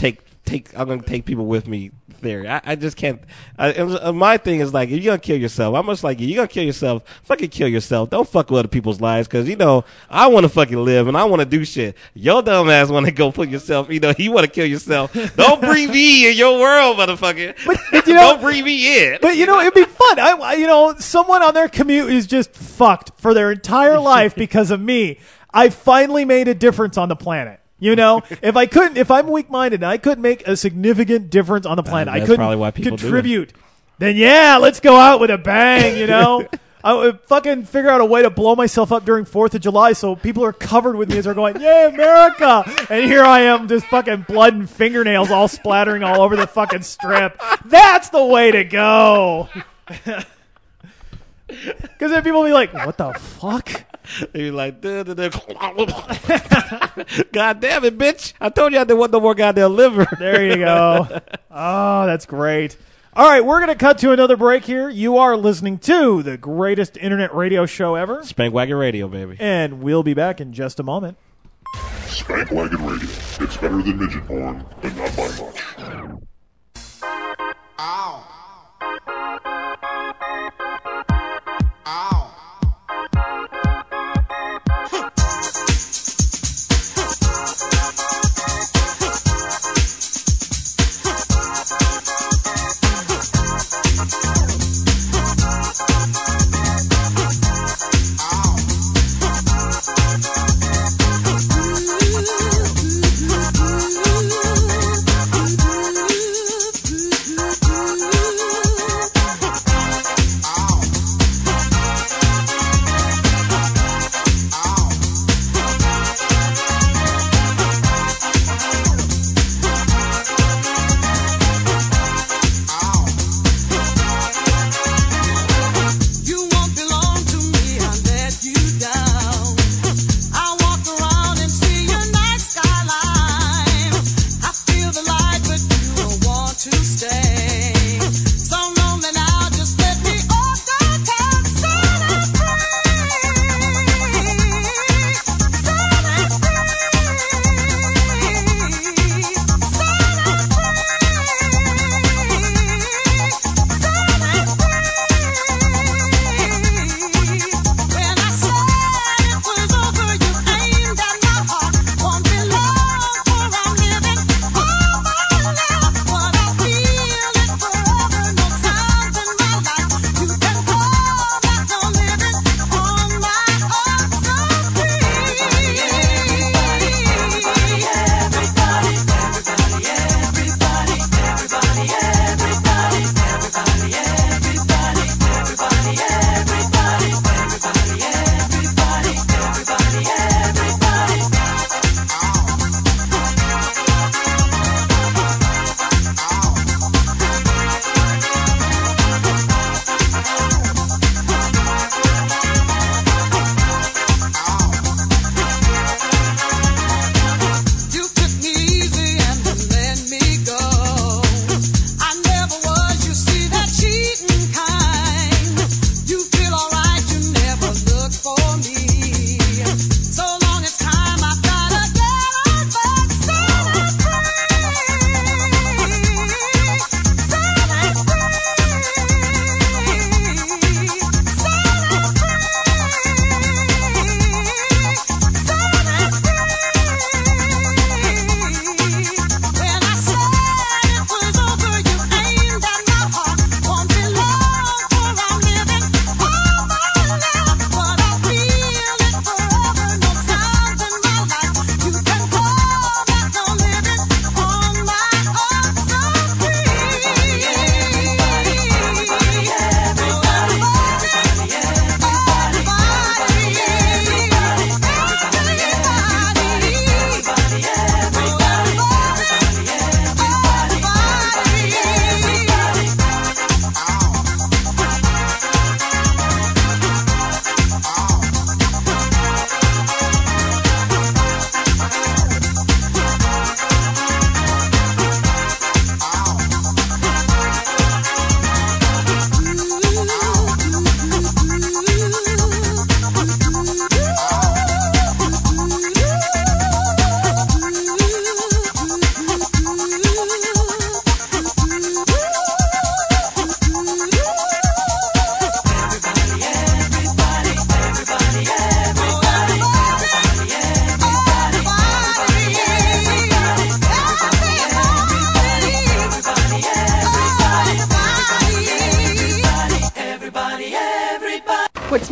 D: take I'm gonna take people with me theory. I, I just can't. I, it was, uh, my thing is like, if you're gonna kill yourself, I'm much like you. You're gonna kill yourself. Fucking kill yourself. Don't fuck with other people's lives, because you know I want to fucking live and I want to do shit. Your dumb ass want to go put yourself. You know you want to kill yourself. Don't bring me in your world, motherfucker.
C: But, but you know,
D: don't bring me in.
C: But you know, it'd be fun. I, I- you know, someone on their commute is just fucked for their entire life because of me. I finally made a difference on the planet. You know, if I couldn't, if I'm weak-minded and I couldn't make a significant difference on the planet,
D: Uh,
C: I
D: that's
C: couldn't
D: probably why people do it.
C: contribute. Then yeah, let's go out with a bang. You know, I would fucking figure out a way to blow myself up during Fourth of July so people are covered with me as they're going, "Yay, America!" And here I am, just fucking blood and fingernails all splattering all over the fucking strip. That's the way to go. Because then people will be like, "What the fuck?"
D: You're like, duh, duh, duh. God damn it, bitch! I told you I didn't want no more goddamn liver.
C: There you go. Oh, that's great. All right, we're going to cut to another break here. You are listening to the greatest internet radio show ever.
D: Spank Wagon Radio, baby.
C: And we'll be back in just a moment.
A: Spank Wagon Radio. It's better than midget porn, but not by much.
K: Ow.
M: Ooh.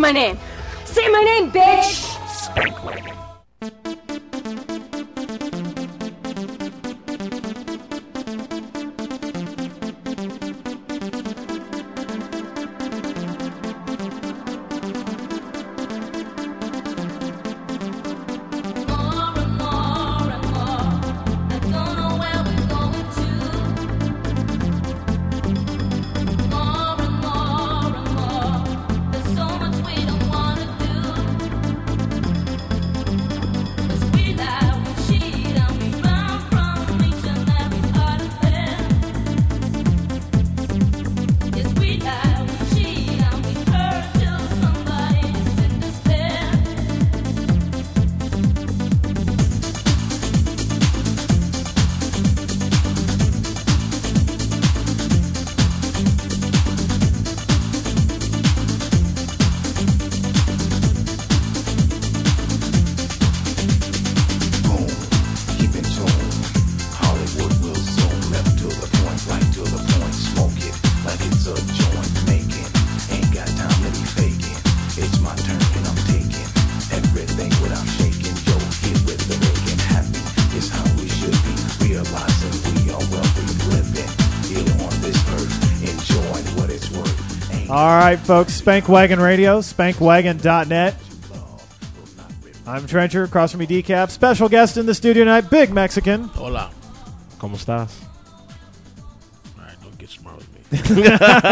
M: my name. Say my name, bitch.
K: Spankwagon.
C: All right, folks, Spankwagon Radio, spankwagon dot net. I'm Trencher, across from me, Decap. Special guest in the studio tonight, Big Mexican.
L: Hola.
D: ¿Cómo estás?
L: All right, don't get smart with me.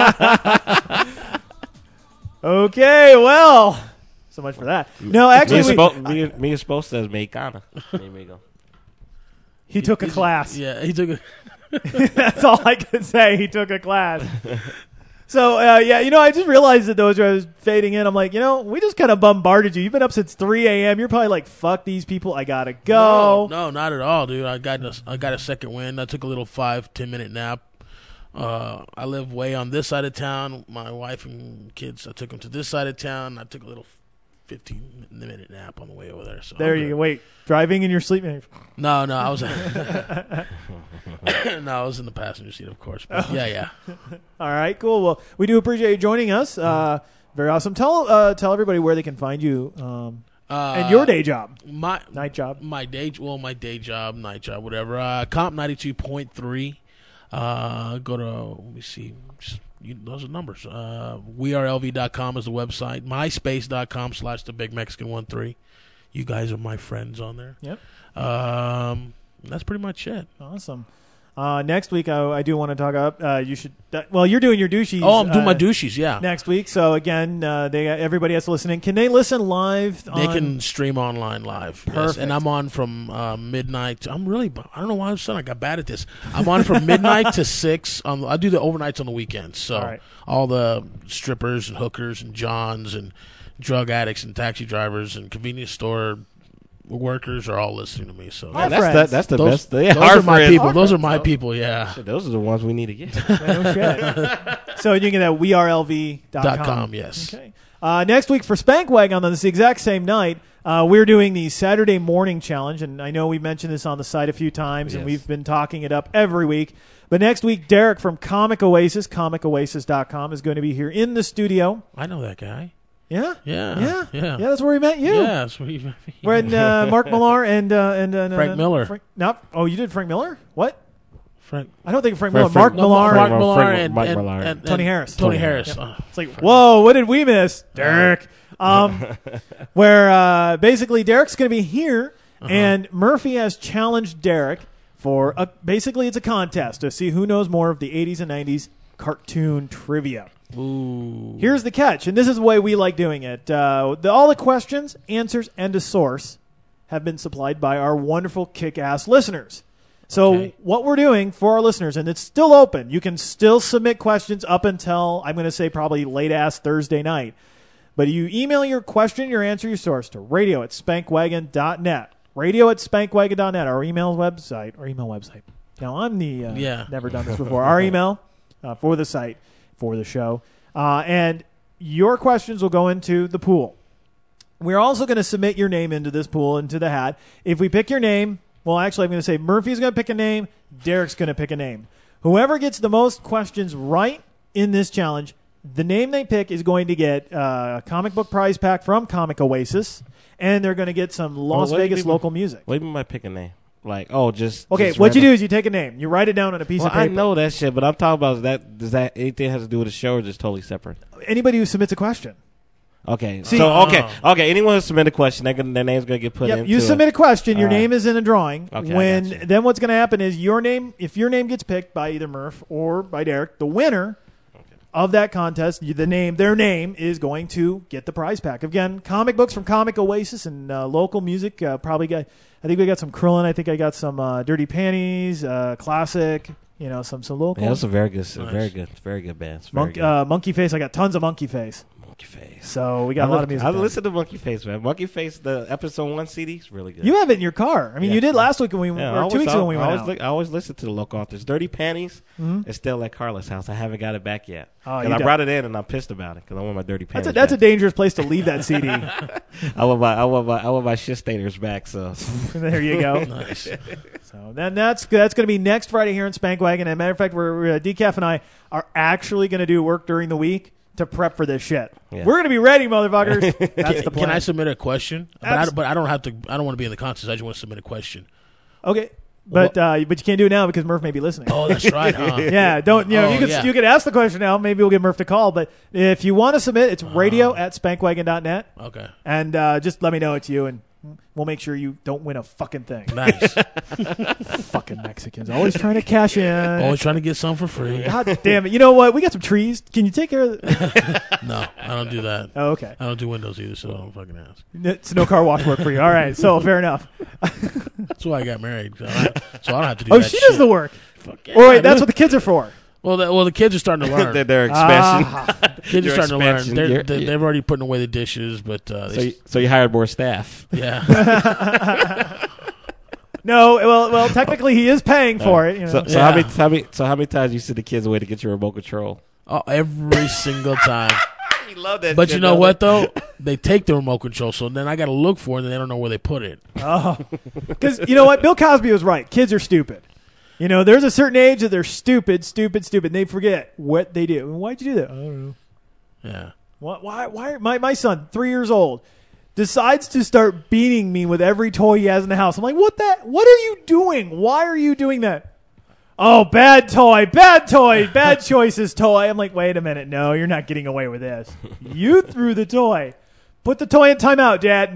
C: Okay, well, so much for that. No, actually,
D: me,
C: we,
D: spo- me, me is supposed to as Mexicana. There we go.
C: He took a class.
L: Yeah, he took a...
C: That's all I can say. He took a class. So, uh, yeah, you know, I just realized that those I was fading in. I'm like, you know, we just kind of bombarded you. You've been up since three a.m. You're probably like, fuck these people. I got to go.
L: No, no, not at all, dude. I got a, I got a second wind. I took a little five, ten minute nap. Uh, I live way on this side of town. My wife and kids, I took them to this side of town. I took a little fifteen minute nap on the way over there. So
C: there you go. Wait, driving in your sleep?
L: No, no, I was no, I was in the passenger seat, of course. But yeah, yeah.
C: All right, cool. Well, we do appreciate you joining us. Uh, very awesome. Tell uh, tell everybody where they can find you um,
L: uh,
C: and your day job,
L: my
C: night job,
L: my day, well, my day job, night job, whatever. Uh, Comp ninety-two point three. Uh, go to let me see. Just, You, those are numbers. Uh, we are L V dot com is the website. MySpace dot com slash the Big Mexican one three. You guys are my friends on there.
C: Yep.
L: Um, that's pretty much it.
C: Awesome. Uh, next week, I, I do want to talk up. Uh, you should. Uh, well, you're doing your douchies.
L: Oh, I'm doing
C: uh,
L: my douchies. Yeah.
C: Next week. So again, uh, they everybody has to listen in. Can they listen live?
L: They
C: on...
L: can stream online live.
C: Perfect.
L: Yes. And I'm on from uh, midnight. To, I'm really. I don't know why all of a sudden I got bad at this. I'm on from midnight to six. Um, I do the overnights on the weekends. So
C: all, right.
L: all the strippers and hookers and johns and drug addicts and taxi drivers and convenience store workers are all listening to me. So
D: yeah, that's the, that's the
L: those,
D: best. Yeah,
L: those are my
D: friends.
L: people.
D: Our
L: those
D: friends,
L: are my
D: though.
L: people. Yeah.
D: Shit, those are the ones we need to get.
C: No shit. So you can get that we are L V dot com.
L: Dot com, yes.
C: Okay. Uh, next week for Spankwagon on this exact same night, uh, we're doing the Saturday morning challenge, and I know we mentioned this on the site a few times,
D: Yes.
C: and we've been talking it up every week. But next week, Derek from Comic Oasis, comic oasis dot com, is going to be here in the studio.
L: I know that guy.
C: Yeah?
L: Yeah.
C: Yeah?
L: Yeah.
C: Yeah, that's where we met you.
L: Yeah, that's where you met me.
C: When uh, Mark Millar and... Uh, and uh,
L: Frank
C: uh,
L: Miller.
C: Frank, no, oh, you did Frank Miller? What?
L: Frank.
C: I don't think Frank
D: Frank-
C: Miller.
D: Frank-
C: Mark
L: No,
C: Millar.
L: Mark
D: Frank-
L: Millar
D: Frank-
L: and,
D: Mike
L: and,
D: Millar.
L: and- and
C: Tony Harris.
L: Tony
D: Tony
L: Harris.
C: Yeah.
L: Oh,
C: It's like, whoa, what did we miss? Derek. Um, where uh, basically Derek's going to be here,
L: Uh-huh.
C: and Murphy has challenged Derek for a, basically it's a contest to see who knows more of the eighties and nineties cartoon trivia.
L: Ooh.
C: Here's the catch, and this is the way we like doing it. Uh, the, all the questions, answers, and a source have been supplied by our wonderful kick-ass listeners. So
L: Okay.
C: what we're doing for our listeners, and it's still open, you can still submit questions up until, I'm going to say probably late-ass Thursday night. But you email your question, your answer, your source to radio at spankwagon dot net. Radio at spankwagon dot net, our email website, our email website. Now, I'm the, uh,
L: Yeah.
C: never done this before, our email uh, for the site, for the show. Uh, and your questions will go into the pool. We're also going to submit your name into this pool, into the hat. If we pick your name, well, actually, I'm going to say Murphy's going to pick a name, Derek's going to pick a name. Whoever gets the most questions right in this challenge the name they pick is going to get uh, a comic book prize pack from Comic Oasis, and they're going to get some Las
D: Oh, what do you
C: Vegas
D: mean by-
C: local music.
D: What do you mean by pick a name? Like, oh, just
C: Okay,
D: just
C: what you
D: random-
C: do is you take a name, you write it down on a piece
D: Well,
C: of paper.
D: I know that shit, but I'm talking about that. Does that anything has to do with the show, or just totally separate?
C: Anybody who submits a question.
D: Okay,
C: See-
D: so okay, okay. Anyone who submit a question, they're gonna, their name's gonna get put
C: Yep,
D: into.
C: you submit a question. Your
D: All right.
C: name is in a drawing.
D: Okay, I
C: when
D: got you.
C: then what's going to happen is your name, if your name gets picked by either Murph or by Derek, the winner of that contest, you- the name, their name is going to get the prize pack. Again, comic books from Comic Oasis and uh, local music. Uh, probably got. I think we got some Krillin. I think I got some uh, Dirty Panties, uh, classic. You know, some some local.
D: Yeah, that's a very good,
L: Nice.
D: very good, very good band. It's very
C: Monk,
D: good.
C: uh, Monkey Face. I got tons of Monkey Face.
D: Monkey Face.
C: So we got
D: I
C: a lot
D: li-
C: of music.
D: I
C: there.
D: listened to Monkey Face, man. Monkey Face, the episode one C D is really good.
C: You have it in your car. I mean,
D: Yeah.
C: you did last week when we
D: Yeah, I
C: or
D: always,
C: two weeks ago
D: I,
C: when we
D: I
C: went
D: always
C: out.
D: Look, I always listen to the local authors. Dirty Panties
C: Mhm.
D: is still at Carla's house. I haven't got it back yet.
C: Oh,
D: 'Cause
C: you
D: I
C: don't-
D: brought it in and I'm pissed about it because I want my Dirty Panties.
C: That's a that's a
D: back.
C: dangerous place to leave that C D.
D: I want my I want my I want my shit stainers back. So
C: There you go.
L: Nice.
C: So then that's that's going to be next Friday here in Spankwagon. And as a matter of fact, we're, we're uh, Decaf and I are actually going to do work during the week to prep for this shit.
L: Yeah.
C: We're going to be ready, motherfuckers. That's
L: can,
C: the plan.
L: can I submit a question? But I,
C: Abs-
L: but I don't have to. I don't want to be in the contest. I just want to submit a question.
C: Okay. But uh, but you can't do it now because Murph may be listening.
L: Oh, that's right, huh?
C: Yeah, don't you know?
L: Oh,
C: you can
L: yeah.
C: you can ask the question now. Maybe we'll get Murph to call. But if you want to submit, it's radio at spankwagon dot net.
L: Okay.
C: And uh, just let me know it's you, and we'll make sure you don't win a fucking thing.
L: Nice.
C: Fucking Mexicans, always trying to cash in.
L: Always trying to get some for free.
C: God damn it! You know what? We got some trees. Can you take care of? The-
L: No, I don't do that.
C: Oh, okay.
L: I don't do windows either, so don't fucking ask.
C: It's no car wash work for you. All right, so fair enough.
L: That's why I got married. So I, so I don't have to do
C: Oh,
L: that
C: she
L: shit.
C: does the work.
L: Fuck yeah,
C: Or wait,
L: I
C: that's
L: do.
C: what the kids are for.
L: Well, the, well, the kids are starting to learn.
D: They're- they're expansion.
C: Ah.
L: Kids are
D: Your
L: starting to learn.
D: expansion.
L: They're,
D: You're-
L: they,
D: you-
L: they've already putting away the dishes, but uh, they
D: so you,
L: s-
D: so you hired more staff.
L: yeah.
C: No, well, well, technically he is paying for it. You know?
D: So, so
L: Yeah.
D: how many how many so how many times you send the kids away to get your remote control?
L: Oh, every single time.
D: You love that.
L: But
D: shit,
L: you know
D: don't
L: what
D: you?
L: though? They take the remote control, so then I got to look for it, and they don't know where they put it.
C: Oh, because you know what? Bill Cosby was right. Kids are stupid. You know, there's a certain age that they're stupid, stupid, stupid. And they forget what they do. Why'd you do that? I don't know.
L: Yeah.
C: Why? Why? why my my son, three years old, decides to start beating me with every toy he has in the house. I'm like, what that? What are you doing? Why are you doing that? Oh, bad toy, bad toy, bad choices, toy. I'm like, wait a minute. No, you're not getting away with this. You threw the toy. Put the toy in timeout, Dad.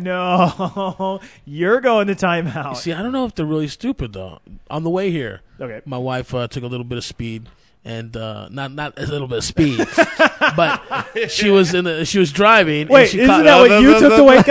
C: No, you're going to timeout.
L: See, I don't know if they're really stupid though. On the way here,
C: Okay.
L: my wife uh, took a little bit of speed, and uh, not not a little bit of speed, but she was in the she was driving.
C: Wait,
L: and she
C: isn't
L: caught,
C: that what
D: no,
C: you
D: no,
C: took
D: no,
C: to
D: no.
C: wake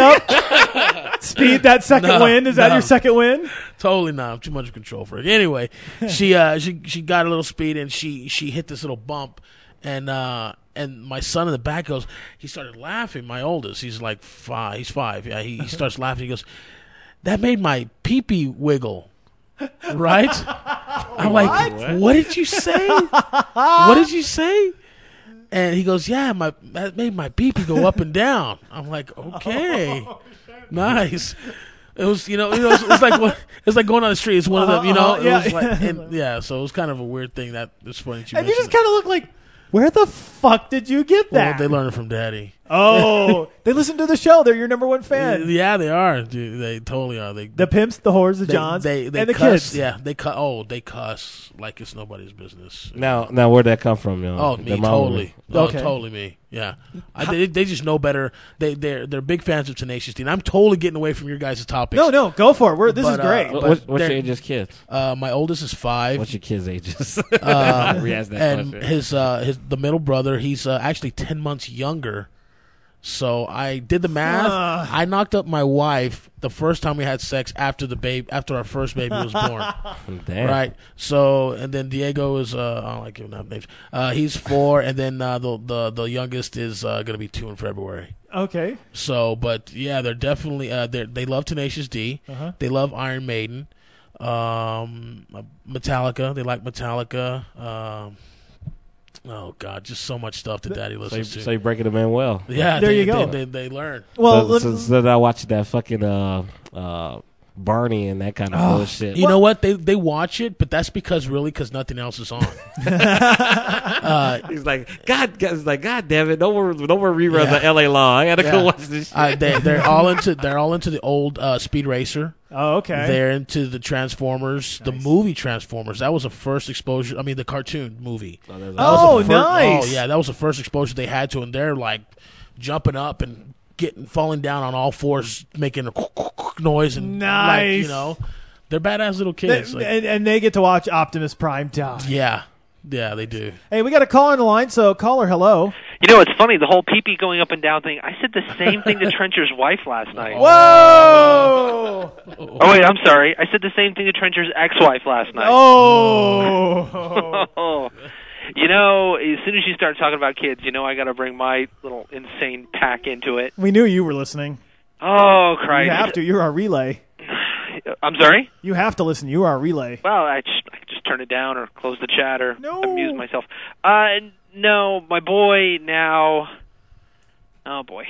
C: up? Speed, that second
L: No,
C: win? Is that
L: no.
C: your second win?
L: Totally not. I'm too much control for it. Anyway, she uh she she got a little speed and she she hit this little bump, and uh and my son in the back goes. He started laughing. My oldest, he's like five. He's five. Yeah, he, he starts laughing. He goes, "That made my pee pee wiggle." Right? I'm like,
C: What?
L: what did you say? What did you say? And he goes, yeah, my that made my pee pee go up and down. I'm like, okay, nice. It was, you know, you know, it's, it's like what, it's like going on the street. It's one of them, you know.
C: Uh-huh,
L: It
C: yeah.
L: was like, and, yeah. So it was kind of a weird thing. That it's funny. That you
C: And you
L: mentioned
C: just kind of look like, where the fuck did you get
L: it. Well,
C: that?
L: they learned it from Daddy.
C: Oh, they listen to the show. They're your number one fan.
L: Yeah, they are. Dude, they totally are. They
C: The pimps, the whores, the
L: they,
C: Johns,
L: they, they
C: and the
L: cuss,
C: kids.
L: Yeah, they cuss. Oh, they cuss like it's nobody's business.
D: Now now where'd that come from? You know?
L: Oh,
D: The
L: me,
D: mom-
L: totally. Oh,
C: Okay.
L: totally me. Yeah, I, they, they just know better. They they're they're big fans of Tenacious D. And I'm totally getting away from your guys' topics.
C: No, no, go for it. We're, this
L: But,
C: is great.
L: uh,
D: What,
L: but
D: what's what's your
L: they're-
D: age's kids?
L: Uh, my oldest is five.
D: What's your kids' ages?
L: Uh,
D: Re-ask that
L: and
D: question.
L: his uh, his the middle brother, he's uh, actually ten months younger. So I did the math.
C: Ah.
L: I knocked up my wife the first time we had sex after the baby after our first baby was born.
D: Damn.
L: Right. So and then Diego is uh, I don't like giving out names. Uh, he's four, and then uh, the the the youngest is uh, going to be two in February.
C: Okay.
L: So, but yeah, they're definitely uh, they they love Tenacious D.
C: Uh-huh.
L: They love Iron Maiden, um, Metallica. They like Metallica. Um, oh God, just so much stuff that Daddy
D: So, you,
L: listens to.
D: so you're breaking them in well.
L: Yeah,
C: There
L: they,
C: you go.
L: They, they, they learn.
C: Well,
D: so,
C: let-
D: so, so then I watched that fucking uh uh Barney and that kind of
L: Oh,
D: bullshit.
L: You know what? They they watch it, but that's because really because nothing else is on. uh,
D: He's like, God, he's like, God damn it! No more, no more reruns
L: Yeah.
D: of L A Law. I gotta
L: Yeah.
D: go watch this shit.
L: Uh, they, they're all into they're all into the old uh, Speed Racer.
C: Oh, okay.
L: They're into the Transformers, the movie Transformers. That was the first exposure. I mean, the cartoon movie.
D: Oh, there's-
L: That was
C: Oh,
L: the fir-
C: nice.
L: Oh, yeah, that was the first exposure they had to, and they're like jumping up and getting falling down on all fours, making a noise and like,
C: Nice.
L: you know, they're badass little
C: They-
L: kids. Like,
C: and, and they get to watch Optimus Prime die.
L: yeah, yeah, they do.
C: Hey, we got a call on the line, so caller, hello.
G: You know, it's funny, the whole pee-pee going up and down thing. I said the same thing to Trencher's wife last night.
C: Whoa!
G: Oh, wait, I'm sorry. I said the same thing to Trencher's ex-wife last night.
C: Oh!
G: You know, as soon as you start talking about kids, you know I got to bring my little insane pack into it.
C: We knew you were listening.
G: Oh, Christ.
C: You have to. You're our relay.
G: I'm sorry?
C: You have to listen. You are our relay.
G: Well, I just, I just turn it down or close the chat or amuse myself. Uh, no, my boy now... Oh, boy.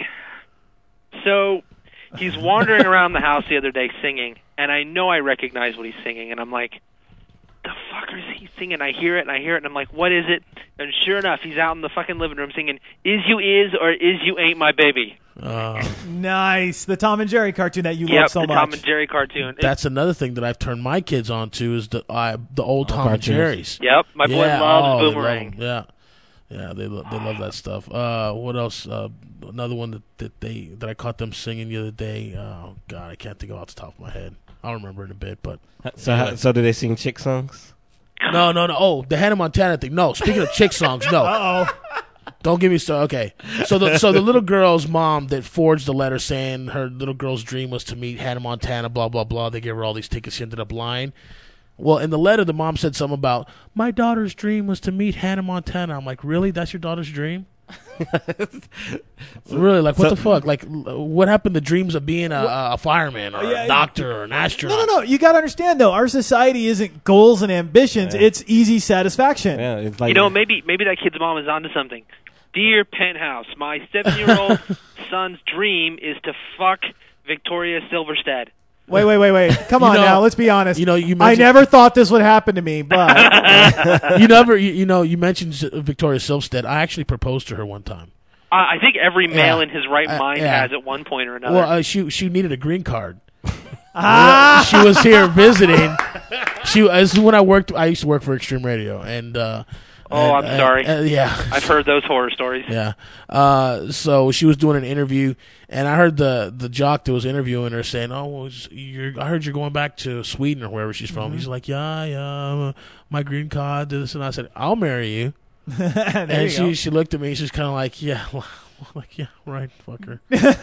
G: So, he's wandering around the house the other day singing, and I know I recognize what he's singing, and I'm like, the fuck is he singing? I hear it, and I hear it, and I'm like, what is it? And sure enough, he's out in the fucking living room singing, Is You Is or Is You Ain't My Baby.
L: Uh,
C: Nice. The Tom and Jerry cartoon that you
G: yep,
C: love so
G: the
C: much.
G: Tom and Jerry cartoon.
L: That's another thing that I've turned my kids on to is the uh, the old Tom and
D: cartoons.
L: Jerry's.
G: Yep, my boy
L: Yeah,
G: loves
L: oh, they love
G: Boomerang.
L: 'em. Yeah, yeah, they lo- they love that stuff. Uh, what else? Uh, another one that, that they that I caught them singing the other day. Oh God, I can't think of it off the top of my head. I'll remember in a bit. But
D: So, how, so do they sing chick songs?
L: no, no, no. Oh, the Hannah Montana thing. No, speaking of chick songs, no.
C: Uh-oh.
L: Don't give me started. Okay, so the so the little girl's mom that forged the letter saying her little girl's dream was to meet Hannah Montana. Blah blah blah. They gave her all these tickets. She ended up lying. Well, in the letter, the mom said something about my daughter's dream was to meet Hannah Montana. I'm like, really? That's your daughter's dream? Really? Like, what
D: So-
L: the fuck? Like, l- what happened to dreams of being a, a fireman or
C: Yeah,
L: a doctor or an astronaut?
C: No, no, no. You got to understand, though, our society isn't goals and ambitions.
D: Yeah.
C: It's easy satisfaction.
D: Yeah, it's like
G: You know, maybe maybe that kid's mom is onto something. Dear Penthouse, my seven-year-old son's dream is to fuck Victoria Silverstead.
C: Wait, wait, wait, wait. Come
L: You
C: on
L: know-
C: now. Let's be honest.
L: you know, you
C: I
L: mentioned-
C: never thought this would happen to me, but
L: you never, you, you know, you mentioned Z- Victoria Silvstedt. I actually proposed to her one time.
G: Uh, I think every male
L: Yeah.
G: in his right
L: Uh,
G: mind
L: yeah.
G: has at one point or another.
L: Well, uh, she she needed a green card.
C: Ah!
L: She was here visiting. She this is when I worked. I used to work for Extreme Radio, and uh,
G: oh,
L: and,
G: I'm
L: uh,
G: sorry.
L: uh, yeah,
G: I've heard those horror stories.
L: yeah. Uh, so she was doing an interview, and I heard the the jock that was interviewing her saying, "Oh, well, it's- you're, I heard you're going back to Sweden or wherever she's from."
C: Mm-hmm.
L: He's like, "Yeah, yeah, my green card, this," and I said, "I'll marry you."
C: there
L: and
C: you
L: she
C: go.
L: she looked at me. She's kind of like, "Yeah, like yeah, right, fucker."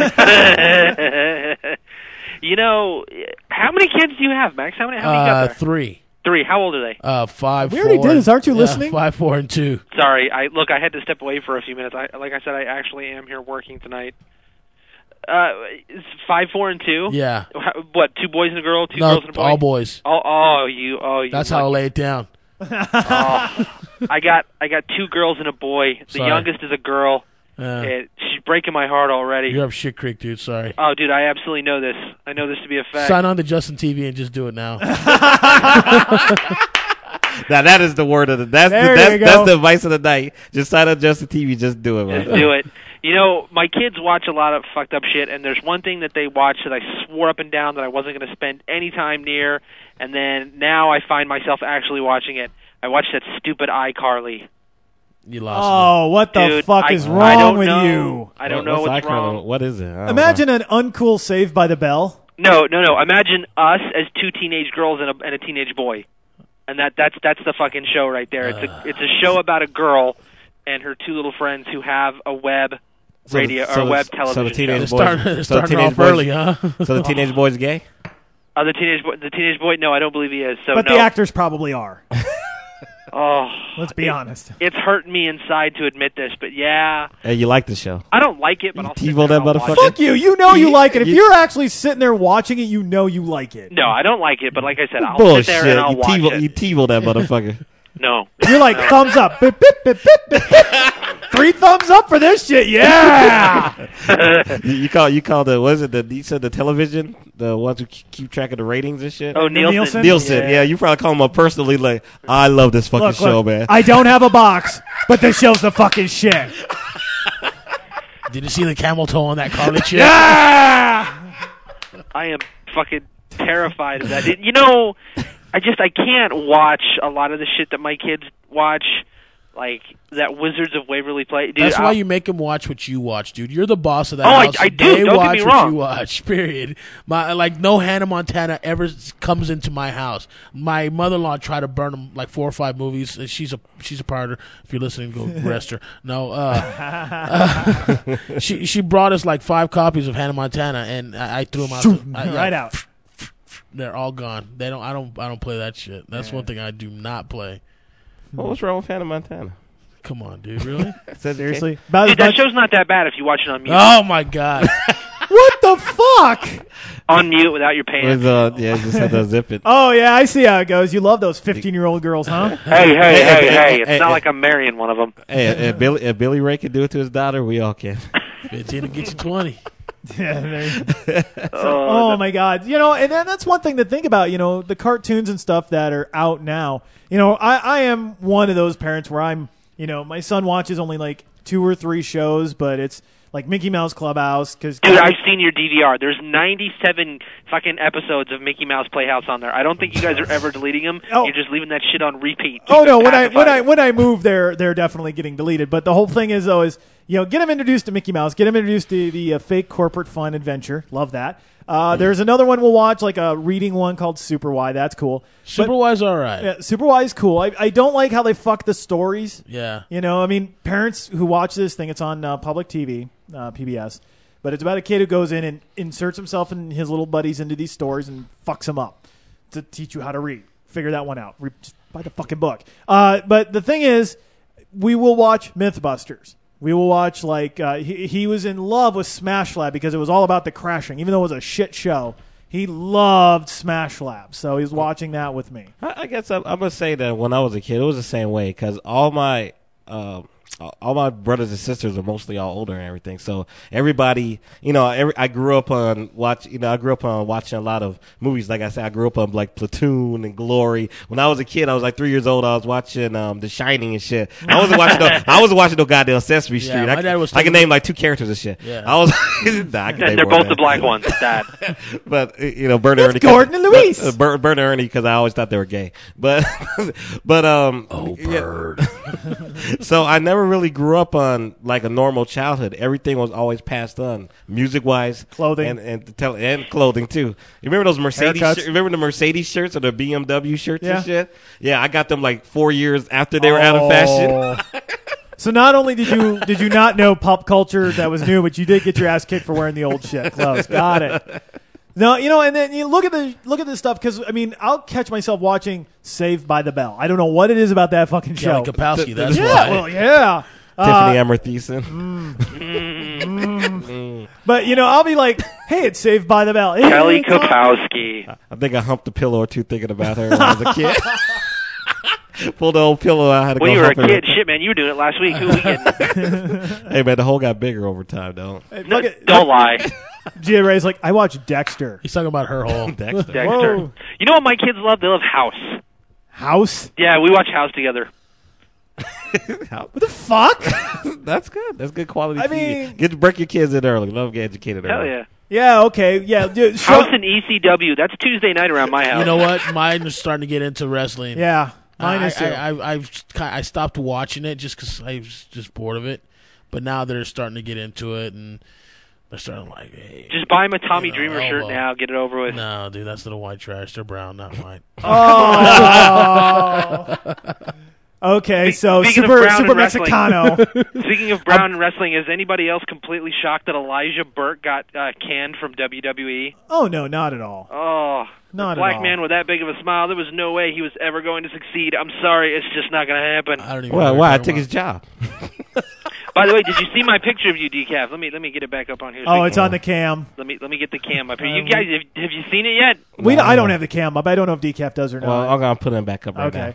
G: You know, how many kids do you have, Max? How many? How many you
L: Uh,
G: got there?
L: three.
G: Three. How old are they?
L: Uh, five.
C: We already
L: four,
C: did this. Aren't you
L: yeah,
C: listening?
L: Five, four, and two.
G: Sorry, I look. I had to step away for a few minutes. I, like I said, I actually am here working tonight. Uh, it's five, four, and two.
L: Yeah.
G: How- What? Two boys and a girl. Two
L: No,
G: girls and a boy.
L: all boys.
G: Oh, oh, you. Oh, you.
L: That's how I
G: lucky-
L: lay it down.
G: Oh, I got. I got two girls and a boy. The
L: Sorry.
G: youngest is a girl.
L: Uh,
G: and she's breaking my heart already.
L: you're up shit creek, dude. Sorry.
G: Oh, dude, I absolutely know this. I know this to be a fact.
L: Sign on to Justin T V and just do it now.
D: Now that is the word of the that's
C: There
D: the, that's,
C: you go.
D: that's the advice of the night. Just sign up Justin T V. Just do it, man.
G: Just do it. You know, my kids watch a lot of fucked up shit, and there's one thing that they watch that I swore up and down that I wasn't going to spend any time near, and then now I find myself actually watching it. I watched that stupid iCarly.
L: You lost
C: Oh, what the
G: Dude,
C: fuck
G: I-
C: is
G: I
C: wrong
G: don't
C: with
G: know.
C: you?
G: I don't
D: What-
G: know
D: what's
G: what's
D: iCarly?
G: wrong.
D: What is it? I don't
C: Imagine an uncool Saved by the Bell.
G: No, no, no. Imagine us as two teenage girls and a, and a teenage boy, and that that's that's the fucking show right there. It's a it's a show about a girl and her two little friends who have a web
D: So the-
G: radio
D: so
G: or
D: the-
G: web
D: so
G: television
D: the teenage
G: show.
D: boys,
L: Start-
D: so the
L: starting
D: teenage
L: off
D: boys,
L: early, huh?
D: So the teenage boy's gay.
G: Uh, the teenage boy, the teenage boy. No, I don't believe he is. So
C: but
G: no.
C: the actors probably are.
G: Oh,
C: Let's be
G: it-
C: honest.
G: It's hurting me inside to admit this, but yeah,
D: Hey, you like the show?
G: I don't like it, but I'll sit
D: TiVo
G: there
D: that
G: and I'll watch
D: motherfucker?
G: it.
C: Fuck you. You know you like it. If
D: You-
C: you're actually sitting there watching it, you know you like it.
G: No, I don't like it, but like I said, I'll
D: Bullshit.
G: sit there and I'll
D: you
G: watch
D: TiVo,
G: it.
D: you TiVo that motherfucker.
G: No,
C: You're like, thumbs up. Bip, bip, bip, bip, bip, bip. three thumbs up for this shit. Yeah.
D: you, you call you call the what is it the you said the television the ones who keep track of the ratings and shit.
G: Oh, Nielsen.
C: Nielsen.
D: Nielsen.
C: Yeah.
D: Yeah, you probably call him up personally. Like, I love this fucking
C: Look,
D: show,
C: look,
D: man.
C: I don't have a box, but this show's the fucking shit.
L: Did you see the camel toe on that Carly chick?
C: Yeah.
G: I am fucking terrified of that. You know, I just I can't watch a lot of the shit that my kids watch, like that Wizards of Waverly Place. Dude,
L: That's why
G: I'll-
L: you make them watch what you watch, dude. You're the boss of that
G: Oh, I-
L: house.
G: I do.
L: They
G: Don't get
L: watch
G: me
L: what
G: wrong.
L: you watch. Period. My like no Hannah Montana ever s- comes into my house. My mother-in-law tried to burn them like four or five movies. And she's a she's a part of. If you're listening, go rest her. No, uh, uh, she she brought us like five copies of Hannah Montana, and I, I threw them out.
C: Shoot,
L: I- yeah,
C: right out.
L: They're all gone. They don't. I don't. I don't play that shit. That's one thing I do not play.
D: Well, what's wrong with Hannah Montana?
L: Come on, dude. Really?
C: Seriously? About as
G: Dude, that
C: much-
G: show's not that bad if you watch it on mute.
L: Oh my god.
C: What the fuck?
G: On mute without your pants.
D: With, uh, yeah, just had to zip it.
C: Oh, yeah, I see how it goes. You love those fifteen-year-old girls, huh?
G: Hey, hey,
D: Hey,
G: hey,
D: hey,
G: hey! It's
D: hey,
G: not
D: hey.
G: like I'm marrying one of them.
D: Hey, if Billy, if Billy Ray can do it to his daughter, we all can.
L: fifteen to get you twenty.
C: Yeah, there you so, oh my God! You know, and then that's one thing to think about. You know, the cartoons and stuff that are out now. You know, I, I am one of those parents where I'm. You know, my son watches only like two or three shows, but it's like Mickey Mouse Clubhouse. Cause
G: Dude, I've seen your D V R. There's ninety-seven fucking episodes of Mickey Mouse Playhouse on there. I don't think you guys are ever deleting them.
C: Oh.
G: You're just leaving that shit on repeat.
C: Oh no! When I
G: Pacify
C: when I
G: them.
C: when I move, they're they're definitely getting deleted. But the whole thing is though is you know get them introduced to Mickey Mouse, get them introduced to the uh, fake corporate fun adventure. Love that. Uh, there's another one we'll watch, like a reading one called Super Y. That's cool.
L: Super
C: But-
L: Y's all right.
C: Yeah, Super Y is cool. I, I don't like how they fuck the stories.
L: Yeah.
C: You know, I mean, parents who watch this thing, it's on uh, public T V, uh, P B S, but it's about a kid who goes in and inserts himself and his little buddies into these stories and fucks them up to teach you how to read. Figure that one out. Re- just buy the fucking book. Uh, but the thing is, we will watch Mythbusters. We will watch, like, uh, he, he was in love with Smash Lab because it was all about the crashing. Even though it was a shit show, he loved Smash Lab. So he was watching that with me.
D: I, I guess I'm, I'm gonna say that when I was a kid, it was the same way because all my um, all my brothers and sisters are mostly all older and everything. So everybody, you know, every, I grew up on watch. You know, I grew up on watching a lot of movies. Like I said, I grew up on like Platoon and Glory. When I was a kid, I was like three years old. I was watching um, The Shining and shit. I wasn't watching. No, I wasn't watching no goddamn Sesame Street.
L: Yeah, my
D: I,
L: dad was
D: I can
L: taking-
D: name like two characters and shit.
L: Yeah.
D: I was. nah, I can name
G: And they're
D: more
G: both
D: than
G: the
D: that.
G: black ones. Dad.
D: But uh, you know, Bert and Ernie.
C: Gordon and Luis.
D: Uh, Bert, Bert and Ernie, because I always thought they were gay. But, but um.
L: Oh,
D: yeah.
L: bird.
D: So I never really grew up on like a normal childhood. Everything was always passed on, music wise,
C: Clothing.
D: and and, the tele- and clothing too. You remember those Mercedes?
C: Haircuts.
D: Shir- remember the Mercedes shirts or the B M W shirts
C: Yeah.
D: and shit? Yeah, I got them like four years after they were out of fashion.
C: So not only did you did you not know pop culture that was new, but you did get your ass kicked for wearing the old shit clothes. Got it. No, you know, and then you look at the look at this stuff because I mean, I'll catch myself watching Saved by the Bell. I don't know what it is about that fucking show.
L: Kelly Kapowski. That's
C: yeah,
L: why.
C: well, yeah.
D: Tiffany
C: Uh,
D: Amber Thiessen.
C: mm. But you know, I'll be like, "Hey, it's Saved by the Bell." Hey,
G: Kelly
C: it's on-
G: Kapowski.
D: I think I humped a pillow or two thinking about her when I was a kid. Pulled the old pillow out. I had to
G: When
D: go
G: you were a
D: hump her.
G: kid, shit, man, you were doing it last week. Who we getting?
D: Hey man, the hole got bigger over time, though.
C: Hey,
G: No,
C: look at-
G: don't lie.
C: G Ray's like, I watch Dexter.
L: He's talking about her hole.
D: Dexter.
G: Dexter.
C: Whoa.
G: You know what my kids love? They love House.
C: House?
G: Yeah, we watch House together.
C: What the fuck?
D: That's good. That's good quality
C: I
D: T V.
C: mean-
D: Get break your kids in early. Love get educated
G: Hell
D: early.
G: yeah.
C: Yeah, okay, yeah. Dude, show-
G: House and E C W. That's Tuesday night around my house.
L: You know what? Mine is starting to get into wrestling.
C: yeah, mine
L: I,
C: is too.
L: I, I, I've ki- I stopped watching it just because I was just bored of it. But now they're starting to get into it, and they're starting like, hey.
G: Just buy him a Tommy
L: You know,
G: Dreamer shirt
L: elbow.
G: now. Get it over with.
L: No, dude, that's little white trash. They're brown, not white.
C: Oh. Okay, so
G: Speaking of
C: super
G: brown
C: super
G: and wrestling.
C: Mexicano.
G: Speaking of brown and wrestling, is anybody else completely shocked that Elijah Burke got uh, canned from W W E?
C: Oh no, not at all.
G: Oh,
C: Not
G: a black
C: at all.
G: man with that big of a smile. There was no way he was ever going to succeed. I'm sorry, it's just not going to happen.
L: I don't even
D: Why?
L: know what
D: Why? I
L: you're
D: took
L: talking
D: his job.
G: By the way, did you see my picture of you, Decaf? Let me let me get it back up on here. so
C: Oh,
G: we
C: it's
G: can-
C: on the cam.
G: Let me let me get the cam up here.
C: Uh,
G: You guys, have, have you seen it yet?
C: We I don't have the cam up. I don't know if Decaf does or not.
D: Well, I'm gonna put him back up right
C: okay.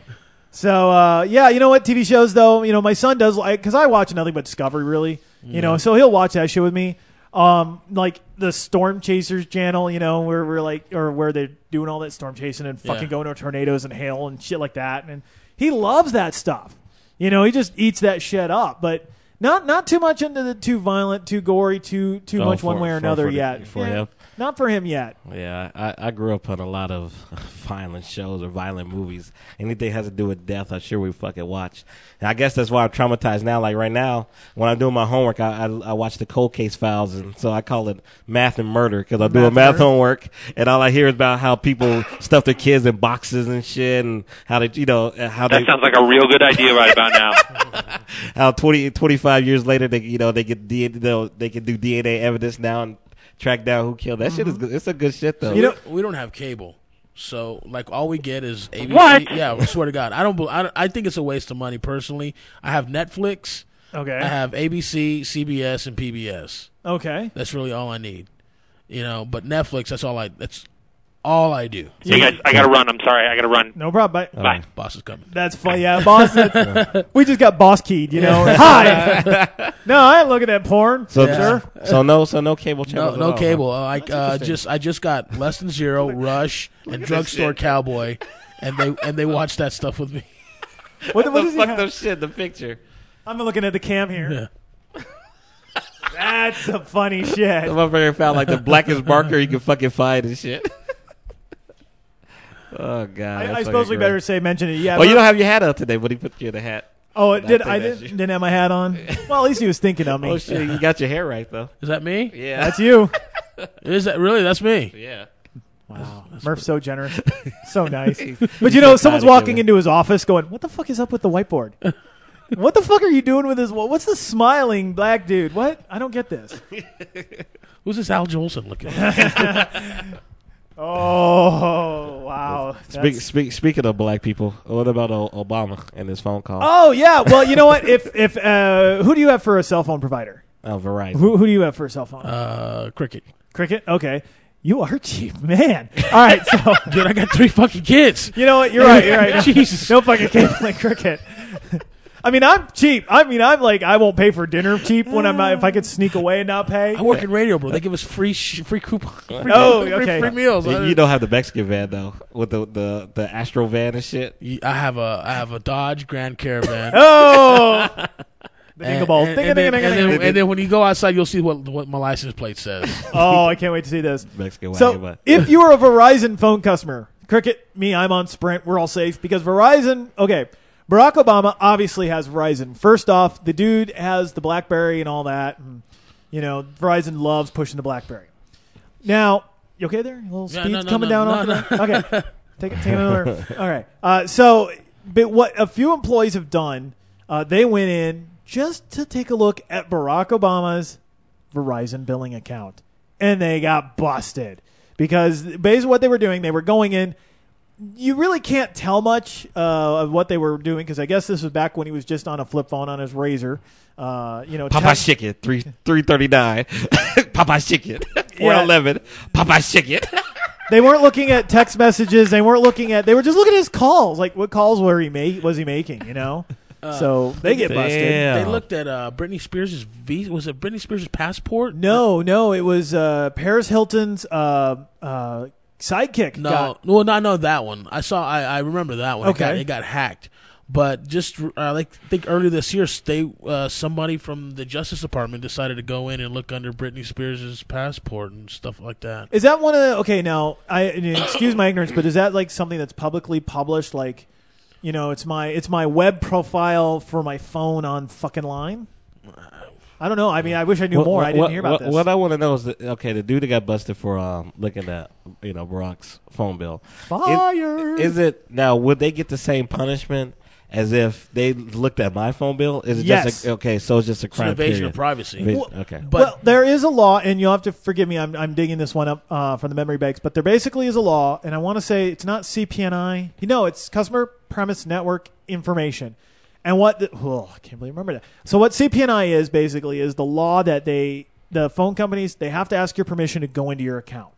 C: So uh, yeah, you know what? T V shows though, you know, my son does like because I watch nothing but Discovery, really. You
L: Yeah.
C: know, so he'll watch that shit with me. Um, like the Storm Chasers channel, you know, where we're like, or where they're doing all that storm chasing and fucking
L: Yeah.
C: going to tornadoes and hail and shit like that, and he loves that stuff. You know, he just eats that shit up, but not not too much into the too violent, too gory, too too
D: Oh,
C: much
D: for-
C: one way or
D: for-
C: another
D: for the-
C: yet.
D: for
C: Yeah,
D: him?
C: not for him yet.
D: Yeah, I, I grew up on a lot of violent shows or violent movies. Anything has to do with death, I'm sure we fucking watch. And I guess that's why I'm traumatized now. Like right now, when I'm doing my homework, I, I, I watch the Cold Case Files, and so I call it math and murder because I'm doing
C: Math
D: math
C: murder.
D: homework, and all I hear is about how people stuff their kids in boxes and shit, and how they, you know, how
G: That
D: they.
G: sounds like a real good idea right about now.
D: How twenty, twenty-five years later, they you know they get D, you know, they can do D N A evidence now and track down who killed. That shit is good. It's a good shit though.
L: You know, we don't have cable, so like all we get is A B C.
G: What?
L: Yeah, I swear to God, I don't. bel- I, don't- I think it's a waste of money personally. I have Netflix.
C: Okay.
L: I have A B C, C B S, and P B S.
C: Okay.
L: That's really all I need. You know, but Netflix. That's all I. That's all I do.
G: Hey guys, I gotta run. I'm sorry, I gotta run.
C: No problem. Bye.
G: Bye.
L: Boss is coming.
C: That's funny. Yeah, boss. we just got boss keyed, you know. Hi. No, I ain't looking at porn.
D: So,
C: Sure.
D: so no, so no cable
L: No,
D: channels. at
L: no
D: all, huh?
L: cable. Uh, I
C: That's
L: uh,
C: interesting.
L: just I just got Less Than Zero, Rush, and Drugstore Cowboy, and they and they watch that stuff with me.
C: What, what
D: the
C: does he
D: fuck
C: have?
D: up shit? The picture.
C: I'm looking at the cam here.
L: Yeah.
C: That's some funny shit.
D: The motherfucker found like the blackest marker you can fucking find and shit. Oh god.
C: I,
D: that's
C: I suppose
D: fucking
C: we
D: great.
C: better say mention it. Yeah.
D: Well, you
C: but-
D: don't have your hat on today, but he put you in a hat.
C: Oh, it did
D: I
C: I
D: think that's
C: did,
D: you.
C: didn't have my hat on? Well, at least he was thinking of me.
D: Oh shit, you got your hair right though.
L: Is that me?
D: Yeah,
C: That's you.
L: Is that really? That's me.
D: Yeah.
C: Wow. Murph's so generous. So nice. But you know, someone's walking into his office going, what the fuck is up with the whiteboard? What the fuck are you doing with this? What's the smiling black dude? What? I don't get this.
L: Who's this Al Jolson looking at?
C: Oh, wow.
D: Speak,
C: That's-
D: speak, speaking of black people, what about O- Obama and his phone call?
C: Oh, yeah. Well, you know what? If if uh, who do you have for a cell phone provider?
D: Oh, Verizon.
C: Who who do you have for a cell phone?
L: Uh, Cricket.
C: Cricket? Okay. You are cheap, man. All right, so
L: Dude, I got three fucking kids.
C: you know what? You're right. You're right.
L: Jesus.
C: No fucking cable like Cricket. I mean, I'm cheap. I mean, I'm like, I won't pay for dinner cheap when I'm not, if I could sneak away and not pay.
L: I work in radio, bro. They give us free sh- free coupon. Free,
C: Oh,
L: free,
C: okay.
L: free meals.
D: You, you don't have the Mexican van though, with the the, the Astro van and shit.
L: I have a I have a Dodge Grand Caravan.
C: Oh! The
L: And,
C: dingle balls.
L: and,
C: Ding,
L: and,
C: ding,
L: then,
C: ding,
L: and,
C: ding,
L: then,
C: ding.
L: and then when you go outside, you'll see what what my license plate says.
C: Oh, I can't wait to see this.
D: Mexican wagon,
C: So,
D: but
C: if you are a Verizon phone customer, Cricket, me, I'm on Sprint. We're all safe because Verizon. Okay, Barack Obama obviously has Verizon. First off, the dude has the BlackBerry and all that. And, you know, Verizon loves pushing the BlackBerry. Now, you okay there? A little
L: Yeah,
C: speed's
L: no, no,
C: coming
L: no,
C: down
L: no,
C: off
L: no.
C: of that? Okay, take it. Take another. All right. Uh, so, but what a few employees have done, uh, they went in just to take a look at Barack Obama's Verizon billing account, and they got busted because based on what they were doing, they were going in. You really can't tell much uh, of what they were doing because I guess this was back when he was just on a flip phone on his Razor. Uh, you know,
D: Popeye's
C: tech-
D: chicken, three three thirty nine. Popeye's chicken, four eleven. Popeye's chicken.
C: They weren't looking at text messages. They weren't looking at. They were just looking at his calls. Like what calls were he make? Was he making? You know. So they get busted.
L: They looked at uh, Britney Spears' visa. Was it Britney Spears' passport?
C: No, no, it was uh, Paris Hilton's uh, uh, sidekick.
L: No,
C: got-
L: well, not no that one. I saw. I, I remember that one. It got,
C: Okay.
L: it got hacked. But just uh, like I think earlier this year, they uh, somebody from the Justice Department decided to go in and look under Britney Spears' passport and stuff like that.
C: Is that one of the? Okay, now I excuse my ignorance, but is that like something that's publicly published? Like, you know, it's my it's my web profile for my phone on fucking line. I don't know. I mean, I wish I knew
D: What-
C: more. I didn't
D: what-
C: hear about
D: what,
C: this.
D: What I want to know is that, okay, the dude that got busted for um, looking at you know Barack's phone bill.
C: Fired.
D: Is, is it now? Would they get the same punishment as if they looked at my phone bill? Is it
C: Yes.
D: just a, okay? So it's just a
L: It's an
D: crime.
L: invasion
D: period.
L: of privacy.
D: Inva-
C: Well-
D: okay.
L: But
C: well, there is a law, and you'll have to forgive me. I'm, I'm digging this one up uh, from the memory banks, but there basically is a law, and I want to say it's not C P N I. You know, it's Customer Premise Network Information. And what? The, oh, I can't believe I remember that. So what C P N I is basically is the law that they, the phone companies, they have to ask your permission to go into your account.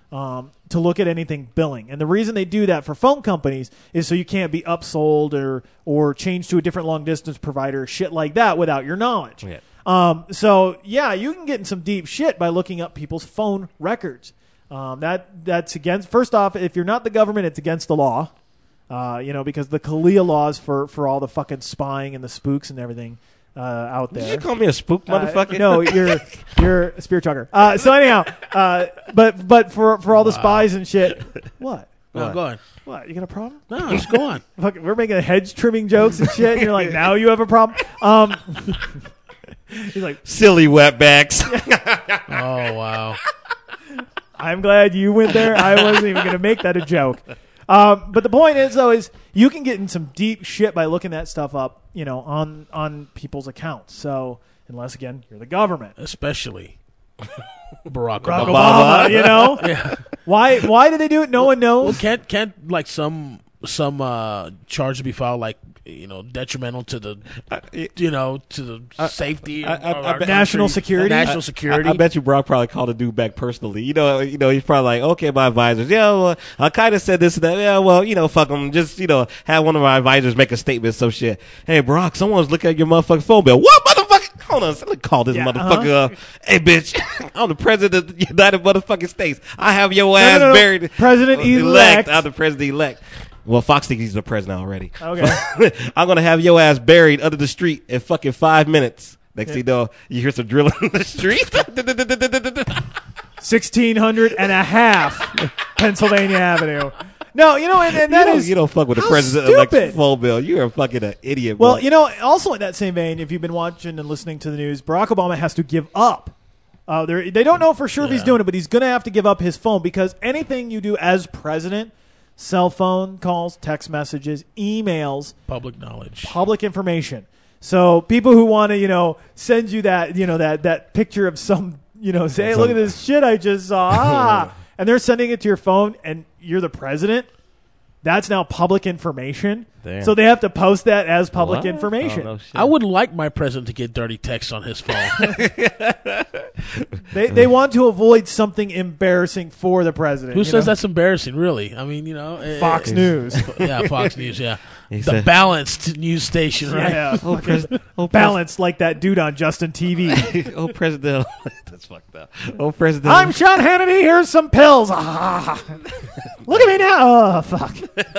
C: um, to look at anything billing. And the reason they do that for phone companies is so you can't be upsold or or changed to a different long distance provider, shit like that, without your knowledge.
D: Yeah.
C: Um, so yeah, you can get in some deep shit by looking up people's phone records. Um, that that's against. First off, if you're not the government, it's against the law. Uh, you know, because the CALEA laws for, for all the fucking spying and the spooks and everything uh, out there.
D: Did you call me a spook, motherfucker?
C: Uh, no, you're you're a spirit talker. Uh, so anyhow, uh, but but for for all the
L: Wow.
C: spies and shit, what?
L: No,
C: What?
L: go on.
C: What? You got a problem?
L: No, just go on.
C: Fuck, we're making hedge trimming jokes and shit. And you're like, now you have a problem. Um, he's like,
D: silly wetbacks.
L: Oh wow.
C: I'm glad you went there. I wasn't even going to make that a joke. Um, but the point is, though, is you can get in some deep shit by looking that stuff up, you know, on on people's accounts. So unless again you're the government,
L: especially Barack,
C: Barack
L: Obama.
C: Obama, you know,
L: Yeah.
C: why why do they do it? No one knows.
L: Well, can't can't like some some uh, charge be filed like you know detrimental to the you know to the
D: I-
L: safety
D: I-
L: of
D: I- I
L: our
D: bet-
C: National
L: country,
C: security?
L: national
D: I-
L: security.
D: I, I bet you Brock probably called a dude back personally. You know, you know, he's probably like, okay, my advisors, yeah, well, I kind of said this and that. Yeah, well, you know, fuck them. Just, you know, have one of my advisors make a statement, some shit. Hey, Brock, someone's looking at your motherfucking phone bill. What, motherfucker? Hold on, let me call this
C: Yeah,
D: motherfucker
C: uh-huh.
D: up. Hey, bitch, I'm the president of the United motherfucking States. I have your
C: no,
D: ass
C: no, no.
D: buried.
C: President-elect.
D: I'm the president-elect. Well, Fox thinks he's the president already.
C: Okay.
D: I'm going to have your ass buried under the street in fucking five minutes. Next thing you know, you hear some drilling in the street.
C: sixteen hundred and a half Pennsylvania Avenue. No, you know, and, and that
D: you don't,
C: is
D: you don't fuck with the
C: how
D: president-elect
C: stupid.
D: phone bill. You're a fucking uh, idiot.
C: Well,
D: boy.
C: you know, also in that same vein, if you've been watching and listening to the news, Barack Obama has to give up. Uh, they they don't know for sure if he's
L: Yeah.
C: doing it, but he's going to have to give up his phone because anything you do as president, cell phone calls, text messages, emails,
L: public knowledge,
C: public information. So people who want to, you know, send you that, you know, that that picture of some, you know, say, hey, look at this shit I just saw, ah, and they're sending it to your phone, and you're the president. That's now public information.
D: Damn.
C: So they have to post that as public
D: What?
C: information.
D: Oh, no shit.
L: I would like my president to get dirty texts on his phone.
C: They they want to avoid something embarrassing for the president.
L: Who
C: you
L: says
C: know?
L: that's embarrassing? Really? I mean, you know, eh,
C: Fox
L: eh,
C: News.
L: Yeah, Fox News. Yeah,
D: He
L: the
D: said-
L: balanced news station, right?
C: Yeah,
D: Oh,
C: fucking
D: pres- oh, pres-
C: balanced like that dude on Justin T V.
D: oh, president. That's fucked up. Oh, president.
C: I'm Sean Hannity. Here's some pills. Ah. Look at me now. Oh, fuck.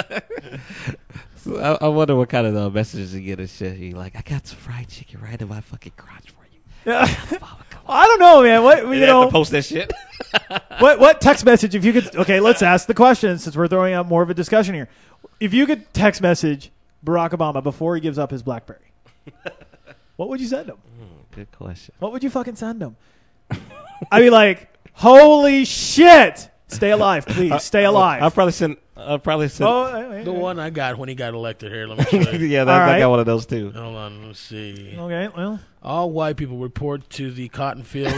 D: So I, I wonder what kind of uh, messages you get and shit. You like, I got some fried chicken right in my fucking crotch for you.
C: Yeah. I don't know, man. What you
D: You have
C: know?
D: to post that shit.
C: What what text message? If you could, okay, let's ask the question since we're throwing out more of a discussion here. If you could text message Barack Obama before he gives up his BlackBerry, what would you send him?
D: Mm, good question.
C: What would you fucking send him? I'd be like, holy shit! Stay alive, please. Stay alive.
D: I'll probably send. I'll probably send.
C: Oh, wait, wait,
L: The
C: wait.
L: one I got when he got elected. Here, let me show you.
D: yeah, that,
C: All
D: I
C: right.
D: got one of those too.
L: Hold on, let's see.
C: Okay, well.
L: All white people report to the cotton fields.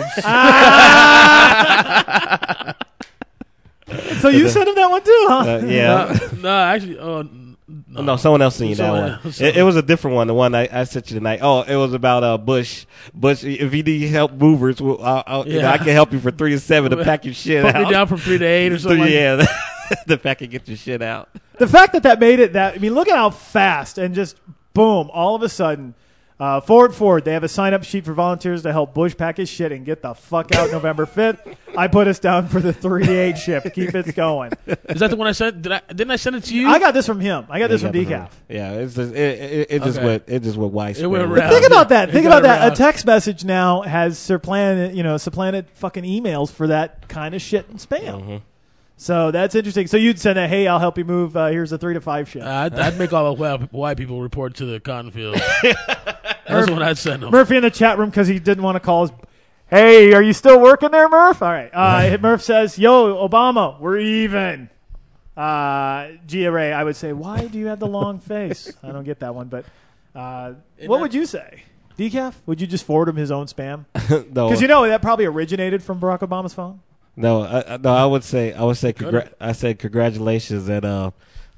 C: So you sent him that one too, huh?
D: Uh, yeah.
L: no, no, actually, oh,
D: No, no, someone else seen that
L: Someone
D: one.
L: else.
D: It, it was a different one. The one I, I sent you tonight. Oh, it was about uh, Bush. Bush, if you need help movers, well, I'll, I'll, you know,
L: Yeah.
D: I can help you for three to seven to pack your shit
L: Put
D: out.
L: me down from three to eight or something. like
D: yeah, the pack and get your shit out.
C: The fact that that made it that, I mean, look at how fast and just boom, all of a sudden, uh, Forward Forward, they have a sign up sheet for volunteers to help Bush pack his shit and get the fuck out November fifth. I put us down for the three to eight shift. Keep it going.
L: Is that the one I sent? Did I? Didn't I send it to you?
C: I got this from him. I got this
D: Yeah,
C: from
D: you got
C: Decaf.
D: the- Yeah, it's just, it, it, it just
L: Okay.
D: went it just went widespread.
L: It went
C: But
L: around.
C: think about that.
L: It
C: Think
L: got
C: about that.
L: around.
C: A text message now has supplanted, you know, supplanted fucking emails for that kind of shit and spam.
D: Mm-hmm.
C: So that's interesting. So you'd send a, hey, I'll help you move. Uh, here's a three to five shift.
L: Uh, I'd, I'd make all the white- white people report to the cotton field. That's what I'd send them.
C: Murphy in the chat room because he didn't want to call his. Hey, are you still working there, Murph? All right. Uh, Murph says, "Yo, Obama, we're even." Uh, Gia Ray, I would say, why do you have the long face? I don't get that one, but uh, what
L: that-
C: would you say? Decaf? Would you just forward him his own spam?
D: no,
C: Because you know that probably originated from Barack Obama's phone.
D: no, I, I- no. I would say I would say
L: Could
D: congra- I said congratulations and uh,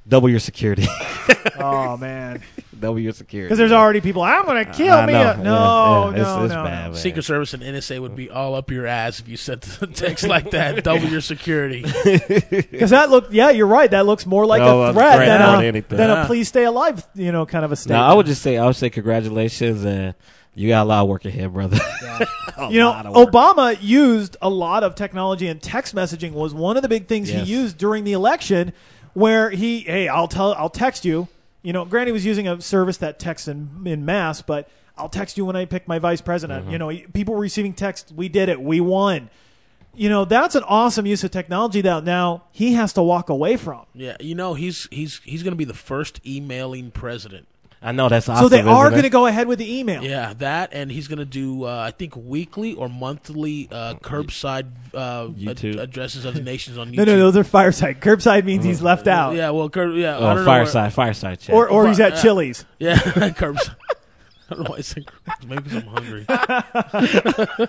D: Double your security.
C: Oh man.
D: Double your security.
C: Because there's already people. I'm gonna kill
D: I
C: me.
D: know.
C: No,
D: Yeah, yeah.
C: no,
D: It's-
C: no,
D: it's
C: no.
D: bad, man.
L: Secret Service and N S A would be all up your ass if you sent a text like that. Double your security.
C: Because that look, yeah, you're right. That looks more like
D: No,
C: a
D: a
C: threat
D: threat
C: than,
D: more
C: a,
D: than anything.
C: than a
L: Yeah.
C: please stay alive, you know, kind of a
D: No,
C: statement.
D: I would just say I would say congratulations and you got a lot of work ahead, brother. A
C: You know,
D: lot of work.
C: Obama used a lot of technology, and text messaging was one of the big things
D: Yes.
C: he used during the election, where he, hey, I'll tell, I'll text you. You know, granted, he was using a service that texts in, in mass, but I'll text you when I pick my vice president.
D: Mm-hmm.
C: You know, people were receiving texts. We did it. We won. You know, that's an awesome use of technology that now he has to walk away from.
L: Yeah, you know he's he's he's going to be the first emailing president.
D: I know that's awesome.
C: So they are
D: isn't
C: going to
D: it?
C: go ahead with the email.
L: Yeah, that, and he's going to do uh, I think weekly or monthly uh, curbside uh,
D: YouTube.
L: ad- addresses of the nations on YouTube.
C: No, no, those are fireside. Curbside means he's left out.
L: Yeah, well, curb, yeah, I
D: Oh,
L: don't know
D: fireside,
L: where-
D: fireside chat.
C: Or, or he's at
L: Yeah.
C: Chili's.
L: Yeah, curbside. I don't know why I said curbside. Maybe because I'm hungry.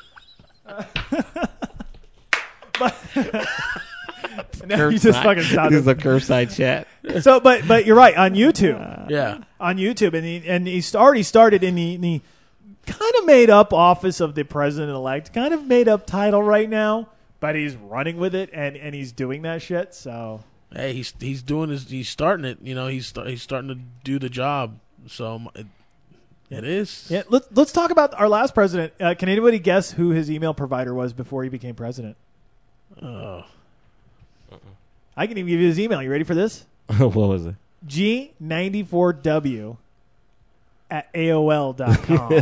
C: Now you just fucking sounded.
D: This is a curbside chat.
C: So, but but you're right on YouTube.
L: Yeah.
C: On YouTube, and he and he's already started in the, in the kind of made up office of the president elect, kind of made up title right now, but he's running with it and, and he's doing that shit. So
L: Hey, he's he's doing his he's starting it. You know, he's start, he's starting to do the job. So um, it, it is.
C: yeah, let's let's talk about our last president. Uh, can anybody guess who his email provider was before he became president?
L: Oh.
C: I can even give you his email. You ready for this?
D: What was it?
C: G ninety-four W at A O L dot com.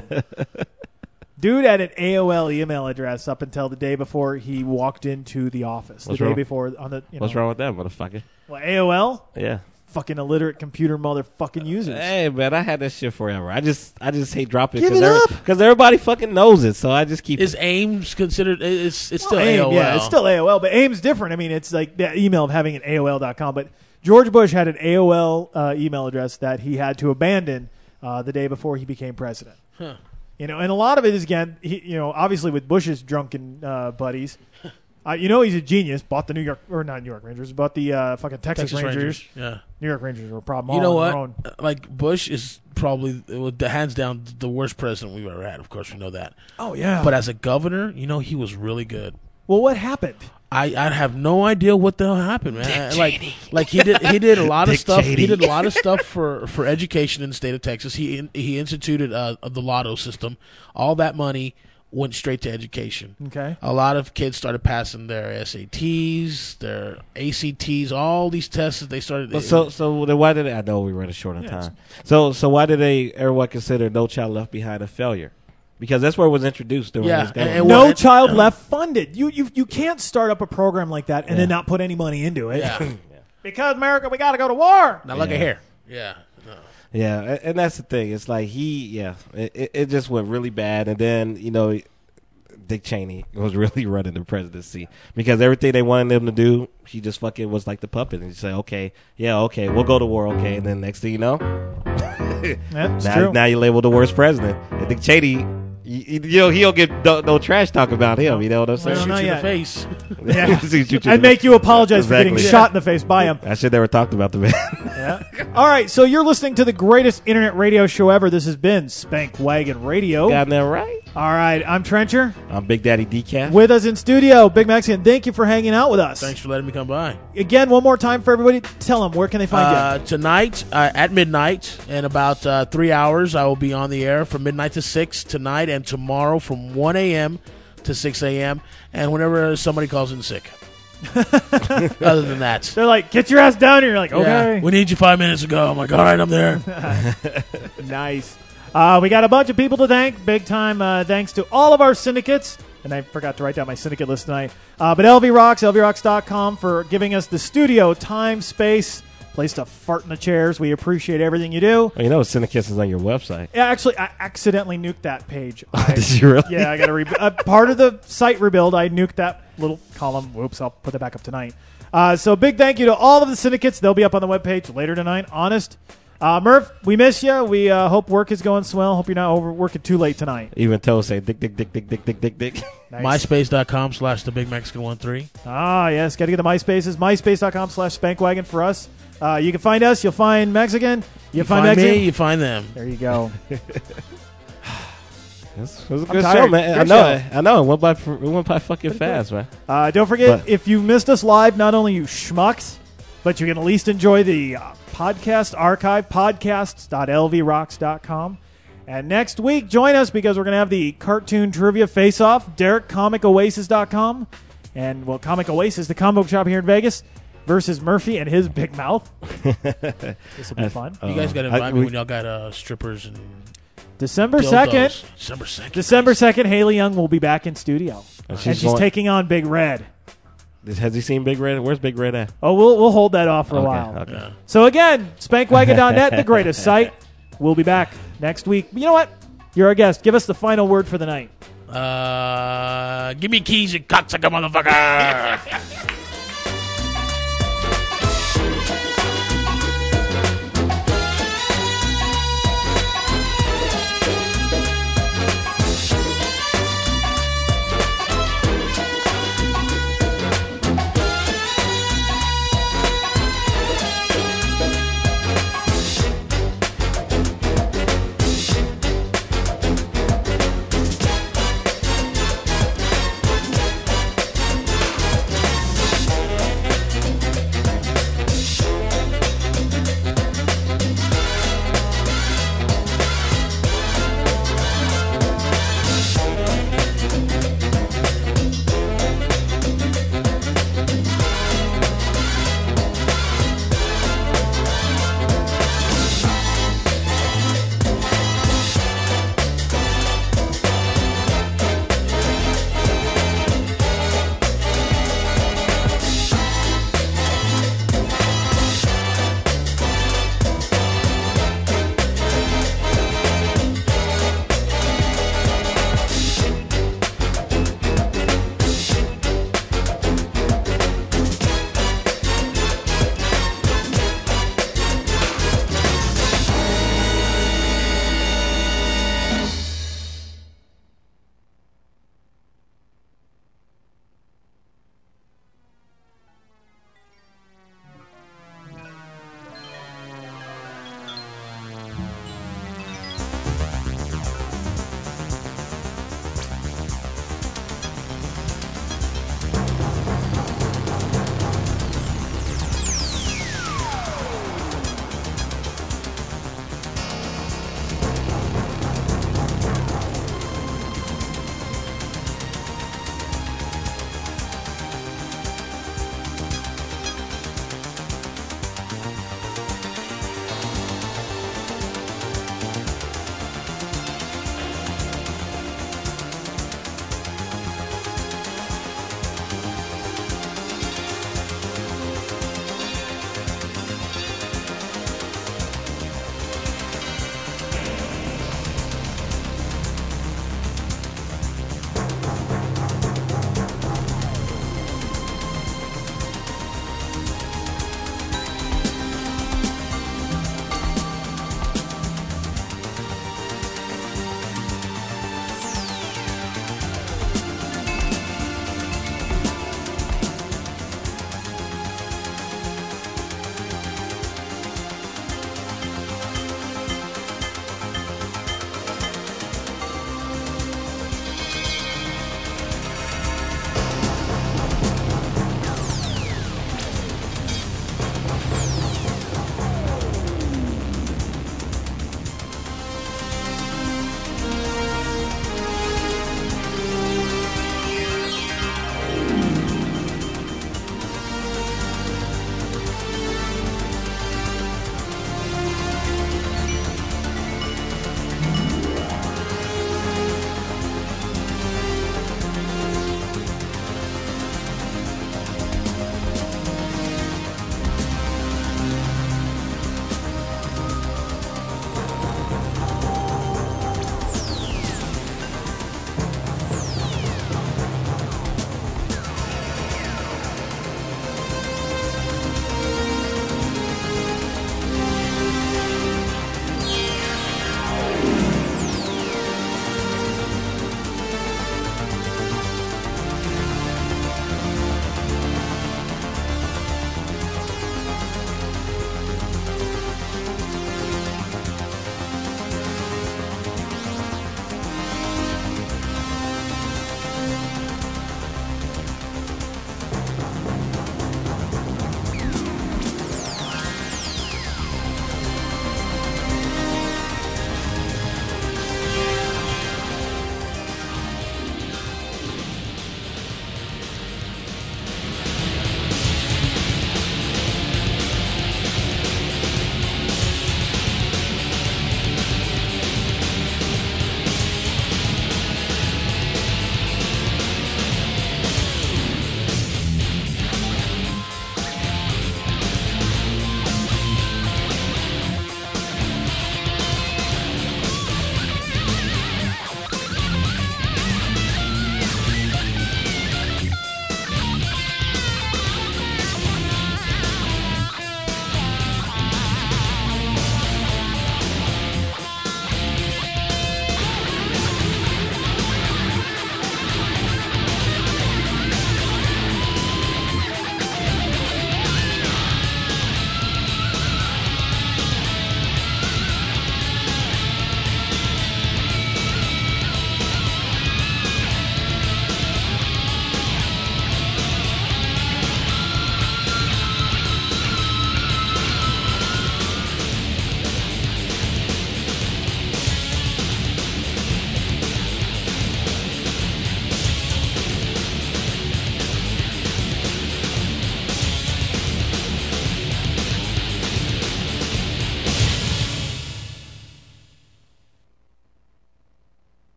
C: Dude had an A O L email address up until the day before he walked into the office.
D: What's
C: the day
D: wrong?
C: before on the. You
D: What's
C: know,
D: wrong with that, motherfucker?
C: Well, A O L,
D: Yeah.
C: fucking illiterate computer motherfucking users.
D: Hey man, I had that shit forever. I just, I just hate dropping
C: Give
D: because
C: it up.
D: because everybody fucking knows it. So I just keep.
L: Is AIMS considered? It's it's still
C: Well, AIM,
L: A O L.
C: Yeah, it's still A O L, but AIM's different. I mean, it's like that email of having an A O L dot com. But George Bush had an A O L uh, email address that he had to abandon uh, the day before he became president.
L: Huh.
C: You know, and a lot of it is again, he, you know, obviously with Bush's drunken uh, buddies. Uh, you know he's a genius. Bought the New York or not New York Rangers, bought the uh, fucking Texas,
L: Texas
C: Rangers.
L: Rangers, yeah.
C: New York Rangers were a problem.
L: You
C: all
L: know
C: on
L: what?
C: their own.
L: Uh, Like Bush is probably well, the hands down the worst president we've ever had. Of course, we know that.
C: Oh yeah.
L: But as a governor, you know he was really good.
C: Well, what happened?
L: I, I have no idea what the hell happened, man. I- like like he did he did a lot of
D: Dick
L: stuff.
D: Cheney.
L: He did a lot of stuff for, for education in the state of Texas. He in, he instituted uh, the lotto system. All that money went straight to education.
C: Okay.
L: A lot of kids started passing their S A Ts, their A C Ts, all these tests that they started.
D: Well, so, so then why did they, I know we running short on
C: Yes.
D: time. So, so why did they everyone consider No Child Left Behind a failure? Because that's where it was introduced during
L: Yeah,
D: his
L: and-
D: government.
L: and
C: No
L: what-
C: child left funded. You you you can't start up a program like that and then
D: Yeah.
C: not put any money into it.
L: yeah,
C: Because America, we got to go to war.
L: now look
D: Yeah.
L: at here. Yeah, no.
D: Yeah, a- and that's the thing. It's like he, yeah, it, it- it just went really bad. And then, you know, Dick Cheney was really running the presidency because everything they wanted him to do, he just fucking was like the puppet. And you say, okay, yeah, okay, we'll go to war, okay. And then next thing you know,
C: Yeah, it's
D: now,
C: true.
D: now you're labeled the worst president. And Dick Cheney, you, you know, he'll get no, no trash talk about him. You know what I'm saying?
C: Well,
L: Shoot
C: not
L: you in
C: yet.
L: the face.
C: Yeah.
D: Shoot you in
C: and
D: the-
C: make you apologize for
D: Exactly.
C: getting shot in the face by him.
D: I should never talked about the man.
C: Yeah. All right, so you're listening to the greatest internet radio show ever. This has been Spank Wagon Radio.
D: Got that right?
C: All right, I'm Trencher.
D: I'm Big Daddy Decaf.
C: With us in studio, Big Mexican. Thank you for hanging out with us.
L: Thanks for letting me come by.
C: Again, one more time for everybody. Tell them, where can they find
L: Uh, tonight uh, at midnight, in about uh, three hours, I will be on the air from midnight to six tonight, and tomorrow from one a.m. to six a.m. and whenever somebody calls in sick. Other than that,
C: you? They're like, get your ass down here. You're like, okay.
L: yeah, we need you five minutes ago. I'm like, all right, I'm there.
C: Nice. Uh, we got a bunch of people to thank. Big time uh, thanks to all of our syndicates. And I forgot to write down my syndicate list tonight. Uh, but L V Rocks, L V Rocks dot com for giving us the studio, time, space, place to fart in the chairs. We appreciate everything you do.
D: Well, you know, Syndicate is on your website.
C: Yeah, actually, I accidentally nuked that page. I,
D: Did you really?
C: Yeah, I got to re- uh, part of the site rebuild. I nuked that little column. Whoops, I'll put that back up tonight. Uh, so big thank you to all of the syndicates. They'll be up on the webpage later tonight. Honest. Uh, Murph, we miss you. We uh, hope work is going swell. Hope you're not over working too late tonight.
D: Even Toe say dick, dick, dick, dick, dick, dick, dick, dick.
C: Nice.
L: MySpace.com slash the Big Mexican one three.
C: Ah, yes. Got to get the MySpaces. MySpace.com slash Spankwagon for us. Uh, you can find us. You'll find Mexican. You,
L: You
C: find,
L: find
C: Mexican.
L: me, you find them.
C: There you go.
D: This was a
C: I'm
D: good
C: tired.
D: show, man. I
C: Good
D: know.
C: show.
D: It. I know. It went by. It went by fucking fast, man.
C: Uh, don't forget,
D: But-
C: if you missed us live, not only you schmucks, but you can at least enjoy the uh, podcast archive, podcasts dot l v rocks dot com. And next week, join us because we're going to have the cartoon trivia face-off, Derek, comic oasis dot com. And, well, Comic Oasis, the comic book shop here in Vegas, versus Murphy and his big mouth. This will be fun.
L: You guys got to
D: Uh,
L: invite
D: I-
L: me
D: we-
L: when y'all got uh, strippers and
C: December
L: dildos.
C: second.
L: December second.
C: December second, Haley Young will be back in studio.
D: And
C: And
D: she's
C: she's
D: going-
C: taking on Big Red.
D: Has he seen Big Red? Where's Big Red at?
C: Oh, we'll we'll hold that off for a
D: Okay,
C: while.
D: okay. Yeah.
C: So again, spankwagon dot net, the greatest site. We'll be back next week. You know what? You're our guest. Give us the final word for the night.
L: Uh, give me keys, you cocksucker motherfucker.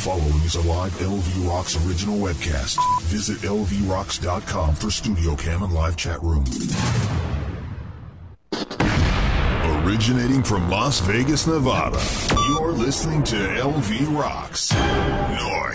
N: following is a live L V Rocks original webcast. Visit L V rocks dot com for studio cam and live chat room. Originating from Las Vegas, Nevada, you're listening to L V Rocks. Noise.